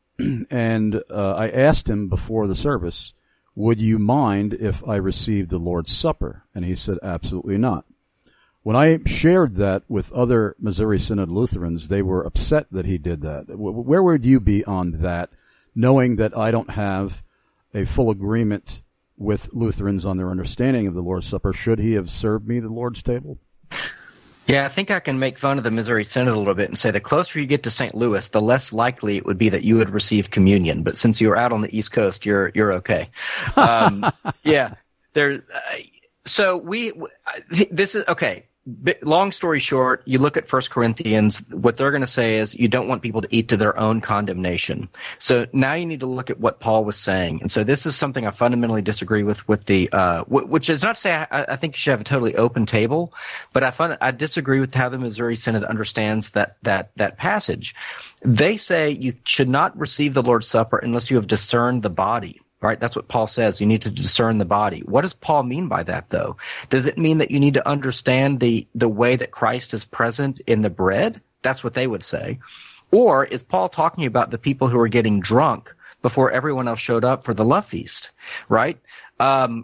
And, uh, I asked him before the service, would you mind if I received the Lord's Supper? And he said, absolutely not. When I shared that with other Missouri Synod Lutherans, they were upset that he did that. Where would you be on that, knowing that I don't have a full agreement with Lutherans on their understanding of the Lord's Supper? Should he have served me the Lord's table? Yeah, I think I can make fun of the Missouri Synod a little bit and say the closer you get to Saint Louis, the less likely it would be that you would receive communion. But since you're out on the East Coast, you're you're okay. Um, yeah, there. Uh, so we. This is okay. Long story short, you look at First Corinthians, what they're going to say is you don't want people to eat to their own condemnation. So now you need to look at what Paul was saying. And so this is something I fundamentally disagree with, with the, uh, w- which is not to say I, I think you should have a totally open table, but I fun- I disagree with how the Missouri Synod understands that, that, that passage. They say you should not receive the Lord's Supper unless you have discerned the body. Right? That's what Paul says. You need to discern the body. What does Paul mean by that, though? Does it mean that you need to understand the, the way that Christ is present in the bread? That's what they would say. Or is Paul talking about the people who are getting drunk before everyone else showed up for the love feast? Right? Um,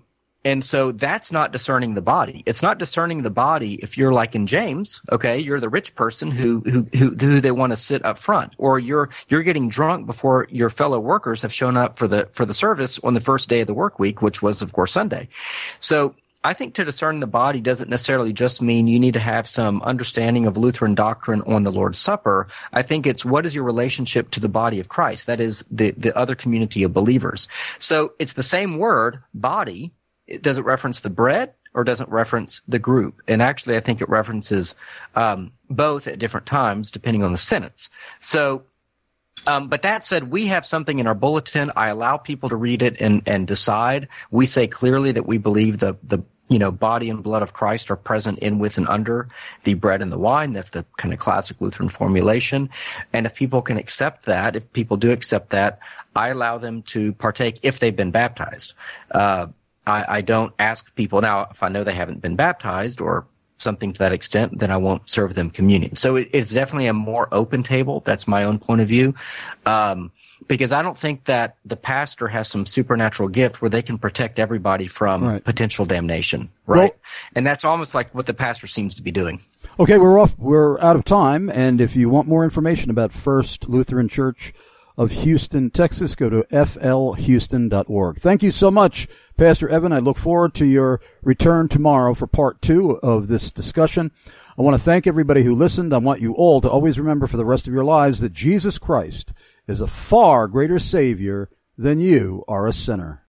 And so that's not discerning the body. It's not discerning the body if you're like in James, okay, you're the rich person who who who, who they want to sit up front, or you're you're getting drunk before your fellow workers have shown up for the for the service on the first day of the work week, which was of course Sunday. So I think to discern the body doesn't necessarily just mean you need to have some understanding of Lutheran doctrine on the Lord's Supper. I think it's what is your relationship to the body of Christ, that is the the other community of believers. So it's the same word, body. It doesn't reference the bread or doesn't reference the group. And actually, I think it references um, both at different times, depending on the sentence. So, um, but that said, we have something in our bulletin. I allow people to read it and, and decide. We say clearly that we believe the, the you know, body and blood of Christ are present in, with, and under the bread and the wine. That's the kind of classic Lutheran formulation. And if people can accept that, if people do accept that, I allow them to partake if they've been baptized. Uh, I, I don't ask people now if I know they haven't been baptized or something to that extent, then I won't serve them communion. So it, it's definitely a more open table. That's my own point of view, um, because I don't think that the pastor has some supernatural gift where they can protect everybody from right. potential damnation, right? Well, and that's almost like what the pastor seems to be doing. Okay, we're off. We're out of time, and if you want more information about First Lutheran Church of Houston, Texas, go to f l houston dot org. Thank you so much, Pastor Evan. I look forward to your return tomorrow for part two of this discussion. I want to thank everybody who listened. I want you all to always remember for the rest of your lives that Jesus Christ is a far greater Savior than you are a sinner.